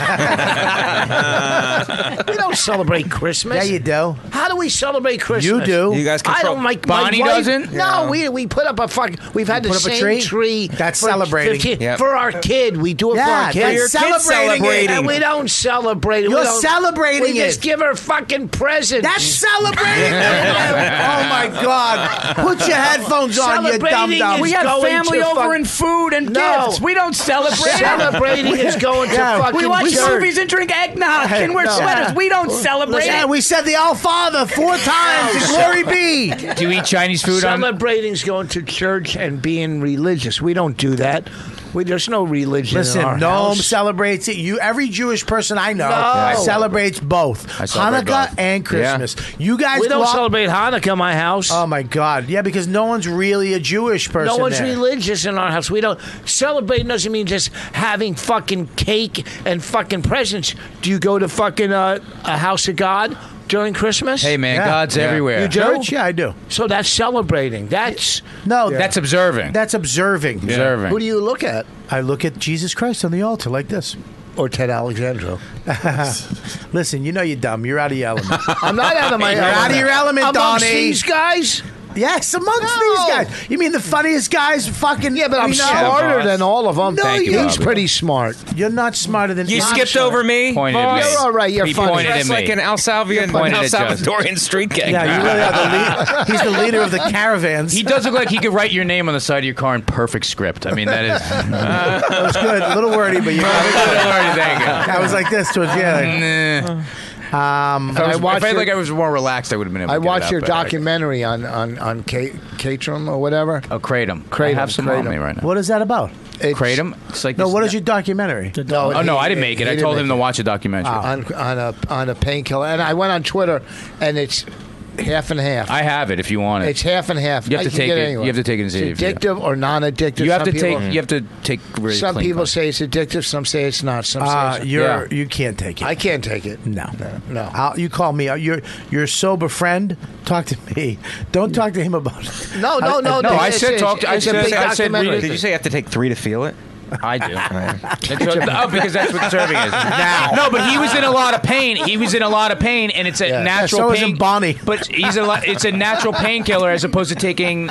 We don't celebrate Christmas. Yeah, you do. How do we celebrate Christmas? You do. You guys I control. don't like. Bonnie my wife, doesn't? No, we put up a fucking. We've had You the put up a same tree? That's for celebrating. 15 Yep. for our kid. We do it for Yeah, our kid. that's your kid's celebrating it. And we don't celebrate it. You're We don't- celebrating we just it. give her fucking presents. That's celebrating it. Oh my God! Put your headphones on, you dumb Celebrating dumb. is We have going family to over fuck- and food and No. gifts. We don't celebrate. Celebrating is going to Yeah, fucking We watch church. movies and drink eggnog and wear No. sweaters. We don't celebrate. Yeah, we said the Our Father 4 times. and glory be. Do you eat Chinese food on? Celebrating's going to church and being religious. We don't do that. There's no religion in our Listen, Noam house. celebrates it. Every Jewish person I know No. celebrates both I celebrate Hanukkah both. and Christmas. You guys We don't lo- celebrate Hanukkah in my house. Oh my God! Yeah, because no one's really a Jewish person. No one's there. religious in our house. We don't celebrate. Doesn't mean just having fucking cake and fucking presents. Do you go to fucking a house of God during Christmas? Hey man, Yeah. God's everywhere. You do? Church? Yeah, I do. So that's celebrating. That's No, That's observing. that's observing. Observing. who do you look at? I look at Jesus Christ on the altar like this. Or Ted Alexandro. Listen, you know you're dumb. You're out of your element. I'm not out of my You're element. out of your element, Amongst Donnie. these guys. Yes, amongst No. these guys. You mean the funniest guys? Fucking Yeah, but I'm we know? smarter than all of them. No, Thank you, He's Bobby. pretty smart. You're not smarter than You I'm skipped smart. over me. Pointed at me. You're all right. You're He funny. pointed at That's me. like an El pointed at Salvadorian street gang. Yeah, you really are the lead. He's the leader of the caravans. He does look like he could write your name on the side of your car in perfect script. I mean, that is. That was good. A little wordy, but you got it. Thank you. I was like this towards you. Like, Nah. Um, If I watched felt your- like I was more relaxed, I would have been able to I get it watched out your better. documentary on Catrum or whatever. Oh, Kratom. I Kratom, have some on Kratom. me right now. what is that about? Kratom? It's like No, this- what is your documentary? No, Oh, no, I didn't make it. I told him to watch a documentary. on a painkiller, and I went on Twitter, and it's half and half. I have it if you want it. It's half and half. You have to can take get it. anywhere. You have to take it and see It's if you- addictive or non-addictive. You have Some to take. people- You have to take. Really Some clean people cuts. say it's addictive. Some say it's not. Some say it's You can't take it. I can't take it. No, no. You call me. Your sober friend. Talk to me. Don't talk to him about it. No. I said talk to. I It's a said. big I said. documentary. read it. Did you say you have to take 3 to feel it? I do. Oh, because that's what serving is. No, but he was in a lot of pain. He was in a lot of pain, and it's a natural so pain. isn't Bonnie. But it's a natural painkiller as opposed to taking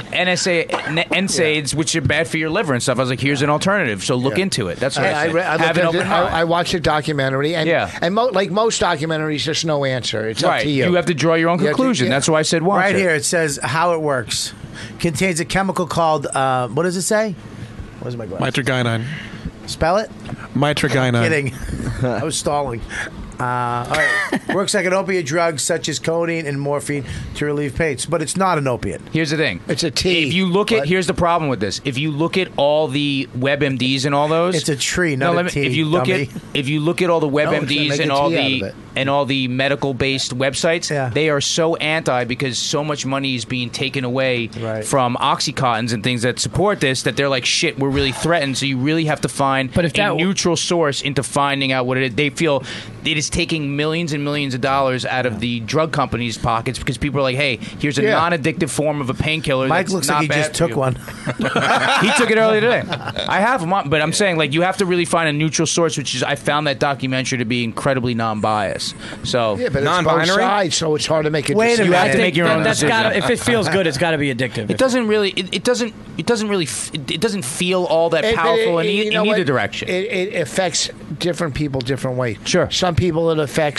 NSAIDs, which are bad for your liver and stuff. I was like, here's an alternative. So look into it. That's what I said. Have an open mind. I watched a documentary, and like most documentaries, there's no answer. It's up to you. You have to draw your own You have to- conclusion. That's why I said watch Right it. here it says how it works. Contains a chemical called what does it say? Where's my glass? Mitragynine. Spell it. Mitragynine. Kidding. I was stalling. All right. Works like an opiate drug such as codeine and morphine to relieve pain, but it's not an opiate. Here's the thing. It's a tea. If you look at, here's the problem with this. If you look at all the WebMDs and all those, It's a tree, not a tea, If you look dummy. at all the No, it's gonna WebMDs make and a all tea out the of it. and all the medical based websites, they are so anti because so much money is being taken away from Oxycontins and things that support this that they're like, shit, we're really threatened. So you really have to find a neutral source into finding out what it is. They feel it is taking millions and millions of dollars out of the drug companies' pockets because people are like, hey, here's a non-addictive form of a painkiller. Mike that's looks not like he bad just for took you. one. He took it earlier today. I have them on, but I'm saying like you have to really find a neutral source, which is I found that documentary to be incredibly non-biased. So Yeah, but it's both sides, so it's hard to make a Wait a decision. minute. You have to make your own That's decision. gotta, if it feels good, it's got to be addictive. It doesn't really. It doesn't really. It doesn't feel all that powerful in, you know in either what? direction. It affects different people different ways. Sure. Some people it affects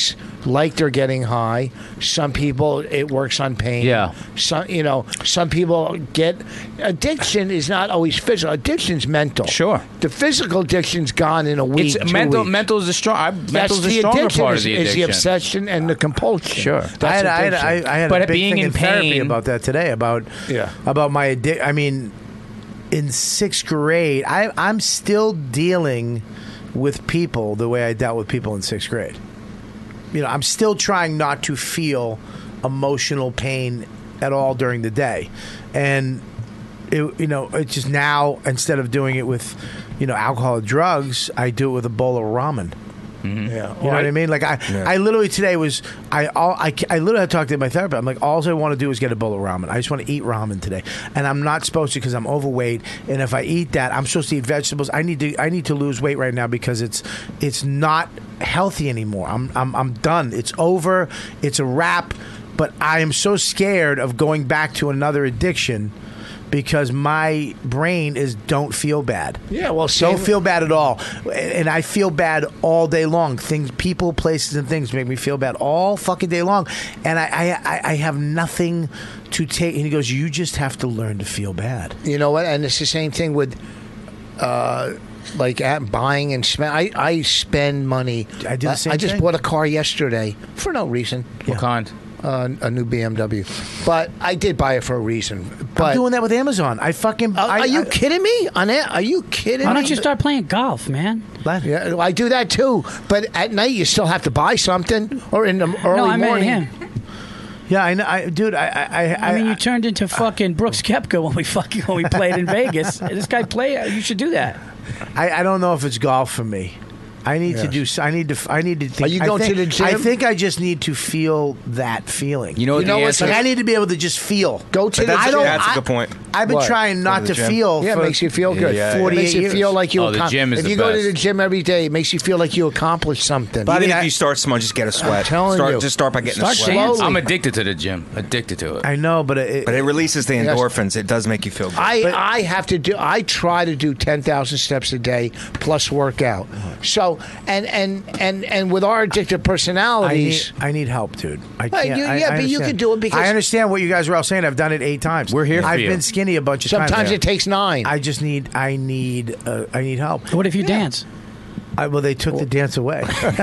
like they're getting high. Some people it works on pain. Yeah. Some people get addiction is not always physical. Addiction's mental. Sure. The physical addiction's gone in a week. It's 2 mental. weeks. Mental is the strong. Mental's the the stronger addiction part of the addiction. is the obsession and the compulsion. Sure. That's I had But a big being thing in in therapy pain- about that today. About my addiction. I mean, in 6th grade, I'm still dealing with people the way I dealt with people in 6th grade. I'm still trying not to feel emotional pain at all during the day, and it's just now instead of doing it with alcohol or drugs, I do it with a bowl of ramen. Mm-hmm. Yeah, You know what I mean? Like I literally today was I literally had talked to my therapist. I'm like, all I want to do is get a bowl of ramen. I just want to eat ramen today, and I'm not supposed to because I'm overweight. And if I eat that, I'm supposed to eat vegetables. I need to lose weight right now because it's not healthy anymore. I'm done. It's over. It's a wrap. But I am so scared of going back to another addiction. Because my brain is don't feel bad. Yeah, well, don't feel bad at all, and I feel bad all day long. Things, people, places, and things make me feel bad all fucking day long, and I have nothing to take. And he goes, "You just have to learn to feel bad." You know what? And it's the same thing with, buying and spend. I spend money. I do the same I just thing. bought a car yesterday for no reason. What kind? A new BMW, but I did buy it for a reason. But I'm doing that with Amazon. I fucking. Are you kidding me? Are you kidding Why me? don't you start playing golf, man? Yeah, I do that too. But at night, you still have to buy something, or in the early No, I meant morning. him. Yeah, I know, dude. I mean, you turned into fucking Brooks Koepka when we played in Vegas. This guy You should do that. I don't know if it's golf for me. I need to do. I need to think. Are you going to the gym? I think I just need to feel that feeling. You know what the answer Like is? I need to be able to just feel. Go to the That's, gym. that's a good point. I've been What? trying not Go to to the gym? feel. Yeah, it for makes you feel good. Yeah, It 48 makes you years. feel like you. Oh, the gym is if the you go to best. the gym every day, it makes you feel like you accomplished something. Even if you start small, just get a sweat. telling you. Just start by getting Start a sweat. dancing. I'm addicted to the gym. Addicted to it. I know, but But it releases the endorphins. It does make you feel good. I have to do. I try to do 10,000 steps a day plus workout. So and with our addictive personalities, I need help, dude. I Well, can't. you- I yeah, but you understand. can do it because- I understand what you guys are all saying. I've done it 8 times. We're here for I've you. been skinny a bunch of times. sometimes it takes 9. I just need. I need help. What if you dance? Well, they took the dance away.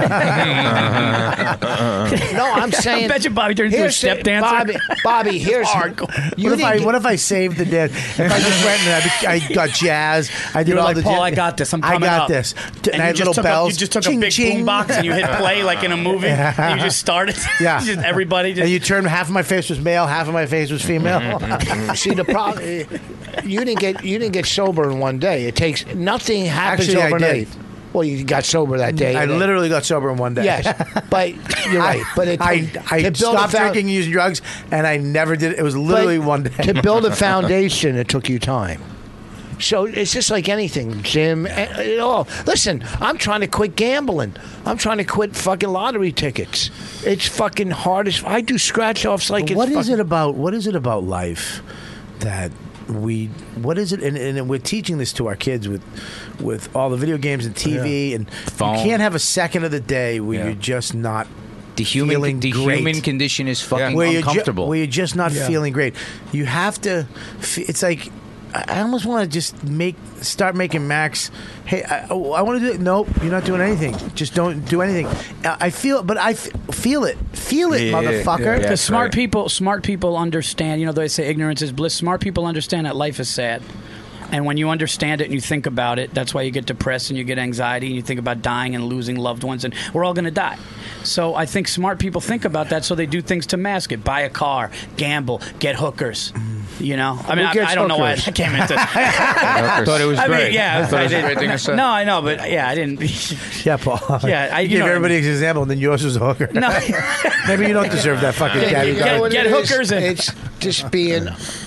No, I'm saying. I bet you Bobby turned into a here's step the- dancer. Bobby, here's What if I saved the dance? If I just went and I got jazz, I did You were all like, the. Paul, I got this. I'm coming I got up. this. And I had you little just bells. you just took Ching, a big ching. boom box and you hit play like in a movie. And you just started. Yeah. Just everybody just. And you turned half of my face was male, half of my face was female. See the problem. You didn't get sober in one day. It takes nothing happens Actually, I overnight. did. Well, you got sober that day. I literally got sober in one day. Yes, but you're right. But I stopped drinking, using drugs, and I never did. It was literally one day. To build a foundation, it took you time. So it's just like anything, Jim. It all. Listen, I'm trying to quit gambling. I'm trying to quit fucking lottery tickets. It's fucking hard as I do scratch offs like it's. What is fucking- it about? What is it about life that what is it? And we're teaching this to our kids with all the video games and TV, and Phone. you can't have a second of the day where you're just not. The human great. condition is fucking where uncomfortable. where you're just not feeling great. You have to. It's like I almost want to just start making Max. Hey, I want to do it. Nope, you're not doing anything. Just don't do anything. I feel, but I feel it, motherfucker. Because smart people understand. You know, they say ignorance is bliss. Smart people understand that life is sad. And when you understand it and you think about it, that's why you get depressed and you get anxiety and you think about dying and losing loved ones, and we're all going to die. So I think smart people think about that, so they do things to mask it. Buy a car, gamble, get hookers. You know? I mean, I don't know why I came into Thought it was I mean, great. yeah, Thought it was a I great thing to did. say. No, I know, but yeah, I didn't. Yeah, Paul. Yeah, you you gave know what I everybody an example, and then yours was a hooker. No. Maybe you don't deserve that fucking daddy. Get hookers in. It's just being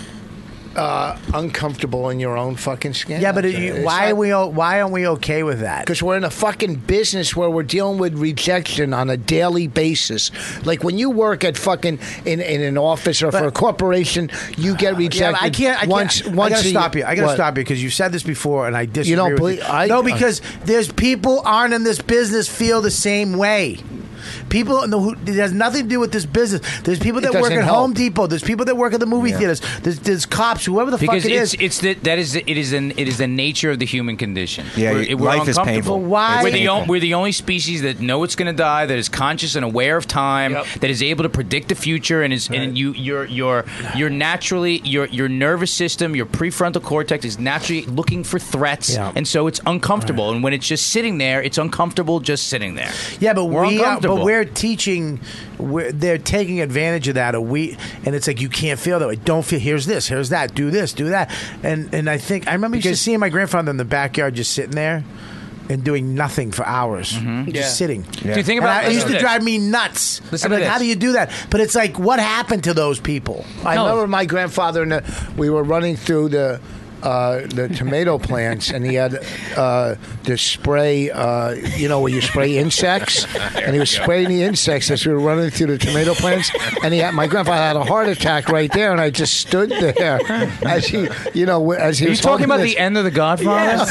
uncomfortable in your own fucking skin. Yeah, but why aren't we okay with that? Because we're in a fucking business where we're dealing with rejection on a daily basis. Like when you work at fucking in an office or for a corporation, you get rejected. I can't. Once I gotta a stop year. you. I gotta What? stop you because you've said this before, and I disagree. You don't with believe? No, because there's people aren't in this business feel the same way. people who it has nothing to do with this business. There's people that work doesn't at help. Home Depot. There's people that work at the movie theaters. There's cops. Whoever the Because fuck it is. it is the nature of the human condition. Yeah, we're life is uncomfortable. painful. Why? We're the only species that know it's going to die, that is conscious and aware of time, that is able to predict the future, and you're naturally your nervous system, your prefrontal cortex is naturally looking for threats, and so it's uncomfortable. And when it's just sitting there, it's uncomfortable just sitting there. Yeah, but we're uncomfortable. but we're teaching. They're taking advantage of that. And it's like you can't feel that way. Don't feel. Here's this. Here's that. Do this. Do that. And I think I remember just seeing my grandfather in the backyard just sitting there and doing nothing for hours, just sitting. Do you think about? It used to drive me nuts. Listen I'm to like, how this. do you do that? But it's like, what happened to those people? I remember my grandfather, we were running through the tomato plants, and he had this spray, where you spray insects, and he was spraying the insects as we were running through the tomato plants, and my grandfather had a heart attack right there, and I just stood there as he, as he Are you was talking about this. the end of The Godfather?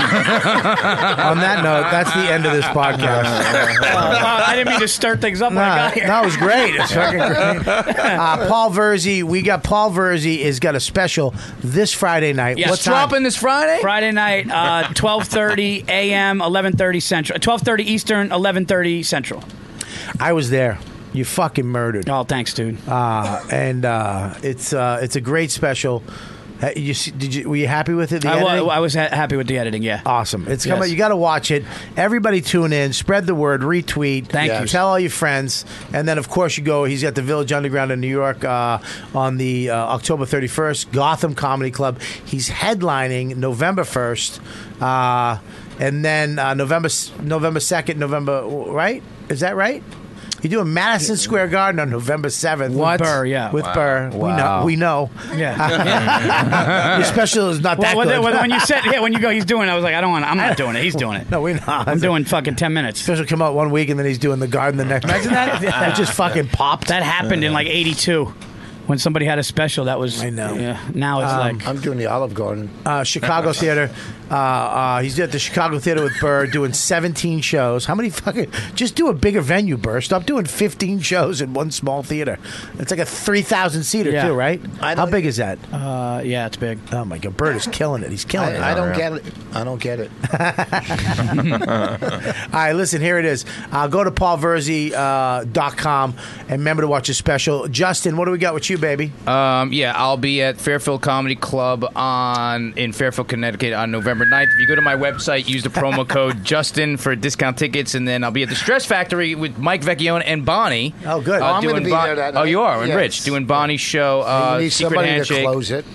On that note, that's the end of this podcast. I didn't mean to stir things up when I got here. That was great. It's fucking great. Paul Verzi, Paul Verzi has got a special this Friday night. Yes. What time? Dropping this Friday? Friday night, 12:30 a.m., 11:30 Central. 12:30 Eastern, 11:30 Central. I was there. You fucking murdered. Oh, thanks, dude. It's a great special. Were you happy with it? I was happy with the editing. Yeah, awesome. It's coming. You got to watch it. Everybody tune in. Spread the word. Retweet. Thank you. Tell all your friends. And then, of course, you go. He's at the Village Underground in New York on the October 31st. Gotham Comedy Club. He's headlining November 1st, and then November 2nd. Right? Is that right? You're doing Madison Square Garden on November 7th. With Burr, yeah. With Burr. Wow. We know. Yeah. Your special is not that good. When you said, when you go, he's doing it, I was like, I'm not doing it. He's doing it. No, we're not. I'm doing fucking 10 minutes. Special come out 1 week and then he's doing the Garden the next. Imagine that. It just fucking popped. That happened in like 82. When somebody had a special, that was. I know. Yeah. Now it's like. I'm doing the Olive Garden. Chicago Theater. He's at the Chicago Theater with Burr doing 17 shows. How many fucking. Just do a bigger venue, Burr. Stop doing 15 shows in one small theater. It's like a 3,000 seater, too, right? How big is that? Yeah, it's big. Oh, my God. Burr is killing it. He's killing it. I don't get it. I don't get it. All right, listen, here it is. Go to paulverzi.com and remember to watch his special. Justin, what do we got with you, baby? Yeah, I'll be at Fairfield Comedy Club in Fairfield, Connecticut on November 9th. If you go to my website, use the promo code Justin for discount tickets, and then I'll be at the Stress Factory with Mike Vecchione and Bonnie. Oh, good. I'm going to be there that night. Oh, you are? And Yes. Rich, doing Bonnie's show, You need Secret somebody Handshake. to close it.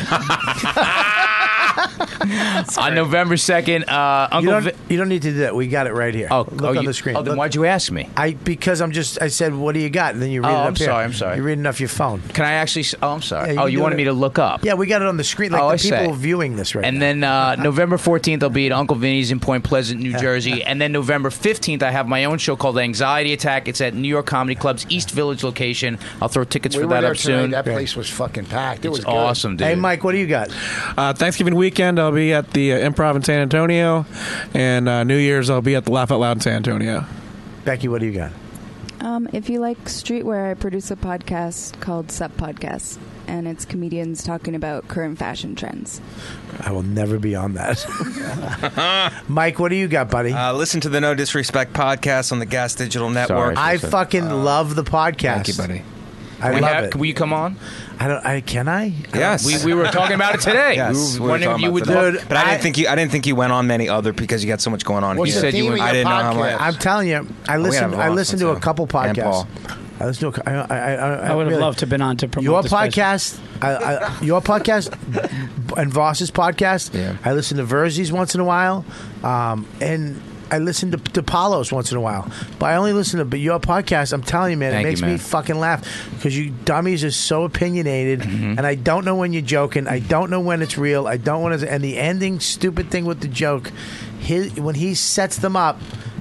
On November 2nd, You don't need to do that. We got it right here. Look on the screen. Oh, then Look. why'd you ask me? Because I said, what do you got? And then you read it up I'm here. sorry, I'm sorry. You're reading off your phone. Can I actually? Oh, I'm sorry. Yeah, You wanted me to look up? Yeah, we got it on the screen. Like Oh, the I people see. viewing this right And now. then November 14th, I'll be at Uncle Vinny's in Point Pleasant, New Jersey. And then November 15th, I have my own show called Anxiety Attack. It's at New York Comedy Club's East Village location. I'll throw tickets We for were that there up tonight. soon. That place was fucking packed. It was good. Awesome, dude. Hey, Mike, what do you got? Thanksgiving weekend, I'll be at the Improv in San Antonio, and New Year's, I'll be at the Laugh Out Loud in San Antonio. Becky, what do you got? If you like streetwear, I produce a podcast called Sup Podcast, and it's comedians talking about current fashion trends. I will never be on that. Mike, what do you got, buddy? Listen to the No Disrespect podcast on the Gas Digital Network. I fucking love the podcast. Thank you, buddy. I love it. Will you come on? Can I? Yes, we were talking about it today. Yes, we were wondering if you would do do it. But I didn't think you went on many other because you got so much going on. What's You the said you theme went. of I your didn't know how much. podcast? I'm telling you, I listened to a couple And Paul. podcasts. I listened to. I would have loved to have been on to promote your the special. podcast. Your podcast and Voss's podcast. Yeah. I listen to Verzi's once in a while, and I listen to Paulo's once in a while. But I only listen to your podcast. I'm telling you, man, Thank it makes you, me man. fucking laugh because you dummies are so opinionated, and I don't know when you're joking. I don't know when it's real. I don't want to. And the ending stupid thing with the joke, when he sets them up.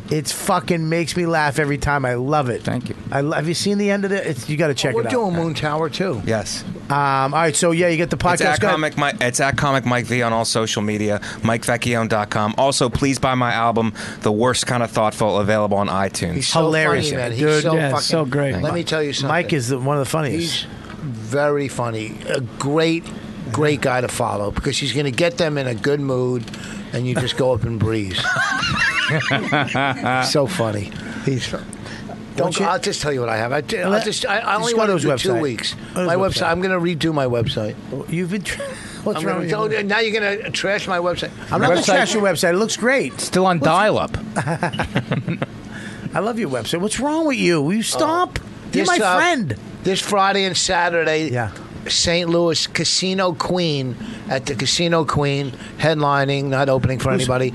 It fucking makes me laugh every time. I love it. Thank you. Have you seen the end of it? You got to check We're it out. doing Moon Tower too. Yes. All right, so yeah, you get the podcast. It's at Comic Mike V on all social media, MikeVecchione.com. Also, please buy my album, The Worst Kind of Thoughtful, available on iTunes. He's so hilarious, funny, man. He's so fucking great. Let me tell you something. Mike is one of the funniest. He's very funny. A great guy to follow because he's going to get them in a good mood, and you just go up and breeze. So funny. I'll just tell you what I have. I only want to do 2 weeks. My website. I'm going to redo my website. You've been. What's wrong with you? Now you're going to trash my website. I'm not going to trash your website. It looks great. Still on dial-up. I love your website. What's wrong with you? Will you stop? You're my friend. This Friday and Saturday. Yeah. St. Louis Casino Queen at the Casino Queen, headlining, not opening for anybody.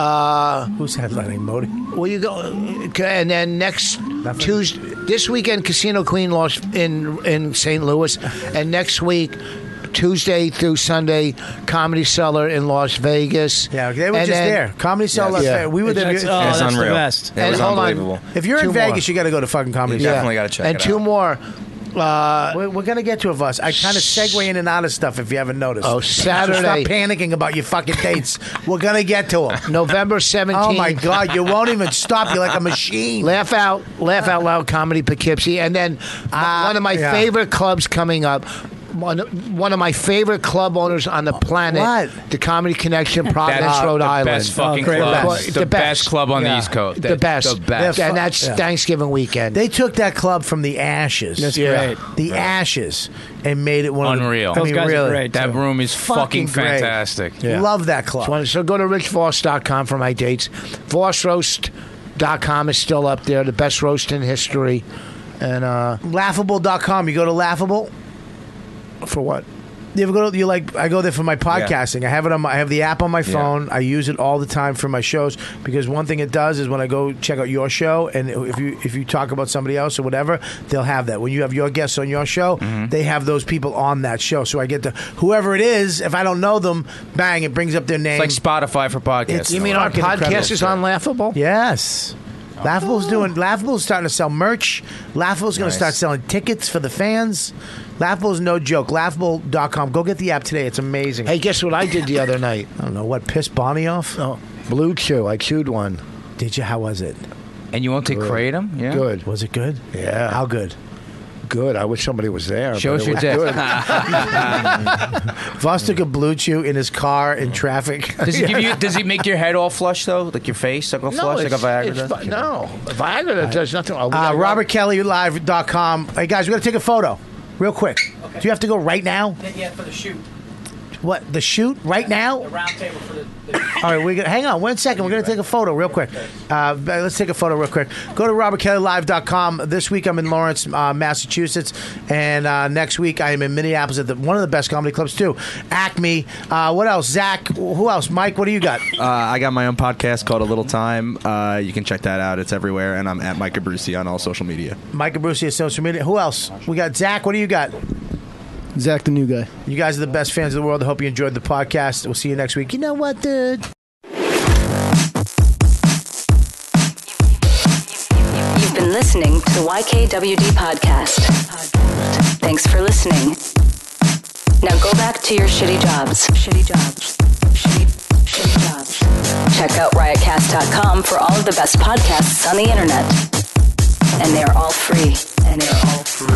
Who's headlining, Modi? Well, you go, and then next Tuesday, this weekend, Casino Queen lost in St. Louis, and next week, Tuesday through Sunday, Comedy Cellar in Las Vegas. Yeah, they were just there. Comedy Cellar. Yes. We were there. It's unreal. The best. It was unbelievable. If you're in Vegas, you got to go to fucking Comedy Cellar. Definitely got to check it out. And two more. We're going to get to us. I kind of segue in and out of stuff if you haven't noticed. Oh, Saturday. So stop panicking about your fucking dates. We're going to get to them. November 17th. Oh, my God. You won't even stop. You're like a machine. Laugh Out Loud Comedy Poughkeepsie. And then one of my favorite clubs coming up. One of my favorite club owners on the planet. What? The Comedy Connection, Providence, Rhode Island. Best fucking club. The best club on the East Coast. The best. The best. And that's Thanksgiving weekend. They took that club from the ashes. That's great. The ashes. And made it one unreal. of the... Those guys really, are great. That room is fucking great. fantastic. Love that club. So go to richvoss.com for my dates. VossRoast.com is still up there. The best roast in history. And Laughable.com. You go to Laughable? For what? You ever go to, I go there for my podcasting. I have it I have the app on my phone. I use it all the time for my shows because one thing it does is when I go check out your show, and if you talk about somebody else or whatever, they'll have that. When you have your guests on your show, they have those people on that show. So I get to whoever it is. If I don't know them, bang, it brings up their name. It's like Spotify for podcasts. You mean our podcast is on Laughable? Yes. Laughable's starting to sell merch. Laughable's going to start selling tickets for the fans. Laughable's no joke. Laughable.com. Go get the app today. It's amazing. Hey, guess what I did the other night? I don't know. What, pissed Bonnie off? Oh, Blue Chew. I chewed one. Did you? How was it? And you won't take kratom? Yeah. Good. Was it good? Yeah. How good? Good. I wish somebody was there. Show us your dick. Voss took a Blue Chew in his car in traffic. Does he make your head all flush though? Like your face like all flush like a Viagra does? No. Viagra does nothing. RobertKellyLive.com. Hey guys, we got to take a photo real quick. Okay. Do you have to go right now? Yeah, for the shoot. What, the shoot right now? The round table for the all right, hang on 1 second. We're going to take a photo real quick. Let's take a photo real quick. Go to RobertKellyLive.com. This week I'm in Lawrence, Massachusetts, and next week I am in Minneapolis at one of the best comedy clubs too, Acme. What else? Zach? Who else? Mike? What do you got? I got my own podcast called A Little Time. You can check that out. It's everywhere, and I'm at Mike Abruzzi on all social media. Mike Abruzzi on social media. Who else? We got Zach. What do you got? Zach, the new guy. You guys are the best fans of the world. I hope you enjoyed the podcast. We'll see you next week. You know what, dude? You've been listening to the YKWD podcast. Thanks for listening. Now go back to your shitty jobs. Shitty jobs. Shitty jobs. Check out riotcast.com for all of the best podcasts on the internet. And they are all free.